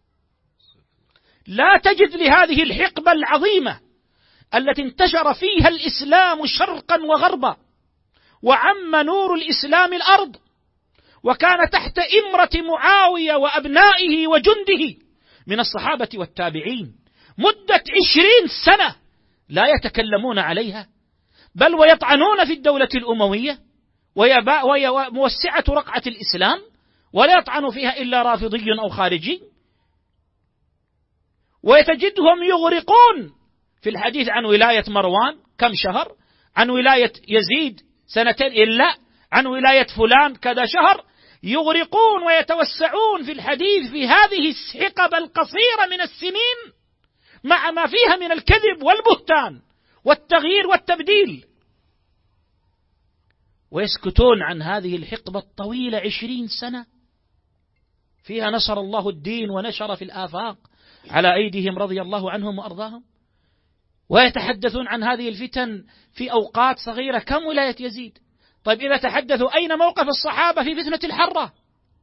لا تجد لهذه الحقبة العظيمة التي انتشر فيها الإسلام شرقا وغربا وعم نور الإسلام الأرض، وكان تحت إمرة معاوية وأبنائه وجنده من الصحابة والتابعين مدة عشرين سنة لا يتكلمون عليها، بل ويطعنون في الدولة الأموية وموسعة رقعة الإسلام، ولا يطعن فيها إلا رافضي أو خارجي، ويتجدهم يغرقون في الحديث عن ولاية مروان كم شهر، عن ولاية يزيد سنتين إلا، عن ولاية فلان كذا شهر، يغرقون ويتوسعون في الحديث في هذه الحقبة القصيرة من السنين مع ما فيها من الكذب والبهتان والتغيير والتبديل، ويسكتون عن هذه الحقبة الطويلة عشرين سنة فيها نصر الله الدين ونشر في الآفاق على أيديهم رضي الله عنهم وأرضاهم، ويتحدثون عن هذه الفتن في أوقات صغيرة. كم ولاية يزيد؟ طيب إذا تحدثوا أين موقف الصحابة في فتنة الحرة؟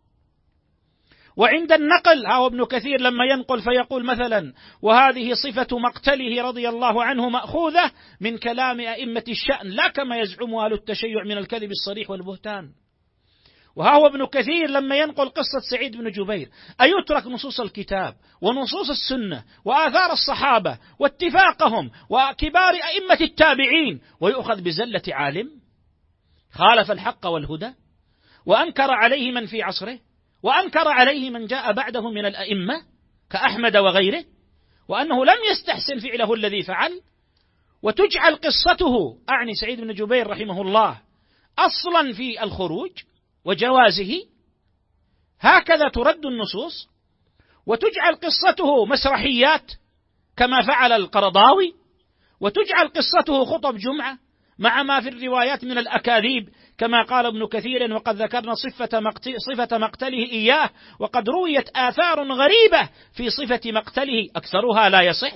وعند النقل ها ابن كثير لما ينقل فيقول مثلا: وهذه صفة مقتله رضي الله عنه مأخوذة من كلام أئمة الشأن لا كما يزعم أهل التشيع من الكذب الصريح والبهتان. وها هو ابن كثير لما ينقل قصة سعيد بن جبير أيترك نصوص الكتاب ونصوص السنة وآثار الصحابة واتفاقهم وكبار أئمة التابعين ويؤخذ بزلة عالم خالف الحق والهدى وأنكر عليه من في عصره وأنكر عليه من جاء بعده من الأئمة كأحمد وغيره، وأنه لم يستحسن فعله الذي فعل، وتجعل قصته أعني سعيد بن جبير رحمه الله أصلا في الخروج وجوازه، هكذا ترد النصوص، وتجعل قصته مسرحيات كما فعل القرضاوي، وتجعل قصته خطب جمعة مع ما في الروايات من الأكاذيب كما قال ابن كثير: وقد ذكرنا صفة مقتله, صفة مقتله إياه وقد رويت آثار غريبة في صفة مقتله أكثرها لا يصح.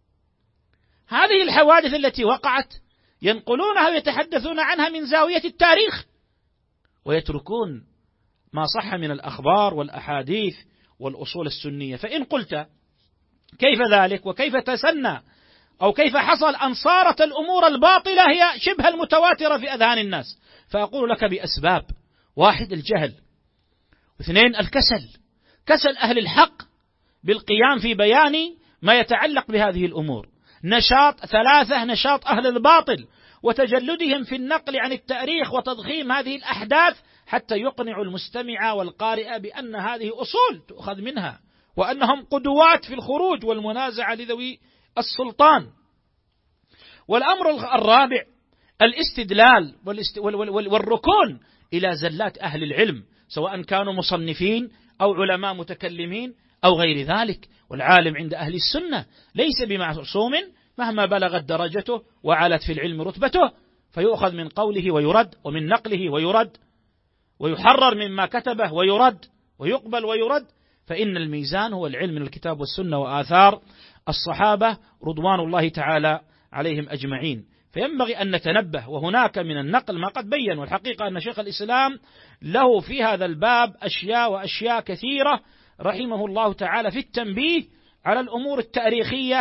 هذه الحوادث التي وقعت ينقلونها ويتحدثون عنها من زاوية التاريخ، ويتركون ما صح من الأخبار والأحاديث والأصول السنية. فإن قلت كيف ذلك وكيف تسنى أو كيف حصل أن صارت الأمور الباطلة هي شبه المتواترة في أذهان الناس، فأقول لك بأسباب: واحد الجهل، واثنين الكسل، كسل أهل الحق بالقيام في بيان ما يتعلق بهذه الأمور، نشاط ثلاثة نشاط أهل الباطل وتجلدهم في النقل عن التاريخ وتضخيم هذه الأحداث حتى يقنعوا المستمع والقارئ بأن هذه أصول تؤخذ منها، وأنهم قدوات في الخروج والمنازعة لذوي السلطان. والأمر الرابع الاستدلال والركون إلى زلات أهل العلم سواء كانوا مصنفين أو علماء متكلمين أو غير ذلك. والعالم عند أهل السنة ليس بمعصوم مهما بلغت درجته وعلت في العلم رتبته، فيؤخذ من قوله ويرد، ومن نقله ويرد، ويحرر مما كتبه ويرد، ويقبل ويرد. فإن الميزان هو العلم من الكتاب والسنة وآثار الصحابة رضوان الله تعالى عليهم أجمعين. فينبغي أن نتنبه، وهناك من النقل ما قد بين، والحقيقة أن شيخ الإسلام له في هذا الباب أشياء وأشياء كثيرة رحمه الله تعالى في التنبيه على الأمور التاريخية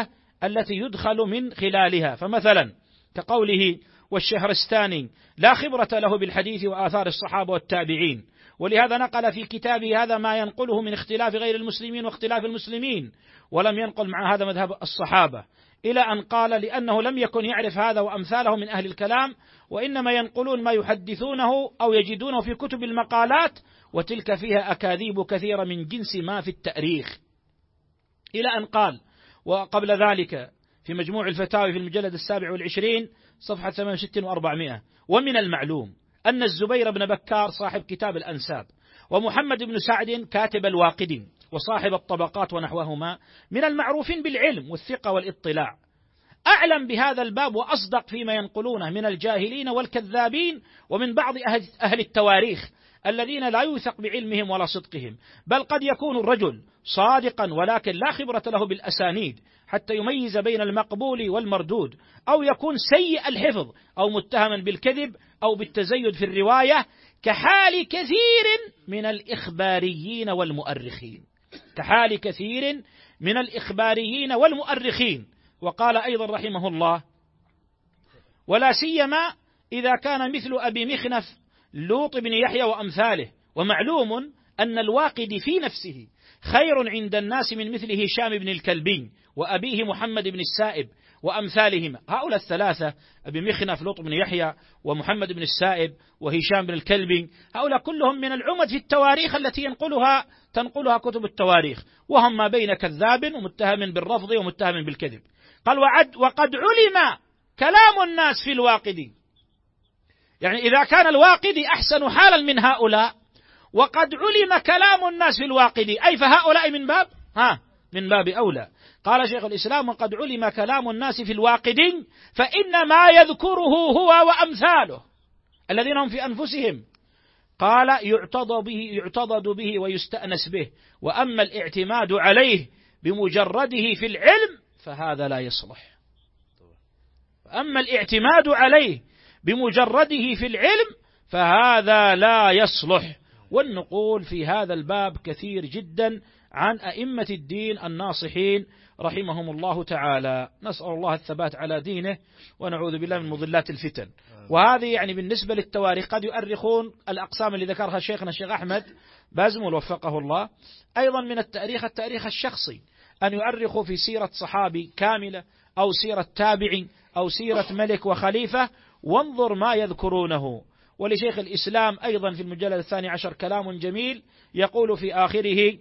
التي يدخل من خلالها، فمثلا كقوله والشهرستاني لا خبرة له بالحديث وآثار الصحابة والتابعين، ولهذا نقل في كتابه هذا ما ينقله من اختلاف غير المسلمين واختلاف المسلمين، ولم ينقل مع هذا مذهب الصحابة، إلى أن قال لأنه لم يكن يعرف هذا وأمثاله من أهل الكلام، وإنما ينقلون ما يحدثونه أو يجدونه في كتب المقالات، وتلك فيها أكاذيب كثيرة من جنس ما في التأريخ، إلى أن قال وقبل ذلك في مجموع الفتاوي في المجلد السابع والعشرين صفحة ثمانية وستين وأربعمائة: ومن المعلوم أن الزبير بن بكار صاحب كتاب الأنساب، ومحمد بن سعد كاتب الواقدي وصاحب الطبقات ونحوهما من المعروفين بالعلم والثقة والاطلاع، أعلم بهذا الباب وأصدق فيما ينقلونه من الجاهلين والكذابين ومن بعض أهل التواريخ الذين لا يوثق بعلمهم ولا صدقهم، بل قد يكون الرجل صادقا ولكن لا خبرة له بالأسانيد حتى يميز بين المقبول والمردود، أو يكون سيء الحفظ أو متهما بالكذب أو بالتزيد في الرواية، كحال كثير من الإخباريين والمؤرخين كحال كثير من الإخباريين والمؤرخين. وقال أيضا رحمه الله: ولا سيما إذا كان مثل أبي مخنف لوط بن يحيى وأمثاله، ومعلوم أن الواقدي في نفسه خير عند الناس من مثل هشام بن الكلبي وأبيه محمد بن السائب وأمثالهما. هؤلاء الثلاثة أبي مخنف لوط بن يحيى ومحمد بن السائب وهشام بن الكلبي، هؤلاء كلهم من العمد في التواريخ التي ينقلها تنقلها كتب التواريخ، وهم ما بين كذاب ومتهم بالرفض ومتهم بالكذب. قال: وعد وقد علم كلام الناس في الواقدي، يعني إذا كان الواقدي أحسن حالا من هؤلاء، وقد علم كلام الناس في الواقدي، أي فهؤلاء من باب ها من باب أولى. قال شيخ الإسلام: وقد علم كلام الناس في الواقدي فإن ما يذكره هو وأمثاله الذين هم في أنفسهم، قال يعتضد به, يعتضد به ويستأنس به، وأما الاعتماد عليه بمجرده في العلم فهذا لا يصلح. أما الاعتماد عليه بمجرده في العلم فهذا لا يصلح. والنقول في هذا الباب كثير جدا عن أئمة الدين الناصحين رحمهم الله تعالى، نسأل الله الثبات على دينه ونعوذ بالله من مضلات الفتن. وهذه يعني بالنسبة للتواريخ قد يؤرخون الأقسام اللي ذكرها شيخنا الشيخ أحمد بازمول وفقه الله. أيضا من التاريخ التاريخ الشخصي، أن يؤرخوا في سيرة صحابي كاملة أو سيرة تابعي أو سيرة ملك وخليفة، وانظر ما يذكرونه. ولشيخ الإسلام أيضا في المجلد الثاني عشر كلام جميل يقول في آخره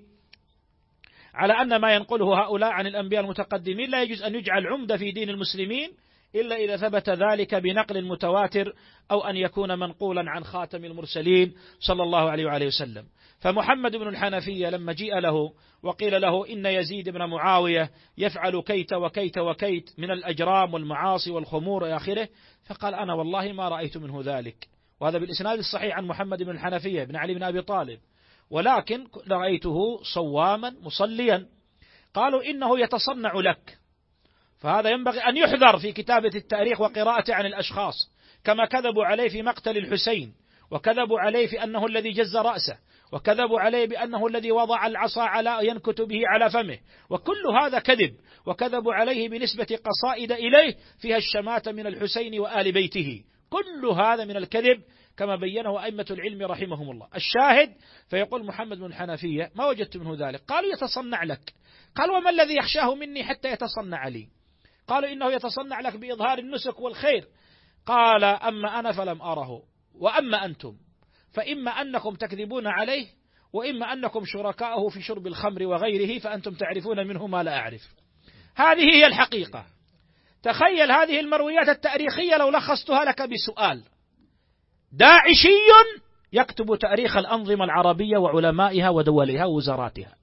على أن ما ينقله هؤلاء عن الأنبياء المتقدمين لا يجوز أن يجعل عمدة في دين المسلمين إلا إذا ثبت ذلك بنقل متواتر أو أن يكون منقولا عن خاتم المرسلين صلى الله عليه وآله وسلم. فمحمد بن الحنفية لما جيء له وقيل له إن يزيد بن معاوية يفعل كيت وكيت وكيت من الأجرام والمعاصي والخمور إلى آخره، فقال أنا والله ما رأيت منه ذلك، وهذا بالإسناد الصحيح عن محمد بن الحنفية بن علي بن أبي طالب، ولكن رأيته صواما مصليا. قالوا إنه يتصنع لك، فهذا ينبغي أن يحذر في كتابة التاريخ وقراءته عن الأشخاص، كما كذبوا عليه في مقتل الحسين، وكذبوا عليه في أنه الذي جز رأسه، وكذبوا عليه بأنه الذي وضع العصا على ينكت به على فمه، وكل هذا كذب. وكذبوا عليه بنسبة قصائد إليه فيها الشماتة من الحسين وآل بيته، كل هذا من الكذب كما بينه أئمة العلم رحمهم الله. الشاهد فيقول محمد بن الحنفية ما وجدت منه ذلك. قالوا يتصنع لك. قال وما الذي يخشاه مني حتى يتصنع لي؟ قالوا إنه يتصنع لك بإظهار النسك والخير. قال أما أنا فلم أره، وأما أنتم فإما أنكم تكذبون عليه، وإما أنكم شركاءه في شرب الخمر وغيره، فأنتم تعرفون منه ما لا أعرف. هذه هي الحقيقة. تخيل هذه المرويات التاريخية لو لخصتها لك بسؤال: داعشي يكتب تاريخ الأنظمة العربية وعلمائها ودولها ووزاراتها،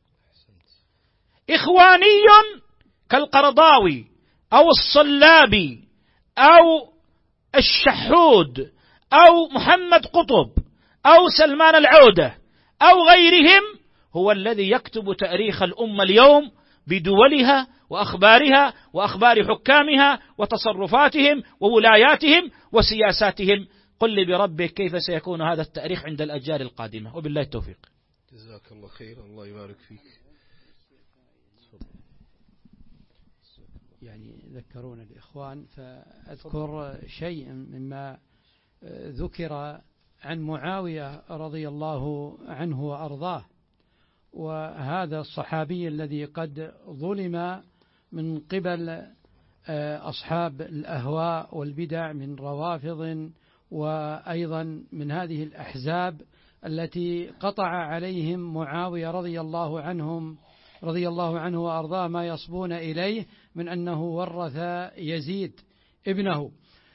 إخواني كالقرضاوي أو الصلابي أو الشحود أو محمد قطب أو سلمان العودة أو غيرهم هو الذي يكتب تاريخ الأمة اليوم بدولها وأخبارها وأخبار حكامها وتصرفاتهم وولاياتهم وسياساتهم. قل لي بربك كيف سيكون هذا التاريخ عند الأجيال القادمة؟ وبالله التوفيق. جزاك الله خير، الله يبارك فيك. يعني ذكرون الإخوان، فأذكر شيء مما ذكر عن معاوية رضي الله عنه وأرضاه، وهذا الصحابي الذي قد ظلم من قبل أصحاب الأهواء والبدع من روافض وأيضا من هذه الأحزاب التي قطع عليهم معاوية رضي الله عنهم رضي الله عنه وأرضاه ما يصبون إليه من أنه ورث يزيد ابنه.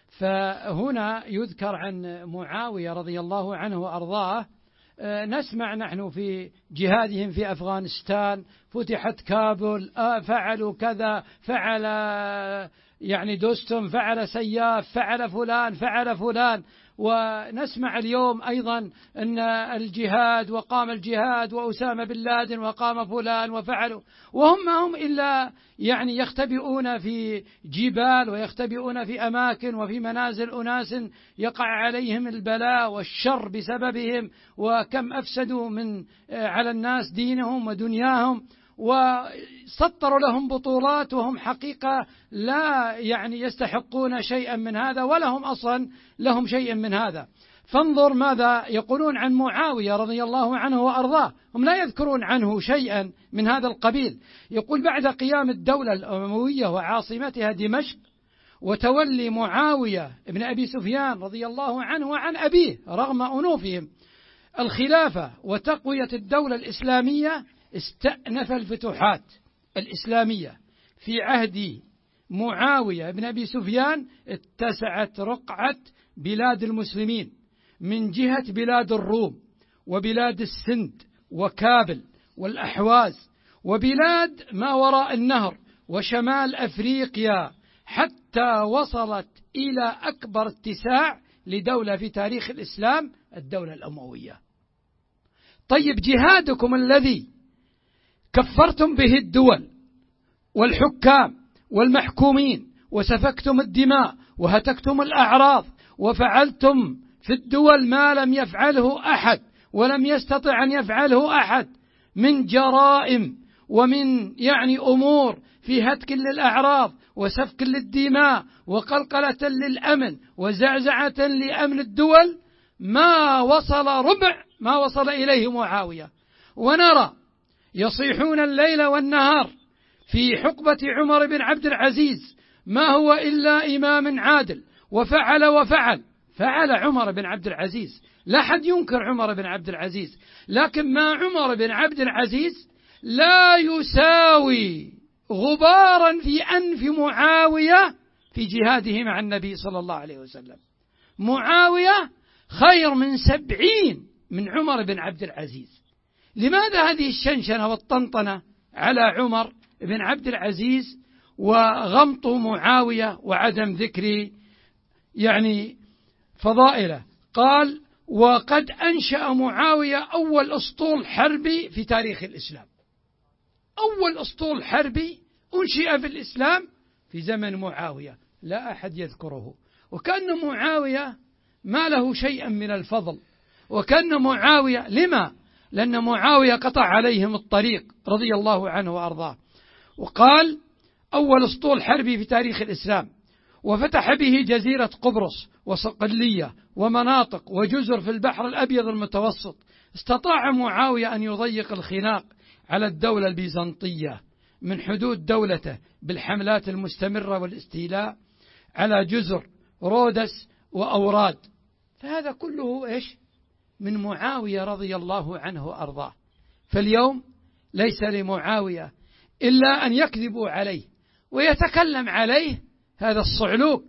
فهنا يذكر عن معاوية رضي الله عنه وأرضاه، نسمع نحن في جهادهم في أفغانستان فتحت كابل، فعلوا كذا، فعل يعني دوستم، فعل سياف، فعل فلان فعل فلان. ونسمع اليوم أيضا أن الجهاد وقام الجهاد وأسامة بن لادن وقام فلان وفعلوا، وهم ما هم إلا يعني يختبئون في جبال ويختبئون في أماكن وفي منازل أناس يقع عليهم البلاء والشر بسببهم، وكم أفسدوا من على الناس دينهم ودنياهم، وسطروا لهم بطولات وهم حقيقة لا يعني يستحقون شيئا من هذا ولا هم أصلا لهم شيء من هذا. فانظر ماذا يقولون عن معاوية رضي الله عنه وأرضاه، هم لا يذكرون عنه شيئا من هذا القبيل. يقول بعد قيام الدولة الأموية وعاصمتها دمشق وتولي معاوية ابن أبي سفيان رضي الله عنه وعن أبيه رغم أنوفهم الخلافة وتقوية الدولة الإسلامية، استأنف الفتوحات الإسلامية في عهد معاوية بن أبي سفيان. اتسعت رقعة بلاد المسلمين من جهة بلاد الروم وبلاد السند وكابل والأحواز وبلاد ما وراء النهر وشمال أفريقيا، حتى وصلت إلى أكبر اتساع لدولة في تاريخ الإسلام، الدولة الأموية. طيب جهادكم الذي كفرتم به الدول والحكام والمحكومين وسفكتم الدماء وهتكتم الأعراض وفعلتم في الدول ما لم يفعله أحد ولم يستطع أن يفعله أحد من جرائم ومن يعني أمور في هتك للأعراض وسفك للدماء وقلقلة للأمن وزعزعة لأمن الدول، ما وصل ربع ما وصل إليه معاوية. ونرى يصيحون الليل والنهار في حقبة عمر بن عبد العزيز ما هو إلا إمام عادل وفعل وفعل فعل عمر بن عبد العزيز، لا حد ينكر عمر بن عبد العزيز، لكن ما عمر بن عبد العزيز لا يساوي غبارا في أنف معاوية في جهاده مع النبي صلى الله عليه وسلم. معاوية خير من سبعين من عمر بن عبد العزيز. لماذا هذه الشنشنة والطنطنة على عمر بن عبد العزيز وغمط معاوية وعدم ذكر يعني فضائله؟ قال وقد أنشأ معاوية أول أسطول حربي في تاريخ الإسلام. أول أسطول حربي أنشئ في الإسلام في زمن معاوية لا أحد يذكره، وكأن معاوية ما له شيئا من الفضل، وكأن معاوية لما؟ لأن معاوية قطع عليهم الطريق رضي الله عنه وأرضاه. وقال أول أسطول حربي في تاريخ الإسلام، وفتح به جزيرة قبرص وصقلية ومناطق وجزر في البحر الأبيض المتوسط. استطاع معاوية أن يضيق الخناق على الدولة البيزنطية من حدود دولته بالحملات المستمرة والاستيلاء على جزر رودس وأوراد. فهذا كله إيش؟ من معاوية رضي الله عنه وأرضاه. فاليوم ليس لمعاوية إلا أن يكذبوا عليه ويتكلم عليه هذا الصعلوك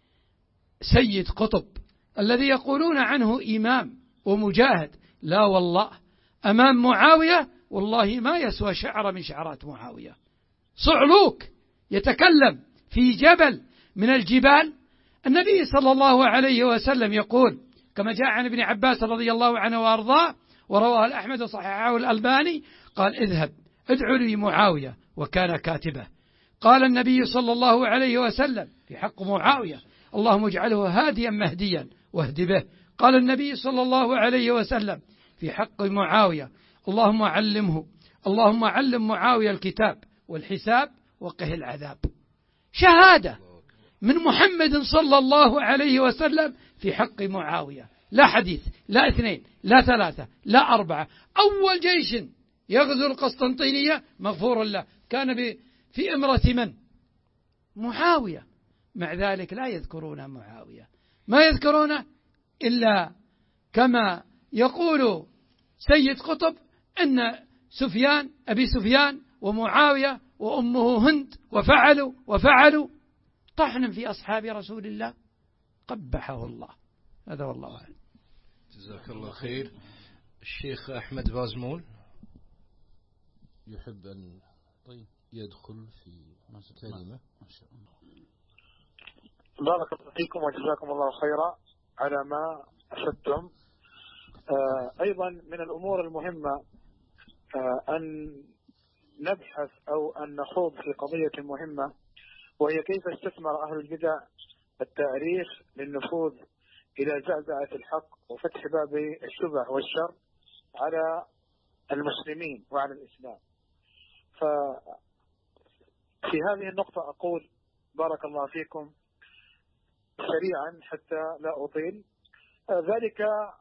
سيد قطب الذي يقولون عنه إمام ومجاهد. لا والله أمام معاوية والله ما يسوى شعر من شعرات معاوية. صعلوك يتكلم في جبل من الجبال. النبي صلى الله عليه وسلم يقول كما جاء عن ابن عباس رضي الله عنه وأرضاه ورواه الأحمد وصححه الألباني، قال اذهب ادعو لي معاوية وكان كاتبه. قال النبي صلى الله عليه وسلم في حق معاوية اللهم اجعله هاديا مهديا واهد به. قال النبي صلى الله عليه وسلم في حق معاوية اللهم علمه اللهم علم معاوية الكتاب والحساب وقه العذاب. شهادة من محمد صلى الله عليه وسلم في حق معاوية، لا حديث، لا اثنين، لا ثلاثة، لا أربعة. أول جيش يغزو القسطنطينية مغفور له كان في إمرة من؟ معاوية. مع ذلك لا يذكرون معاوية، ما يذكرونه إلا كما يقول سيد قطب أن سفيان أبي سفيان ومعاوية وأمه هند وفعلوا وفعلوا طحنا في أصحاب رسول الله قبحه الله. هذا والله أعلم. جزاك الله خير. الشيخ أحمد بازمول يحب أن يدخل في كلمة. بارك الله فيكم وجزاكم الله خيرا على ما أفدتم. آه أيضا من الأمور المهمة آه أن نبحث أو أن نخوض في قضية مهمة، وهي كيف استثمر أهل البدع التاريخ للنفوذ إلى زعزعة الحق وفتح باب الشبه والشر على المسلمين وعلى الإسلام. ففي هذه النقطة أقول بارك الله فيكم سريعا حتى لا أطيل، ذلك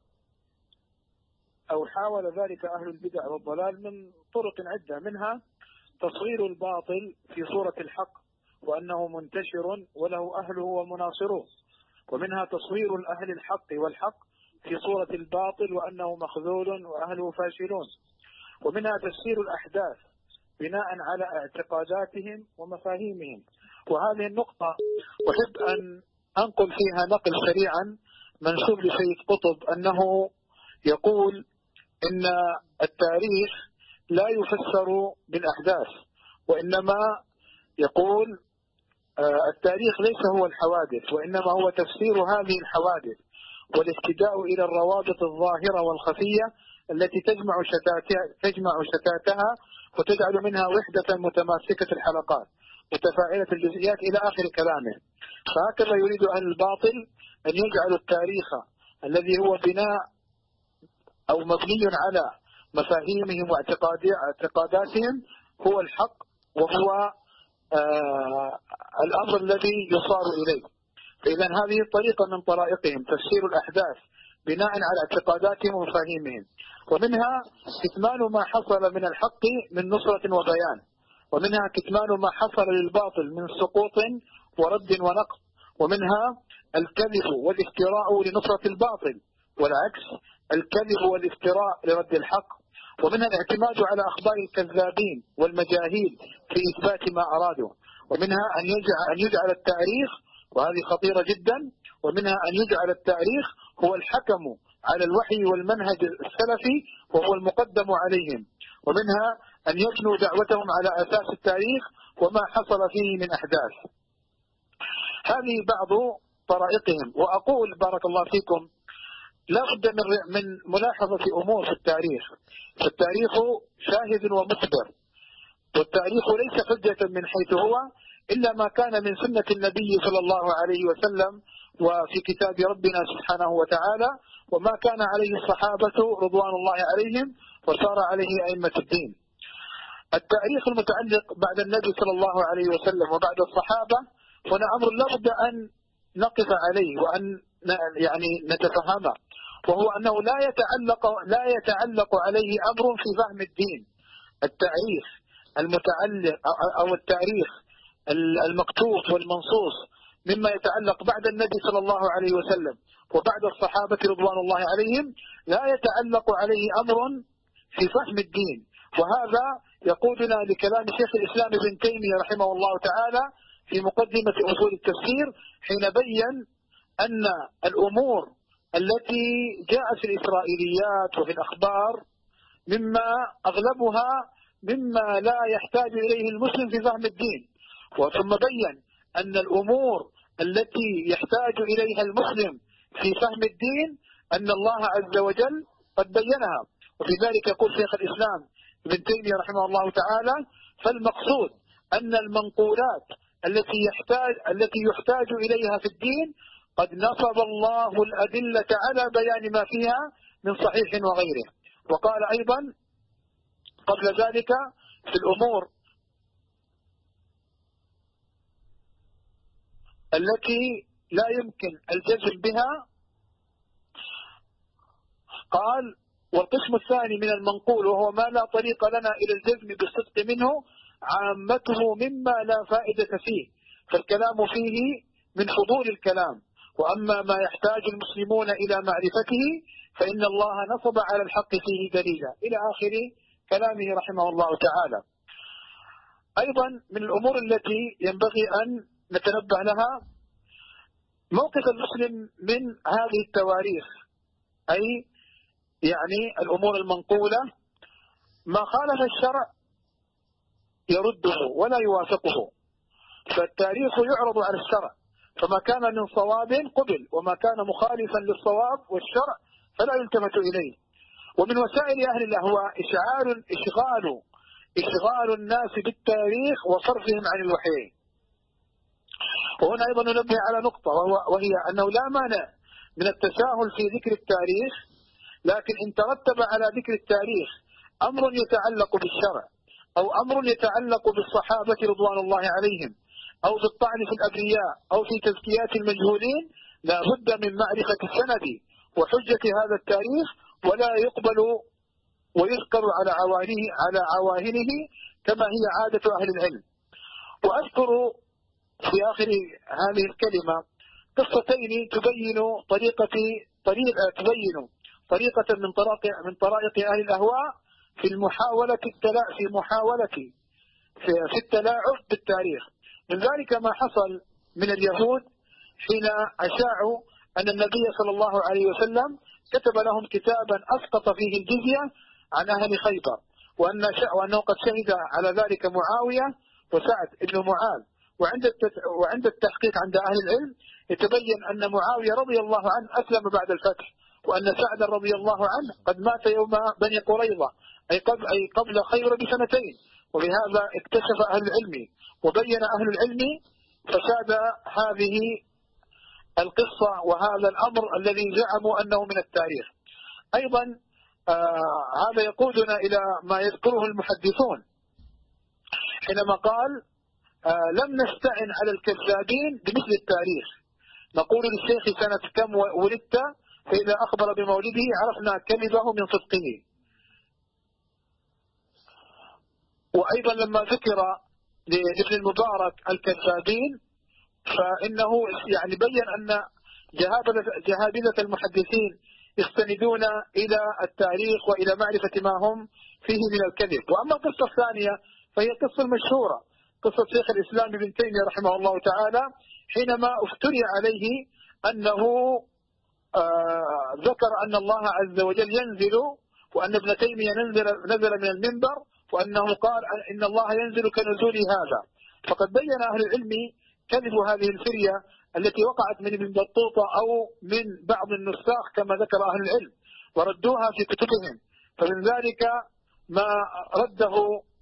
أو حاول ذلك أهل البدع والضلال من طرق عدة، منها تصوير الباطل في صورة الحق وأنه منتشر وله أهله ومناصروه، ومنها تصوير الأهل الحق والحق في صورة الباطل وأنه مخذول وأهله فاشلون، ومنها تفسير الأحداث بناء على اعتقاداتهم ومفاهيمهم. وهذه النقطة أحب أن أنقل فيها نقل سريعا منسوب لسيد قطب أنه يقول إن التاريخ لا يفسر بالأحداث، وإنما يقول التاريخ ليس هو الحوادث، وإنما هو تفسير هذه الحوادث والاهتداء إلى الروابط الظاهرة والخفية التي تجمع شتاتها, تجمع شتاتها وتجعل منها وحدة متماسكة الحلقات متفاعلة الجزئيات إلى آخر كلامه. فهكذا يريد أهل الباطل أن يجعلوا التاريخ الذي هو بناء أو مبني على مفاهيمهم واعتقاداتهم هو الحق، وهو آه الأمر الذي يصار إليه. فإذا هذه الطريقة من طرائقهم تفسير الأحداث بناء على اعتقاداتهم ومفاهيمهم، ومنها كتمان ما حصل من الحق من نصرة وبيان، ومنها كتمان ما حصل للباطل من سقوط ورد ونقض، ومنها الكذب والافتراء لنصرة الباطل، والعكس الكذب والافتراء لرد الحق، ومنها الاعتماد على أخبار الكذابين والمجاهيل في إثبات ما أرادوا، ومنها أن يجعل, أن يجعل التاريخ، وهذه خطيرة جدا، ومنها أن يجعل التاريخ هو الحكم على الوحي والمنهج السلفي وهو المقدم عليهم، ومنها أن يبنوا دعوتهم على أساس التاريخ وما حصل فيه من أحداث. هذه بعض طرائقهم. وأقول بارك الله فيكم لا بد من من ملاحظة أمور في التاريخ. فالتاريخ شاهد ومخبر، والتاريخ ليس حجة من حيث هو إلا ما كان من سنة النبي صلى الله عليه وسلم وفي كتاب ربنا سبحانه وتعالى، وما كان عليه الصحابة رضوان الله عليهم وسار عليه أئمة الدين. التاريخ المتعلق بعد النبي صلى الله عليه وسلم وبعد الصحابة هنا أمر لا بد أن نقف عليه وأن يعني نتفهمه، وهو أنه لا يتعلق لا يتعلق عليه أمر في فهم الدين. التاريخ المتعلق أو التاريخ المكتوب والمنصوص مما يتعلق بعد النبي صلى الله عليه وسلم وبعد الصحابة رضوان الله عليهم لا يتعلق عليه أمر في فهم الدين. وهذا يقودنا لكلام شيخ الإسلام ابن تيمية رحمه الله تعالى في مقدمة أصول التفسير، حين بين أن الأمور التي جاءت في الإسرائيليات وفي الأخبار مما أغلبها مما لا يحتاج إليه المسلم في فهم الدين، وثم بين أن الأمور التي يحتاج إليها المسلم في فهم الدين أن الله عز وجل قد بينها. وفي ذلك يقول شيخ الإسلام ابن تيمية رحمه الله تعالى: فالمقصود أن المنقولات التي يحتاج التي يحتاج إليها في الدين قد نصب الله الأدلة على بيان ما فيها من صحيح وغيره. وقال أيضا قبل ذلك في الأمور التي لا يمكن الجزم بها قال: والقسم الثاني من المنقول وهو ما لا طريق لنا إلى الجزم بالصدق منه عامته مما لا فائدة فيه، فالكلام فيه من فضول الكلام، وأما ما يحتاج المسلمون إلى معرفته فإن الله نصب على الحق فيه دليلا، إلى آخر كلامه رحمه الله تعالى. أيضا من الأمور التي ينبغي أن نتنبه لها موقف المسلم من هذه التواريخ، أي يعني الأمور المنقولة، ما خالف الشرع يرده ولا يوافقه، فالتاريخ يعرض على الشرع، فما كان من صواب قبل، وما كان مخالفا للصواب والشرع فلا يلتفت إليه. ومن وسائل أهل الأهواء إشعال إشغال إشغال الناس بالتاريخ وصرفهم عن الوحيين. وهنا أيضا ننبه على نقطة، وهي أنه لا مانع من التساهل في ذكر التاريخ، لكن إن ترتب على ذكر التاريخ أمر يتعلق بالشرع أو أمر يتعلق بالصحابة رضوان الله عليهم أو بالطعن في الأبرياء أو في تزكيات المجهولين، لا بد من معرفة السند وحجة هذا التاريخ، ولا يقبل ويذكر على عوانه على عواهنه كما هي عادة أهل العلم. وأذكر في آخر هذه الكلمة قصتين تبين طريقة طريقة تبين طريقة من طرائق من طرائق أهل الأهواء في المحاولة التلاعب في محاولة في, في التلاعب بالتاريخ. من ذلك ما حصل من اليهود حين أشاعوا أن النبي صلى الله عليه وسلم كتب لهم كتابا أسقط فيه الجزية عن أهل خيبر، وأن وأنه قد شهد على ذلك معاوية وسعد بن معاذ. وعند وعند التحقيق عند أهل العلم يتبين أن معاوية رضي الله عنه أسلم بعد الفتح، وأن سعد رضي الله عنه قد مات يوم بني قريظة، أي قبل أي قبل خيبر بسنتين. وبهذا اكتشف أهل العلم وبين أهل العلم فساد هذه القصة وهذا الأمر الذي زعموا أنه من التاريخ. أيضا آه هذا يقودنا إلى ما يذكره المحدثون حينما قال آه لم نستعن على الكذابين بمثل التاريخ، نقول للشيخ سنة كم ولدت، فإذا أخبر بمولده عرفنا كذبه من صدقه. وأيضا لما ذكر لابن المبارك الكذابين فإنه يعني بين أن جهابذة المحدثين يستندون إلى التاريخ وإلى معرفة ما هم فيه من الكذب. وأما القصة الثانية فهي قصة مشهورة، قصة شيخ الإسلام ابن تيمية رحمه الله تعالى حينما افتري عليه أنه آه ذكر أن الله عز وجل ينزل، وأن ابن تيمية نزل, نزل من المنبر، وأنه قال إن الله ينزل كنزول هذا. فقد بين أهل العلم كذب هذه الفرية التي وقعت من ابن بطوطة أو من بعض النساخ كما ذكر أهل العلم، وردوها في كتبهم. فمن ذلك ما رده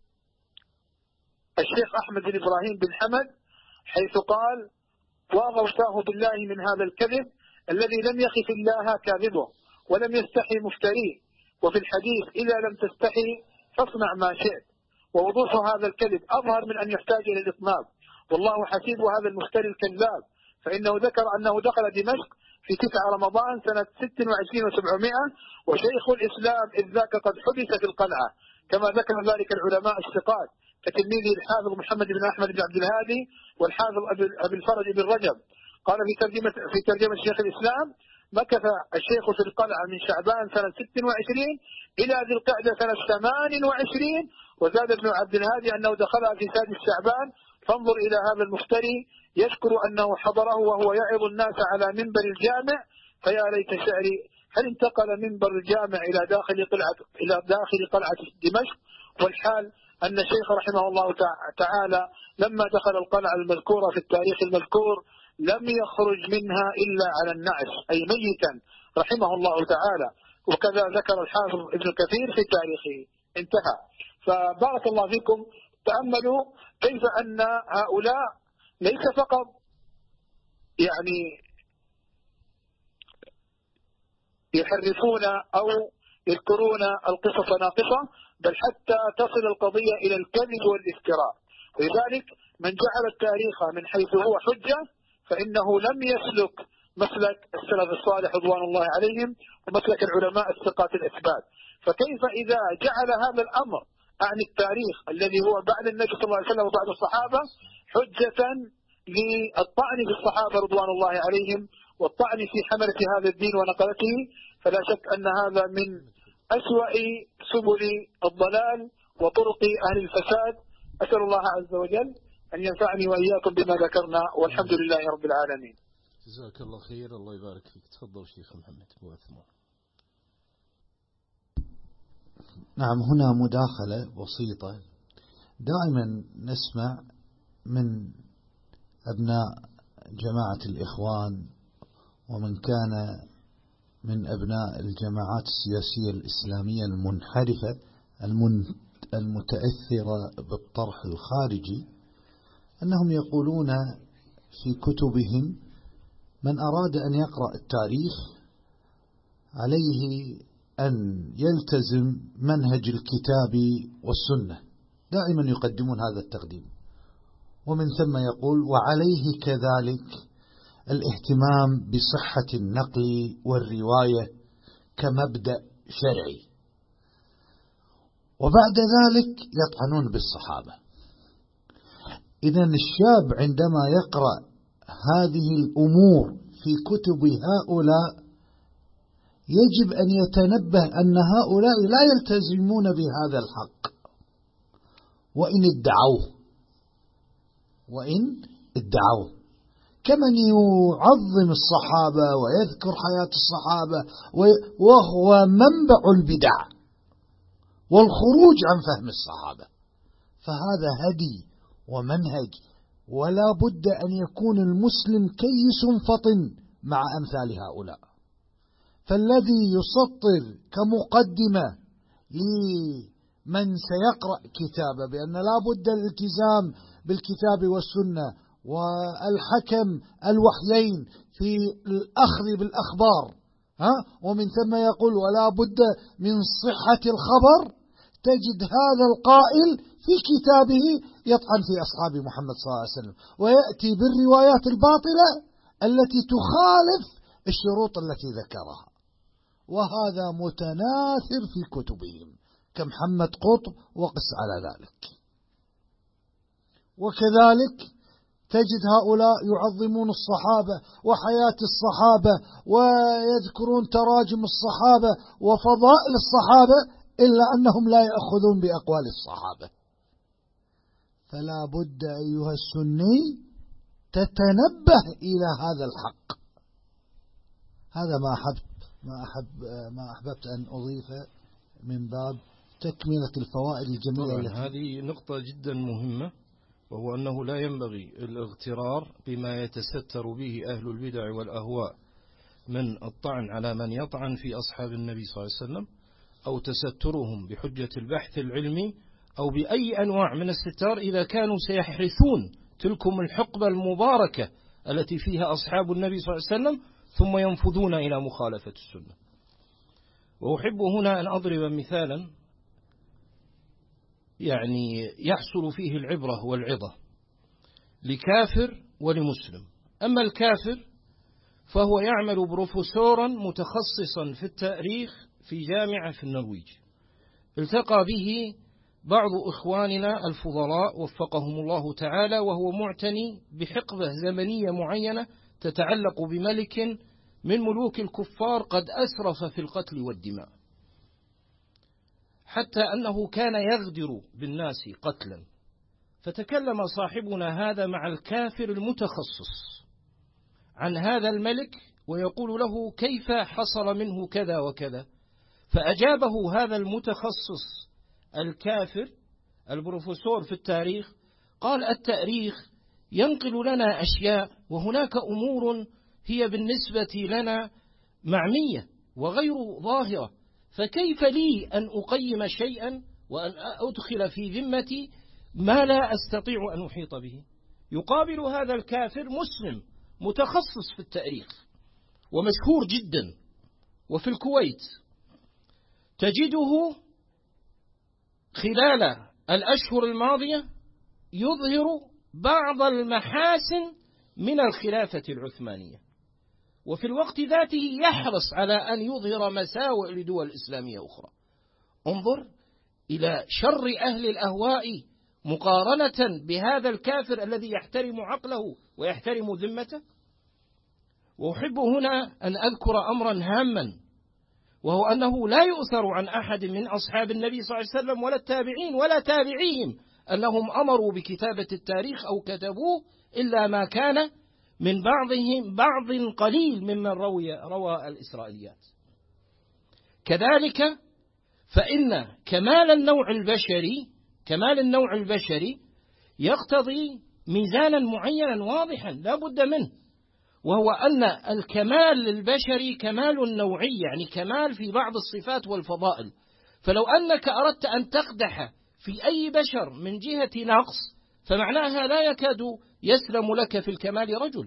الشيخ أحمد بن إبراهيم بن حمد حيث قال: وأغوثاه بالله من هذا الكذب الذي لم يخف الله كاذبه ولم يستحي مفتريه، وفي الحديث إذا لم تستحي فاصنع ما شئت. ووضوح هذا الكذب أظهر من أن يحتاج إلى الإطناب، والله حسيب هذا المفتري الكذاب، فإنه ذكر أنه دخل دمشق في تسعة رمضان سنة ست وعشرين وسبعمائة، وشيخ الإسلام إذ ذاك قد حبس في القلعة، كما ذكر ذلك العلماء الثقات كتلميذه الحافظ محمد بن أحمد بن عبد الهادي والحافظ أبي الفرج بن رجب. قال في ترجمة في ترجمة شيخ الإسلام: مكث الشيخ في القلعة من شعبان سنة ست وعشرين إلى ذي القعدة سنة ثمان وعشرين، وزاد ابن عبد الهادي أنه دخلها في سادس شعبان. فانظر إلى هذا المفتري يذكر أنه حضره وهو يعظ الناس على منبر الجامع، فيا ليت شعري هل انتقل منبر الجامع إلى داخل قلعة إلى داخل قلعة دمشق، والحال أن الشيخ رحمه الله تعالى لما دخل القلعة المذكورة في التاريخ المذكور لم يخرج منها إلا على النعش، أي ميتا رحمه الله تعالى. وكذا ذكر الحافظ ابن كثير في تاريخه. انتهى. فبارك الله فيكم، تأملوا كيف أن هؤلاء ليس فقط يعني يحرفون أو يذكرون القصص ناقصة، بل حتى تصل القضية إلى الكذب والافتراء. ولذلك من جعل التاريخ من حيث هو حجة فإنه لم يسلك مسلك السلف الصالح رضوان الله عليهم ومسلك العلماء الثقات الإثبات. فكيف إذا جعل هذا الأمر عن التاريخ الذي هو بعد النبي صلى الله عليه وسلم وبعد الصحابة حجة للطعن في الصحابة رضوان الله عليهم والطعن في حملة هذا الدين ونقلته، فلا شك أن هذا من أسوأ سبل الضلال وطرق أهل الفساد. أسأل الله عز وجل أن ينفعني وإياكم بما ذكرنا، والحمد لله رب العالمين. جزاك الله خير، الله يبارك فيك. تفضل شيخ محمد أبو عثمان. نعم، هنا مداخلة بسيطة. دائما نسمع من أبناء جماعة الإخوان ومن كان من أبناء الجماعات السياسية الإسلامية المنحرفة المتأثرة بالطرح الخارجي أنهم يقولون في كتبهم من أراد أن يقرأ التاريخ عليه أن يلتزم منهج الكتاب والسنة. دائما يقدمون هذا التقديم، ومن ثم يقول وعليه كذلك الاهتمام بصحة النقل والرواية كمبدأ شرعي، وبعد ذلك يطعنون بالصحابة. إذن الشاب عندما يقرأ هذه الأمور في كتب هؤلاء يجب أن يتنبه أن هؤلاء لا يلتزمون بهذا الحق وإن ادعوه وإن ادعوه كمن يعظم الصحابة ويذكر حياة الصحابة وهو منبع البدع والخروج عن فهم الصحابة. فهذا هدي ومنهج، ولا بد أن يكون المسلم كيس فطن مع أمثال هؤلاء. فالذي يسطر كمقدمة لمن سيقرأ كتابه بأن لا بد الالتزام بالكتاب والسنة والحكم الوحيين في الأخذ بالأخبار، ها؟ ومن ثم يقول ولا بد من صحة الخبر، تجد هذا القائل في كتابه يطعن في أصحاب محمد صلى الله عليه وسلم ويأتي بالروايات الباطلة التي تخالف الشروط التي ذكرها، وهذا متناثر في كتبهم كمحمد قطب وقس على ذلك. وكذلك تجد هؤلاء يعظمون الصحابة وحياة الصحابة ويذكرون تراجم الصحابة وفضائل الصحابة، إلا أنهم لا يأخذون بأقوال الصحابة. فلا بد أيها السني تتنبه إلى هذا الحق. هذا ما أحب ما أحب ما أحببت أن أضيفه من باب تكملة الفوائد الجميلة. طبعا هذه نقطة جدا مهمة، وهو أنه لا ينبغي الاغترار بما يتستر به أهل البدع والأهواء من الطعن على من يطعن في أصحاب النبي صلى الله عليه وسلم، أو تسترهم بحجة البحث العلمي أو بأي أنواع من الستار إذا كانوا سيحرثون تلكم الحقبة المباركة التي فيها أصحاب النبي صلى الله عليه وسلم ثم ينفذون إلى مخالفة السنة. وأحب هنا أن أضرب مثالا يعني يحصل فيه العبرة والعظة لكافر ولمسلم. أما الكافر فهو يعمل بروفيسورا متخصصا في التاريخ في جامعة في النرويج، التقى به بعض إخواننا الفضلاء وفقهم الله تعالى، وهو معتني بحقبة زمنية معينة تتعلق بملك من ملوك الكفار قد أسرف في القتل والدماء، حتى أنه كان يغدر بالناس قتلا. فتكلم صاحبنا هذا مع الكافر المتخصص عن هذا الملك ويقول له كيف حصل منه كذا وكذا، فأجابه هذا المتخصص الكافر البروفيسور في التاريخ قال التاريخ ينقل لنا أشياء وهناك أمور هي بالنسبة لنا معمية وغير ظاهرة، فكيف لي أن أقيم شيئا وأن أدخل في ذمتي ما لا أستطيع أن أحيط به. يقابل هذا الكافر مسلم متخصص في التاريخ ومشهور جدا، وفي الكويت تجده خلال الأشهر الماضية يظهر بعض المحاسن من الخلافة العثمانية، وفي الوقت ذاته يحرص على أن يظهر مساوئ لدول إسلامية أخرى. انظر إلى شر أهل الأهواء مقارنة بهذا الكافر الذي يحترم عقله ويحترم ذمته. وأحب هنا أن أذكر أمرا هاما، وهو أنه لا يؤثر عن أحد من أصحاب النبي صلى الله عليه وسلم ولا التابعين ولا تابعيهم أنهم أمروا بكتابة التاريخ أو كتبوه إلا ما كان من بعضهم بعض قليل ممن روي روى الإسرائيليات. كذلك فإن كمال النوع البشري كمال النوع البشري يقتضي ميزانا معينا واضحا لا بد منه، وهو أن الكمال البشري كمال نوعي، يعني كمال في بعض الصفات والفضائل. فلو أنك أردت أن تقدح في أي بشر من جهة نقص فمعناها لا يكاد يسلم لك في الكمال رجل.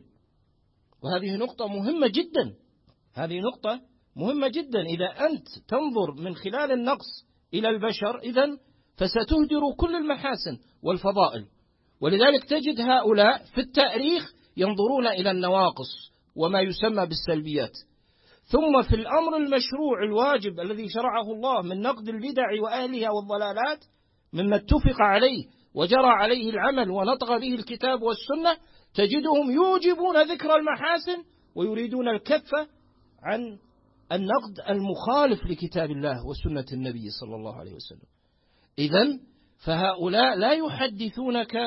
وهذه نقطة مهمة جدا، هذه نقطة مهمة جدا. إذا أنت تنظر من خلال النقص إلى البشر إذن فستهدر كل المحاسن والفضائل. ولذلك تجد هؤلاء في التاريخ ينظرون إلى النواقص وما يسمى بالسلبيات. ثم في الأمر المشروع الواجب الذي شرعه الله من نقد البدع وأهلها والضلالات مما اتفق عليه وجرى عليه العمل ونطق به الكتاب والسنة، تجدهم يوجبون ذكر المحاسن ويريدون الكف عن النقد المخالف لكتاب الله وسنة النبي صلى الله عليه وسلم. إذن فهؤلاء لا يحدثونك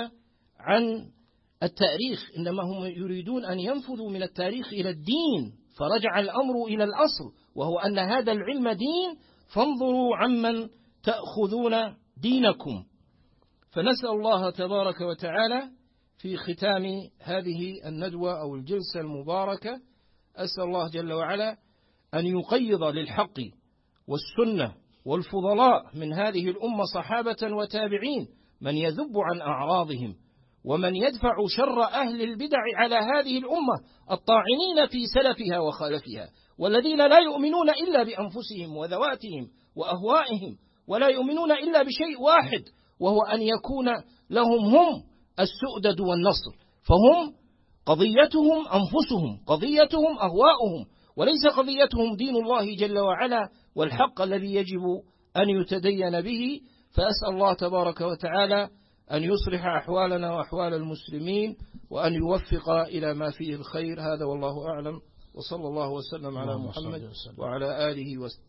عن التاريخ، إنما هم يريدون أن ينفذوا من التاريخ إلى الدين، فرجع الأمر إلى الأصل وهو أن هذا العلم دين، فانظروا عمن تأخذون دينكم. فنسأل الله تبارك وتعالى في ختام هذه الندوة أو الجلسة المباركة، أسأل الله جل وعلا أن يقيض للحق والسنة والفضلاء من هذه الأمة صحابة وتابعين من يذب عن أعراضهم ومن يدفع شر أهل البدع على هذه الأمة الطاعنين في سلفها وخلفها، والذين لا يؤمنون إلا بأنفسهم وذواتهم وأهوائهم، ولا يؤمنون إلا بشيء واحد وهو أن يكون لهم هم السؤدد والنصر، فهم قضيتهم أنفسهم، قضيتهم أهواؤهم، وليس قضيتهم دين الله جل وعلا والحق الذي يجب أن يتدين به. فأسأل الله تبارك وتعالى أن يصلح أحوالنا وأحوال المسلمين وأن يوفق إلى ما فيه الخير. هذا والله أعلم، وصلى الله وسلم على محمد وعلى آله وسلم.